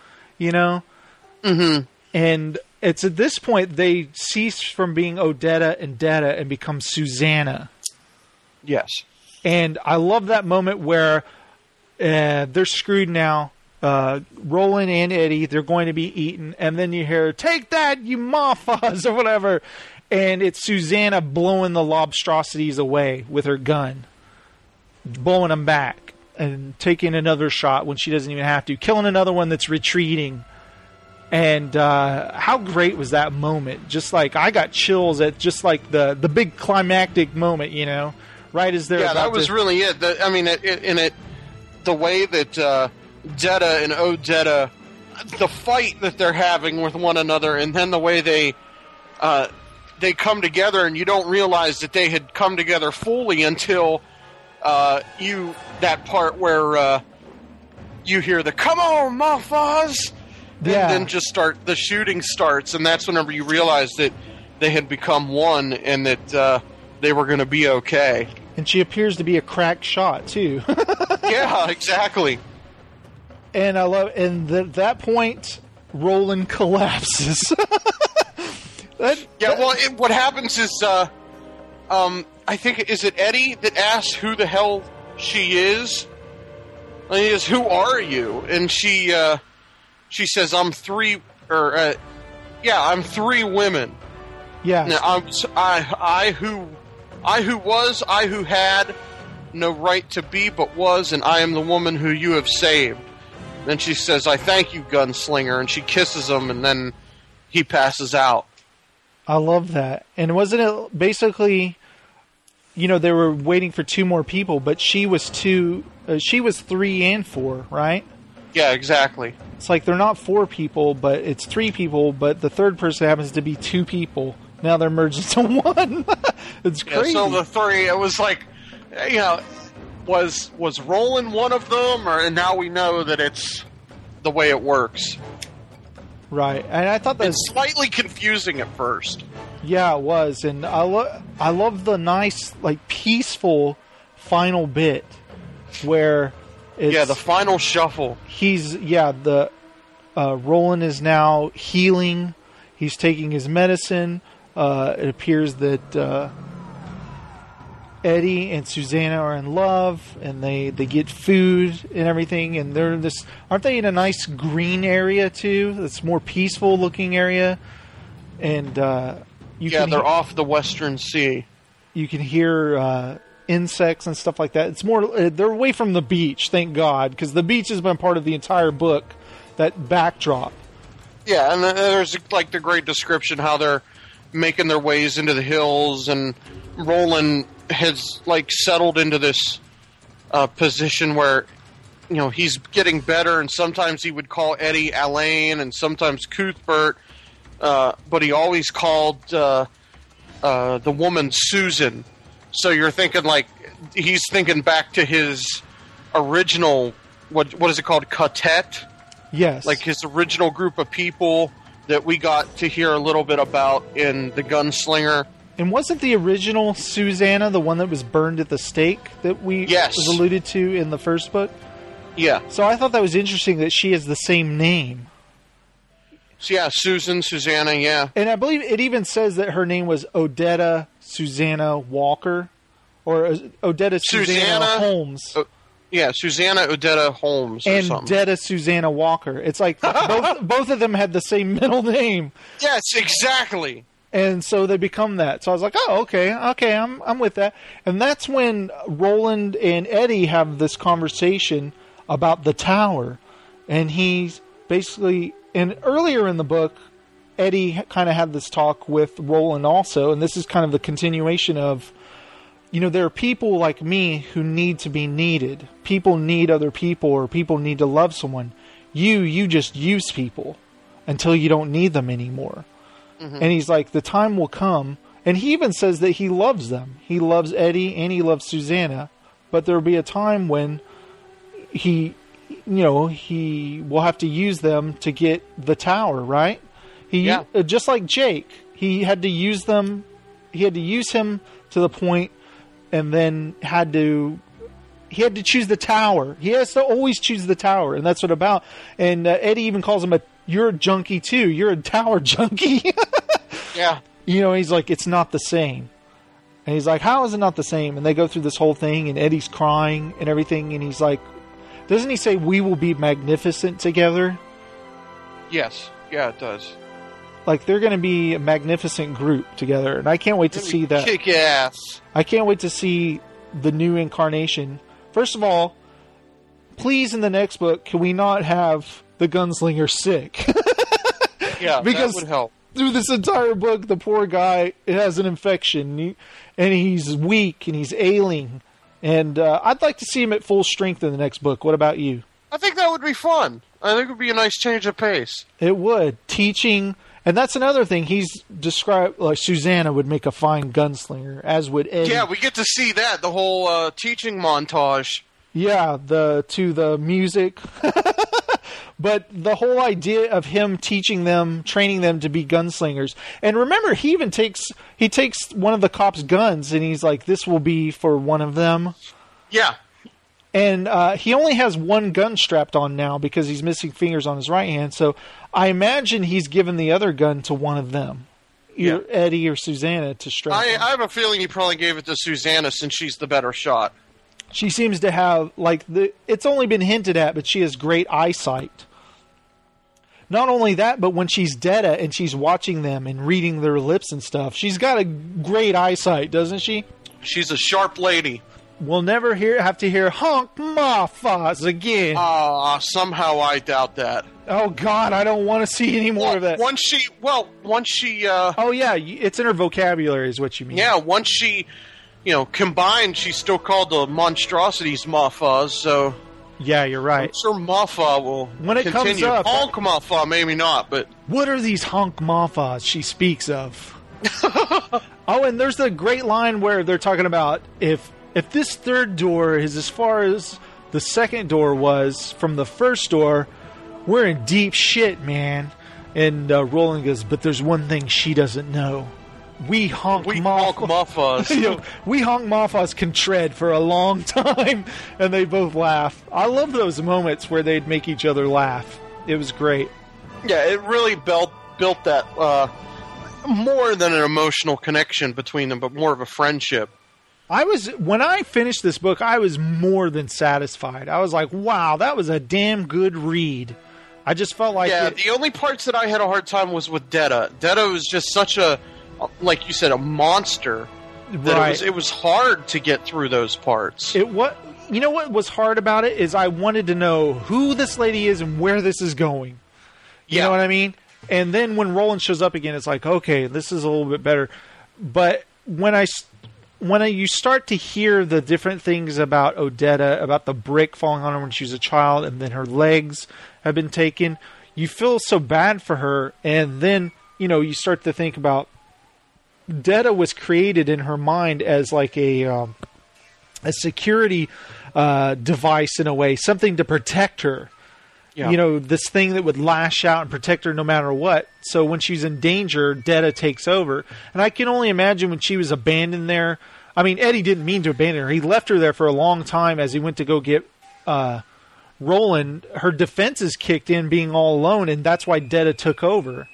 you know? Mm-hmm. And it's at this point they cease from being Odetta and Detta and become Susanna. Yes. And I love that moment where uh, they're screwed now. Uh, Roland and Eddie, they're going to be eaten. And then you hear, "Take that, you mothas," or whatever. And it's Susanna blowing the lobstrosities away with her gun. Blowing them back. And taking another shot when she doesn't even have to. Killing another one that's retreating. And uh, how great was that moment? Just like, I got chills at just like the, the big climactic moment, you know? Right as they're Yeah, about that was to... really it. The, I mean, it, it, in it, the way that uh, Detta and Odetta, the fight that they're having with one another, and then the way they uh, they come together, and you don't realize that they had come together fully until uh, you that part where uh, you hear the "Come on, Mothas!" Yeah. And then just start the shooting starts, and that's whenever you realize that they had become one, and that uh, they were going to be okay. And she appears to be a cracked shot too. Yeah, exactly. And I love, and th- at that point, Roland collapses. that, yeah, well, it, what happens is, uh, um, I think, is it Eddie that asks who the hell she is? And he goes, "Who are you?" And she, uh, she says, "I'm three, or, uh, yeah, I'm three women. Yeah. Now, I'm, I, I who, I who was, I who had no right to be, but was, and I am the woman who you have saved." Then she says, "I thank you, gunslinger," and she kisses him, and then he passes out. I love that. And wasn't it basically, you know, they were waiting for two more people, but she was two, uh, she was three and four, right? Yeah, exactly. It's like they're not four people, but it's three people, but the third person happens to be two people. Now they're merged into one. It's crazy. Yeah, so the three, it was like, you know, was was Roland one of them, or and now we know that it's the way it works. Right, and I thought that it's was slightly confusing at first. Yeah, it was, and I lo- I love the nice, like, peaceful final bit where it's, yeah, the final shuffle. He's yeah the uh, Roland is now healing. He's taking his medicine. Uh, it appears that uh, Eddie and Susanna are in love, and they, they get food and everything. And they're in this, aren't they in a nice green area too? It's more peaceful looking area. And uh, you yeah, can they're he- off the Western Sea. You can hear uh, insects and stuff like that. It's more uh, they're away from the beach, thank God, because the beach has been part of the entire book. That backdrop. Yeah, and then there's like the great description how they're making their ways into the hills, and Roland has like settled into this uh, position where, you know, he's getting better, and sometimes he would call Eddie Alain, and sometimes Cuthbert, uh, but he always called uh, uh, the woman Susan. So you're thinking like he's thinking back to his original what what is it called, quartet? Yes. Like his original group of people that we got to hear a little bit about in The Gunslinger. And wasn't the original Susanna the one that was burned at the stake that we yes. was alluded to in the first book? Yeah. So I thought that was interesting that she has the same name. So yeah, Susan, Susanna, yeah. And I believe it even says that her name was Odetta Susanna Walker, or Odetta Susanna, Susanna Holmes. Uh, yeah, Susanna Odetta Holmes or and something. Detta Susanna Walker. It's like both, both of them had the same middle name. Yes, exactly. And so they become that. So I was like, oh, okay, okay, I'm I'm with that. And that's when Roland and Eddie have this conversation about the tower. And he's basically, and earlier in the book, Eddie kind of had this talk with Roland also, and this is kind of the continuation of, you know, there are people like me who need to be needed. People need other people, or people need to love someone. You, you just use people until you don't need them anymore. Mm-hmm. And he's like, the time will come. And he even says that he loves them. He loves Eddie and he loves Susanna. But there will be a time when he, you know, he will have to use them to get the tower, right? He, yeah. Just like Jake, he had to use them. He had to use him to the point, and then had to, he had to choose the tower. He has to always choose the tower, and that's what about. And uh, Eddie even calls him a you're a junkie too. You're a tower junkie. Yeah. You know, he's like, it's not the same. And he's like, how is it not the same? And they go through this whole thing, and Eddie's crying and everything, and he's like, doesn't he say, we will be magnificent together? Yes. Yeah, it does. Like, they're going to be a magnificent group together, and I can't wait to see that. Kick ass. I can't wait to see the new incarnation. First of all, please, in the next book, can we not have the gunslinger sick? Yeah, because that would help. Through this entire book, the poor guy has an infection, and, he, and he's weak, and he's ailing. And uh, I'd like to see him at full strength in the next book. What about you? I think that would be fun. I think it would be a nice change of pace. It would. Teaching, and that's another thing. He's described, like, Susanna would make a fine gunslinger, as would Eddie. Yeah, we get to see that, the whole uh, teaching montage. Yeah, the to the music. But the whole idea of him teaching them, training them to be gunslingers. And remember, he even takes he takes one of the cops' guns, and he's like, this will be for one of them. Yeah. And uh, he only has one gun strapped on now because he's missing fingers on his right hand. So I imagine he's given the other gun to one of them. Either Yeah. Eddie or Susanna to strap I, on. I have a feeling he probably gave it to Susanna since she's the better shot. She seems to have, like, the it's only been hinted at, but she has great eyesight. Not only that, but when she's dead and she's watching them and reading their lips and stuff, she's got a great eyesight, doesn't she? She's a sharp lady. We'll never hear have to hear honk mafas again. Ah, uh, somehow I doubt that. Oh God, I don't want to see any more well, of that. Once she, well, once she. Uh, oh yeah, it's in her vocabulary, is what you mean. Yeah, once she, you know, combined, she's still called the monstrosities mafas. So. Yeah, you're right. I'm sure Maffa will when it continue. comes up. Honk Maffa, maybe not, but what are these honk Mafas she speaks of? Oh, and there's the great line where they're talking about if if this third door is as far as the second door was from the first door, we're in deep shit, man. And uh, Roland goes, but there's one thing she doesn't know. We honk we Moff- honk Moffas. You know, we honk Moffas can tread for a long time, and they both laugh. I love those moments where they'd make each other laugh. It was great. Yeah, it really built built that uh, more than an emotional connection between them, but more of a friendship. I was when I finished this book, I was more than satisfied. I was like, wow, that was a damn good read. I just felt like yeah. it, The only parts that I had a hard time was with Detta. Detta was just such a, like you said, a monster. That right. it was it was hard to get through those parts. It what you know what was hard about it is I wanted to know who this lady is and where this is going. You yeah. know what I mean? And then when Roland shows up again, it's like, okay, this is a little bit better. But when I when I, you start to hear the different things about Odetta, about the brick falling on her when she was a child, and then her legs have been taken, you feel so bad for her. And then, you know, you start to think about Detta was created in her mind as like a um, a security uh, device in a way, something to protect her. Yeah. You know, this thing that would lash out and protect her no matter what. So when she's in danger, Detta takes over. And I can only imagine when she was abandoned there. I mean, Eddie didn't mean to abandon her. He left her there for a long time as he went to go get uh, Roland. Her defenses kicked in being all alone, and that's why Detta took over.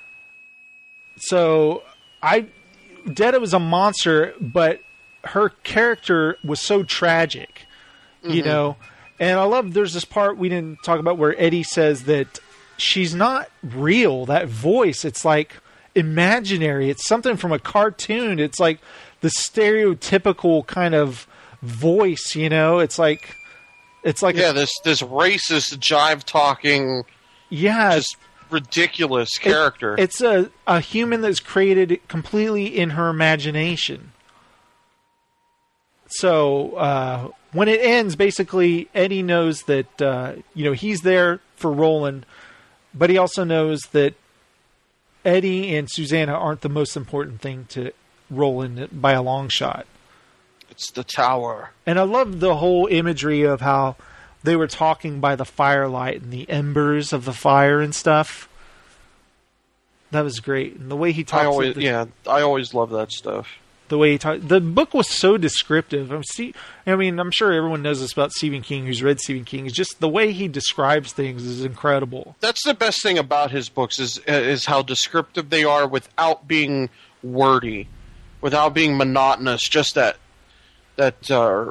So I... Detta was a monster, but her character was so tragic, you mm-hmm. know. And I love there's this part we didn't talk about where Eddie says that she's not real. That voice, it's like imaginary. It's something from a cartoon. It's like the stereotypical kind of voice, you know. It's like it's like yeah, a, this this racist jive talking, yeah, just ridiculous character. It, it's a, a human that's created completely in her imagination. So uh, when it ends, basically Eddie knows that uh, you know he's there for Roland, but he also knows that Eddie and Susanna aren't the most important thing to Roland by a long shot. It's the tower. And I love the whole imagery of how they were talking by the firelight and the embers of the fire and stuff. That was great. And the way he talks... I always, the, yeah, I always love that stuff. the way he talked. The book was so descriptive. I'm see, I mean, I'm sure everyone knows this about Stephen King who's read Stephen King. It's just the way he describes things is incredible. That's the best thing about his books is is how descriptive they are without being wordy, without being monotonous. Just that that, uh,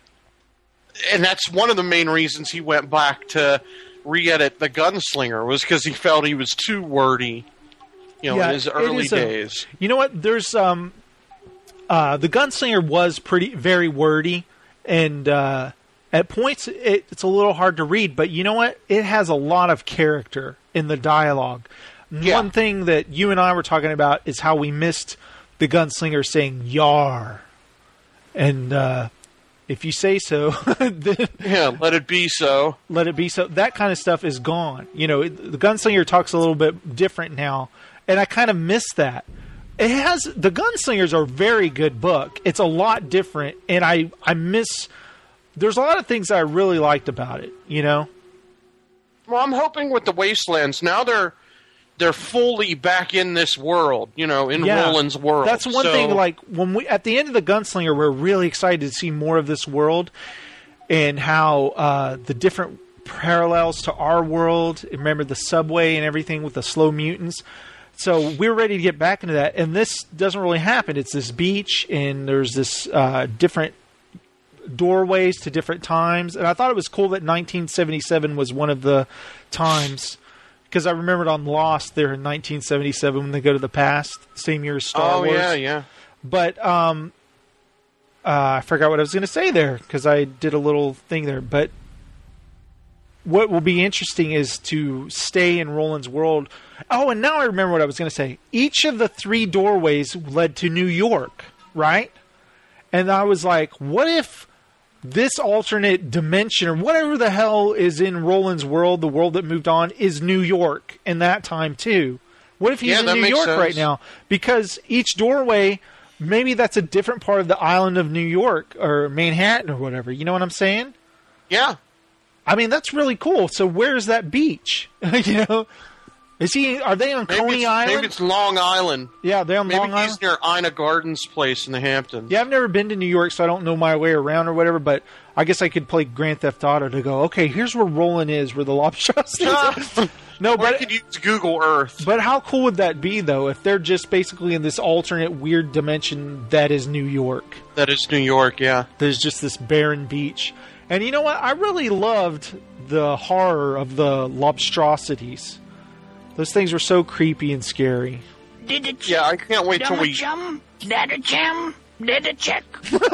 and that's one of the main reasons he went back to re-edit The Gunslinger was because he felt he was too wordy. You know, yeah, in his early a, days. You know what? There's um, uh, The Gunslinger was pretty very wordy, and uh, at points it, it's a little hard to read. But you know what? It has a lot of character in the dialogue. Yeah. One thing that you and I were talking about is how we missed The Gunslinger saying "yar," and uh, if you say so, then yeah, let it be so. Let it be so. That kind of stuff is gone. You know, The Gunslinger talks a little bit different now. And I kind of miss that. It has The Gunslinger's a very good book. It's a lot different, and I I miss. There's a lot of things I really liked about it. You know. Well, I'm hoping with the Wastelands now they're they're fully back in this world. You know, in yeah, Roland's world. That's one so, thing. Like when we at the end of The Gunslinger, we're really excited to see more of this world and how uh, the different parallels to our world. Remember the subway and everything with the slow mutants. So we're ready to get back into that, and this doesn't really happen. It's this beach, and there's this uh, different doorways to different times. And I thought it was cool that nineteen seventy-seven was one of the times, because I remembered on Lost there in nineteen seventy-seven when they go to the past, same year as Star oh, Wars. Oh, yeah, yeah. But um, uh, I forgot what I was going to say there, because I did a little thing there. But what will be interesting is to stay in Roland's world. Oh, and now I remember what I was going to say. Each of the three doorways led to New York, right? And I was like, what if this alternate dimension, or whatever the hell is in Roland's world, the world that moved on, is New York in that time too? What if he's yeah, in New York sense. right now? Because each doorway, maybe that's a different part of the island of New York, or Manhattan, or whatever. You know what I'm saying? Yeah. I mean, that's really cool. So where's that beach? you know? Is he? Are they on maybe Coney Island? Maybe it's Long Island. Yeah, they're on maybe Long Island. Maybe he's near Ina Garden's place in the Hamptons. Yeah, I've never been to New York, so I don't know my way around or whatever, but I guess I could play Grand Theft Auto to go, okay, here's where Roland is, where the Lobstros is. No, or but I could use Google Earth. But how cool would that be, though, if they're just basically in this alternate weird dimension that is New York? That is New York, yeah. There's just this barren beach. And you know what? I really loved the horror of the Lobstrosities. Those things were so creepy and scary. Did it? Yeah, I can't wait till we. Chum, did a chum, did a check.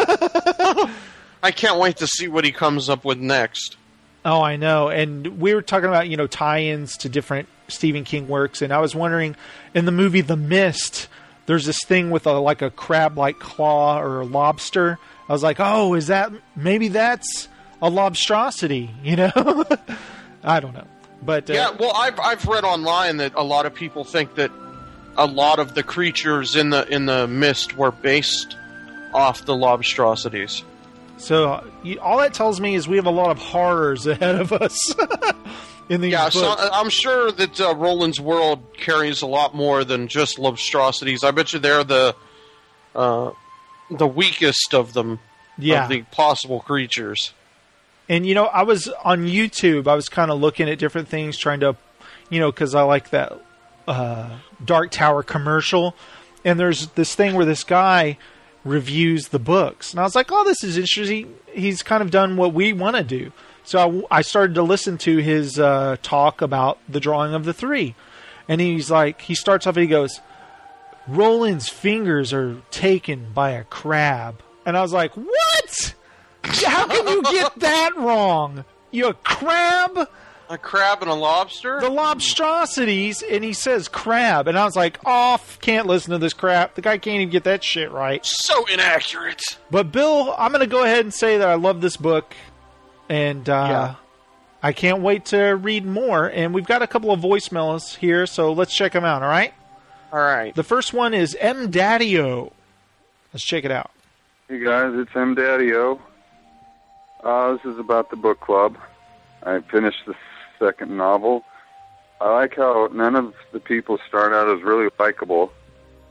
I can't wait to see what he comes up with next. Oh, I know. And we were talking about, you know, tie-ins to different Stephen King works, and I was wondering, in the movie The Mist, there's this thing with a like a crab-like claw or a lobster. I was like, oh, is that maybe that's a lobstrosity? You know, I don't know. But uh, yeah, well, I've I've read online that a lot of people think that a lot of the creatures in the in the Mist were based off the lobstrosities. So uh, you, all that tells me is we have a lot of horrors ahead of us in these yeah, books. so I'm sure that uh, Roland's world carries a lot more than just lobstrosities. I bet you they're the uh, the weakest of them, yeah. of the possible creatures. And, you know, I was on YouTube, I was kind of looking at different things, trying to, you know, because I like that uh, Dark Tower commercial. And there's this thing where this guy reviews the books. And I was like, oh, this is interesting. He's kind of done what we want to do. So I, I started to listen to his uh, talk about the drawing of the three. And he's like, he starts off and he goes, Roland's fingers are taken by a crab. And I was like, what? How can you get that wrong? You a crab? A crab and a lobster? The lobstrosities, and he says crab. And I was like, oh, can't listen to this crap. The guy can't even get that shit right. So inaccurate. But, Bill, I'm going to go ahead and say that I love this book. And uh, yeah. I can't wait to read more. And we've got a couple of voicemails here, so let's check them out, all right? All right. The first one is M. Daddy-O. Let's check it out. Hey, guys, it's M. Daddy-O. Uh, this is about the book club. I finished the second novel. I like how none of the people start out as really likable.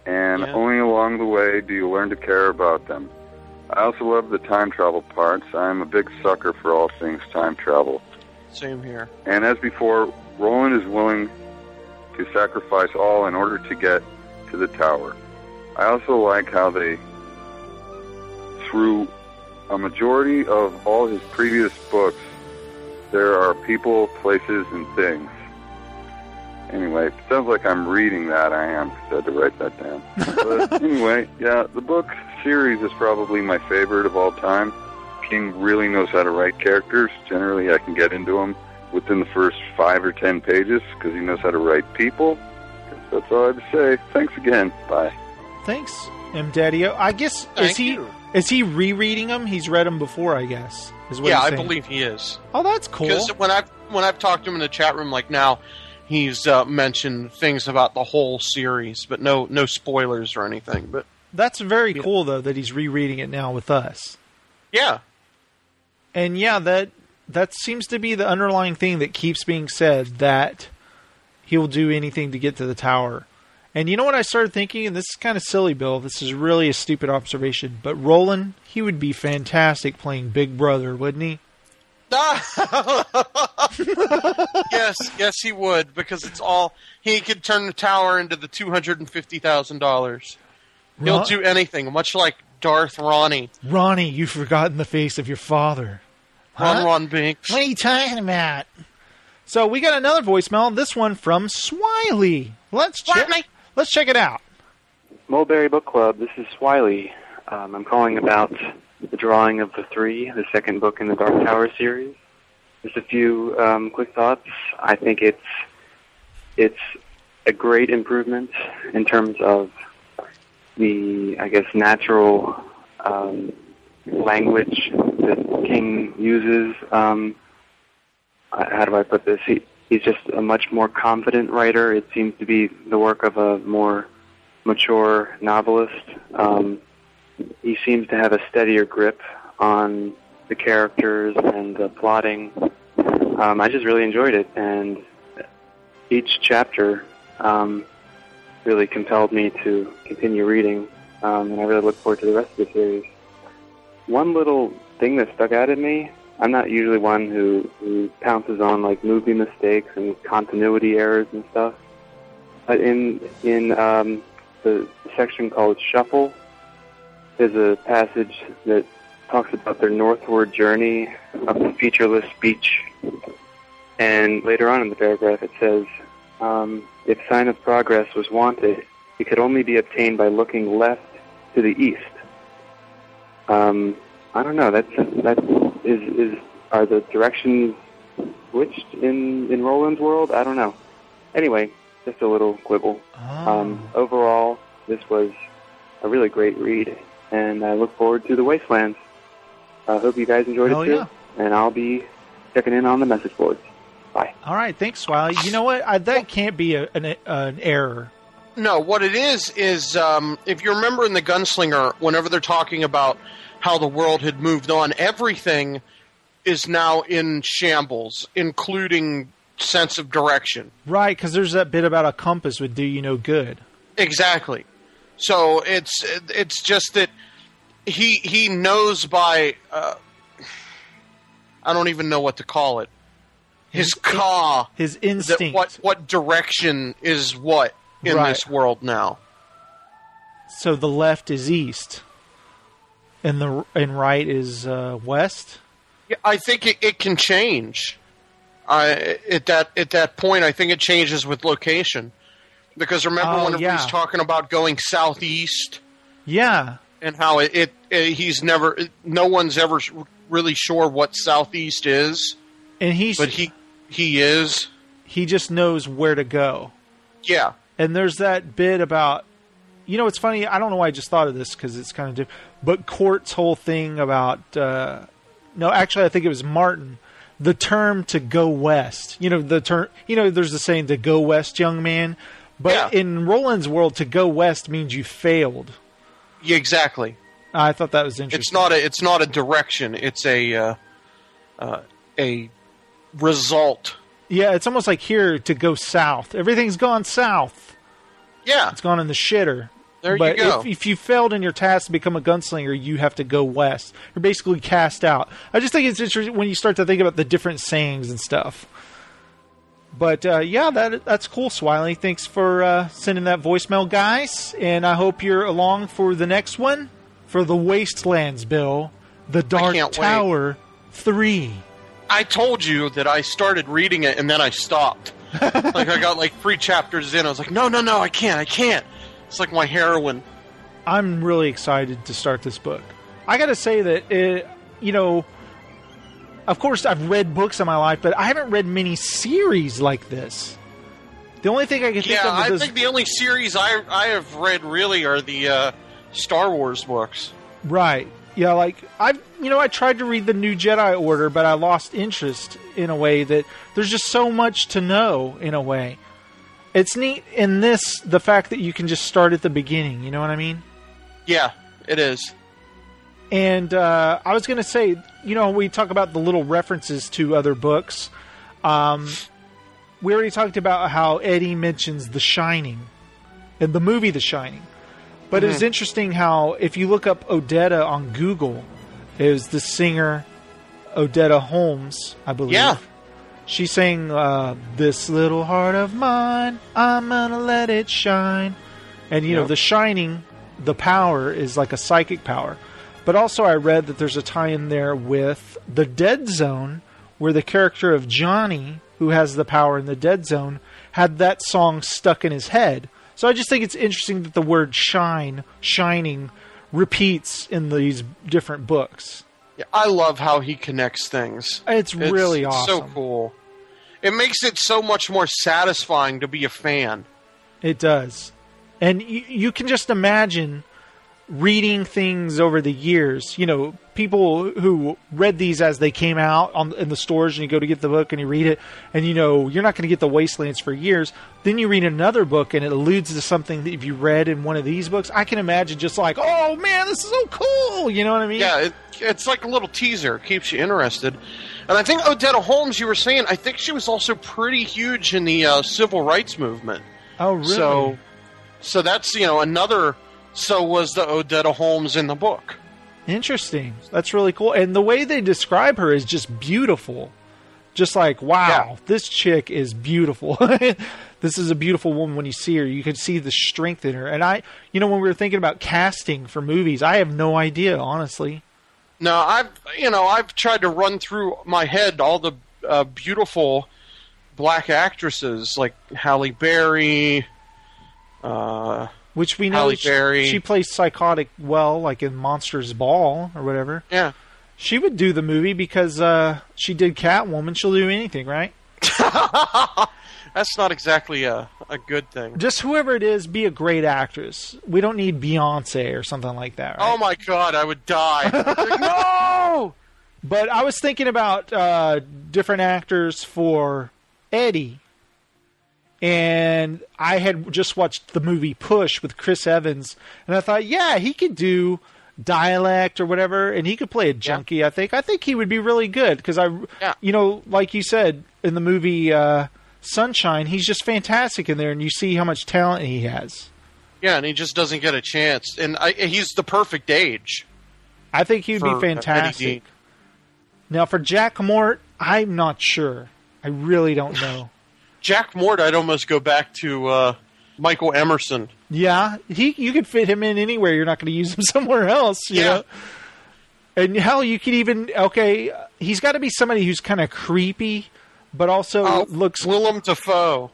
and Yeah. only along the way do you learn to care about them. I also love the time travel parts. I'm a big sucker for all things time travel. Same here. And as before, Roland is willing to sacrifice all in order to get to the tower. I also like how they, through a majority of all his previous books, there are people, places, and things. Anyway, it sounds like I'm reading that. I am, because I had to write that down. But anyway, yeah, the book series is probably my favorite of all time. King really knows how to write characters. Generally, I can get into them within the first five or ten pages, because he knows how to write people. That's all I have to say. Thanks again. Bye. Thanks, M. Daddy-O. I guess, Thank is he you. is he rereading them? He's read them before, I guess. Is what Yeah, he's I saying. believe he is. Oh, that's cool. Because when I've, when I've talked to him in the chat room, like now, he's uh, mentioned things about the whole series, but no no spoilers or anything. But That's very cool, though, that he's rereading it now with us. yeah, And yeah, that that seems to be the underlying thing that keeps being said, that he'll do anything to get to the tower. And you know what I started thinking? And this is kind of silly, Bill. This is really a stupid observation. But Roland, he would be fantastic playing Big Brother, wouldn't he? yes, yes, he would, because it's all he could turn the tower into the two hundred and fifty thousand dollars. He'll Ron- do anything, much like Darth Ronnie. Ronnie, you've forgotten the face of your father. Ron Huh? Ron Binks. What are you talking about? So we got another voicemail. This one from Swiley. Let's check. Let's check it out. Mulberry Book Club, this is Swiley. Um, I'm calling about The Drawing of the Three, the second book in the Dark Tower series. Just a few um, quick thoughts. I think it's it's a great improvement in terms of the, I guess, natural um, language that King uses. Um, how do I put this? He, he's just a much more confident writer. It seems to be the work of a more mature novelist. Um, he seems to have a steadier grip on the characters and the plotting. Um, I just really enjoyed it, and each chapter um, really compelled me to continue reading, um, and I really look forward to the rest of the series. One little thing that stuck out at me, I'm not usually one who, who pounces on like movie mistakes and continuity errors and stuff, but in in um, the section called Shuffle, there's a passage that talks about their northward journey up the featureless beach. And later on in the paragraph it says, um, if sign of progress was wanted, it could only be obtained by looking left to the east. Um, I don't know, that's, that is, is, are the directions switched in, in Roland's world? I don't know. Anyway, just a little quibble. Um, overall, this was a really great read, and I look forward to the Wastelands. I hope you guys enjoyed Hell it too, yeah. and I'll be checking in on the message boards. Bye. All right, thanks, Swiley. You know what? I, that can't be a, an, an error. No, what it is is um, if you remember in the Gunslinger, whenever they're talking about how the world had moved on, everything is now in shambles, including sense of direction. Right, because there's that bit about a compass would do you no good. Exactly. So it's it's just that he he knows by uh, I don't even know what to call it. His ka, his instinct. What what direction is what in Right. this world now? So the left is east, and the and right is uh, west. Yeah, I think it, it can change. I at that at that point, I think it changes with location. Because remember Oh, when yeah. he's talking about going southeast Yeah, and how it, it, it he's never no one's ever really sure what southeast is, and he's but he he is. he just knows where to go. Yeah. And there's that bit about, you know, it's funny. I don't know why I just thought of this because it's kind of different. But Court's whole thing about, uh, no, actually, I think it was Martin. The term to go west. You know, the term. You know, there's the saying to go west, young man. But in Roland's world, to go west means you failed. Yeah, exactly. I thought that was interesting. It's not a it's not a direction. It's a uh, uh, a result. Yeah, it's almost like here to go south. Everything's gone south. Yeah, it's gone in the shitter. There you but go. If, if you failed in your task to become a gunslinger, you have to go west. You're basically cast out. I just think it's interesting when you start to think about the different sayings and stuff. But, uh, yeah, that that's cool, Swiley. Thanks for uh, sending that voicemail, guys. And I hope you're along for the next one, for the Wastelands, Bill. The Dark Tower wait. three. I told you that I started reading it, and then I stopped. Like, I got, like, three chapters in. I was like, no, no, no, I can't, I can't. It's like my heroin. I'm really excited to start this book. I got to say that, it, you know, of course I've read books in my life, but I haven't read many series like this. The only thing I can think yeah, of is... I this... think the only series I I have read really are the uh, Star Wars books. Right. Yeah, like, I've, you know, I tried to read the New Jedi Order, but I lost interest in a way that there's just so much to know in a way. It's neat in this, the fact that you can just start at the beginning, you know what I mean? Yeah, it is. And uh, I was going to say, you know, we talk about the little references to other books. Um, we already talked about how Eddie mentions The Shining, in the movie The Shining. But mm-hmm. It was interesting how, if you look up Odetta on Google, it was the singer Odetta Holmes, I believe. Yeah. She sang, uh, This Little Heart of Mine, I'm gonna let it shine. And, you yep. know, The Shining, the power is like a psychic power. But also I read that there's a tie-in there with The Dead Zone, where the character of Johnny, who has the power in the Dead Zone, had that song stuck in his head. So I just think it's interesting that the word shine, shining, repeats in these different books. Yeah, I love how he connects things. It's, it's really awesome. So cool. It makes it so much more satisfying to be a fan. It does. And you, you can just imagine reading things over the years. You know, people who read these as they came out on in the stores, and you go to get the book and you read it, and you know you're not going to get the Wastelands for years. Then you read another book and it alludes to something that if you read in one of these books, I can imagine just like, oh man, this is so cool. You know what I mean? Yeah, it, it's like a little teaser. It keeps you interested. And I think Odetta Holmes, you were saying, I think she was also pretty huge in the uh, civil rights movement. Oh, really? So, so that's, you know, another... So was the Odetta Holmes in the book. Interesting. That's really cool. And the way they describe her is just beautiful. Just like, wow, yeah. This chick is beautiful. This is a beautiful woman when you see her. You can see the strength in her. And I, you know, when we were thinking about casting for movies, I have no idea, honestly. No, I've, you know, I've tried to run through my head all the uh, beautiful black actresses like Halle Berry, uh... Which we know she, she plays psychotic well, like in Monsters Ball or whatever. Yeah. She would do the movie because uh, she did Catwoman. She'll do anything, right? That's not exactly a, a good thing. Just whoever it is, be a great actress. We don't need Beyonce or something like that, right? Oh my God, I would die. Like, no! But I was thinking about uh, different actors for Eddie. And I had just watched the movie Push with Chris Evans, and I thought, yeah, he could do dialect or whatever, and he could play a junkie. Yeah. I think I think he would be really good because I, yeah. you know, like you said in the movie uh, Sunshine, he's just fantastic in there, and you see how much talent he has. Yeah, and he just doesn't get a chance, and I, he's the perfect age. I think he'd be fantastic. Now for Jack Mort, I'm not sure. I really don't know. Jack Mort, I'd almost go back to uh, Michael Emerson. Yeah, he you could fit him in anywhere. You're not going to use him somewhere else. You yeah. know? And hell, you could even, okay, he's got to be somebody who's kind of creepy, but also oh, looks... Willem Dafoe.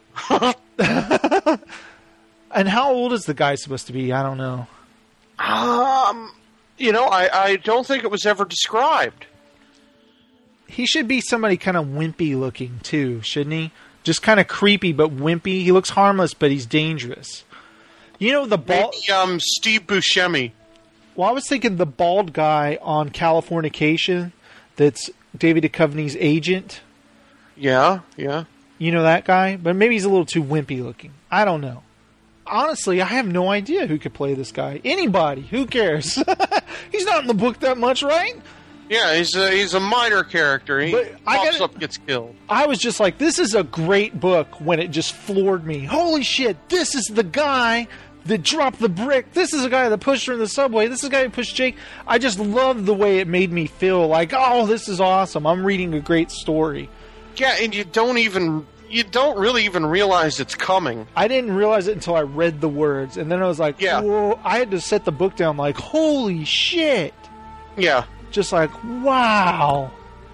And how old is the guy supposed to be? I don't know. Um, you know, I, I don't think it was ever described. He should be somebody kind of wimpy looking, too, shouldn't he? Just kind of creepy, but wimpy. He looks harmless, but he's dangerous. You know, the bald... Maybe, um, Steve Buscemi. Well, I was thinking the bald guy on Californication that's David Duchovny's agent. Yeah, yeah. You know that guy? But maybe he's a little too wimpy looking. I don't know. Honestly, I have no idea who could play this guy. Anybody. Who cares? He's not in the book that much, right? Yeah, he's a, he's a minor character. He but pops gotta, up, gets killed. I was just like, this is a great book when it just floored me. Holy shit, this is the guy that dropped the brick. This is a guy that pushed her in the subway. This is a guy who pushed Jake. I just loved the way it made me feel like, oh, this is awesome. I'm reading a great story. Yeah, and you don't even, you don't really even realize it's coming. I didn't realize it until I read the words, and then I was like, yeah. Whoa. I had to set the book down like, holy shit. Yeah. Just like, wow.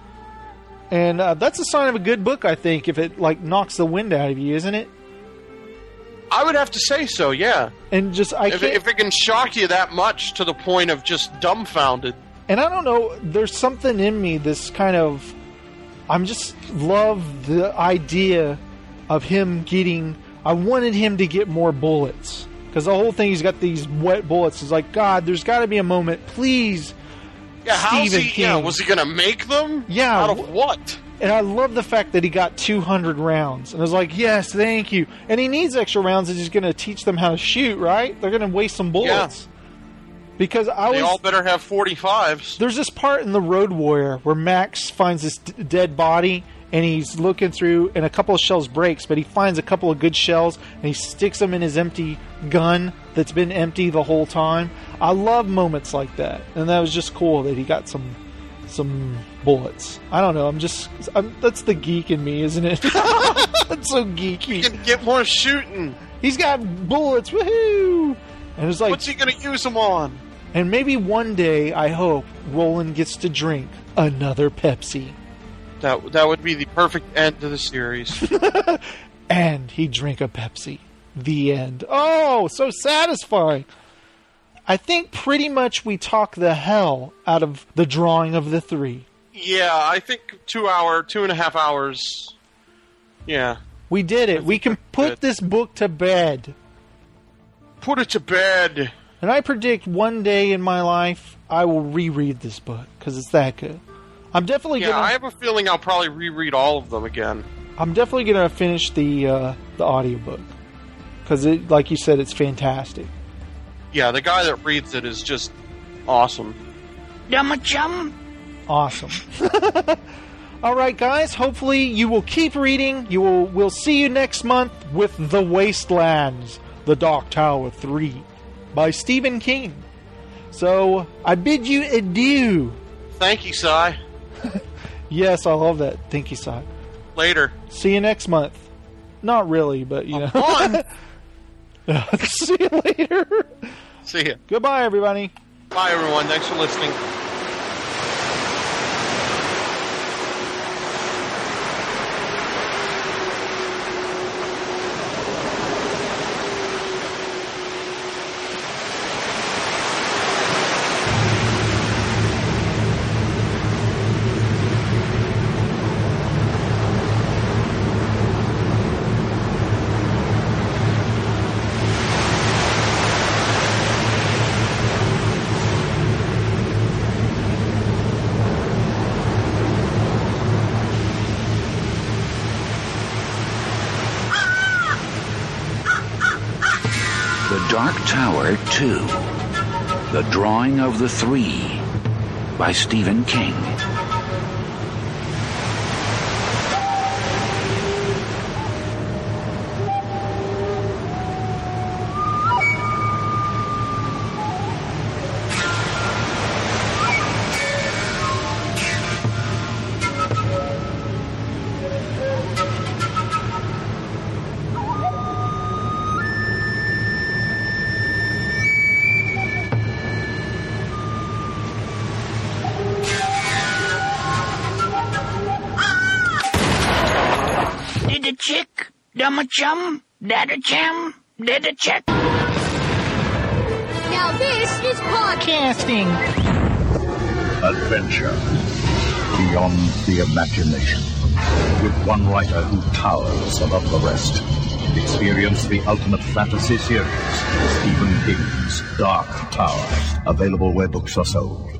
And uh, that's a sign of a good book, I think, if it like knocks the wind out of you, isn't it? I would have to say so, yeah. And just I if, can't... if it can shock you that much to the point of just dumbfounded. And I don't know, there's something in me, this kind of, I'm just love the idea of him getting. I wanted him to get more bullets because the whole thing, he's got these wet bullets. It's like, God, there's got to be a moment, please. Yeah, how's Stephen he? King. Yeah, was he going to make them? Yeah, out of what? And I love the fact that he got two hundred rounds. And I was like, yes, thank you. And he needs extra rounds if he's going to teach them how to shoot, right? They're going to waste some bullets. Yeah. Because I they was, all better have forty-fives. There's this part in The Road Warrior where Max finds this d- dead body, and he's looking through, and a couple of shells breaks, but he finds a couple of good shells, and he sticks them in his empty gun that's been empty the whole time. I love moments like that, and that was just cool that he got some some bullets. I don't know, I'm just... I'm, that's the geek in me, isn't it? That's so geeky. You can get more shooting. He's got bullets, woohoo! And it's like... What's he going to use them on? And maybe one day, I hope, Roland gets to drink another Pepsi. That that would be the perfect end to the series. And he drank a Pepsi. The end. Oh, so satisfying. I think pretty much we talk the hell out of the drawing of the three. Yeah, I think two hour, two and a half hours. Yeah. We did it. We can put good. this book to bed. Put it to bed. And I predict one day in my life, I will reread this book, because it's that good. I'm definitely yeah, gonna... I have a feeling I'll probably reread all of them again. I'm definitely going to finish the uh, the audiobook. Because, like you said, it's fantastic. Yeah, the guy that reads it is just awesome. Yum-a-chum. Awesome. All right, guys. Hopefully you will keep reading. You will. We'll see you next month with The Wastelands, The Dark Tower three, by Stephen King. So, I bid you adieu. Thank you, Si. Yes, I love that. Thank you, Si. Later. See you next month. Not really, but you A know. See you later. See ya. Goodbye, everybody. Bye, everyone. Thanks for listening. Dark Tower two, The Drawing of the Three, by Stephen King. Chum, Dada Chum, Dada Check. Now this is podcasting. Adventure beyond the imagination. With one writer who towers above the rest. Experience the ultimate fantasy series, Stephen King's Dark Tower. Available where books are sold.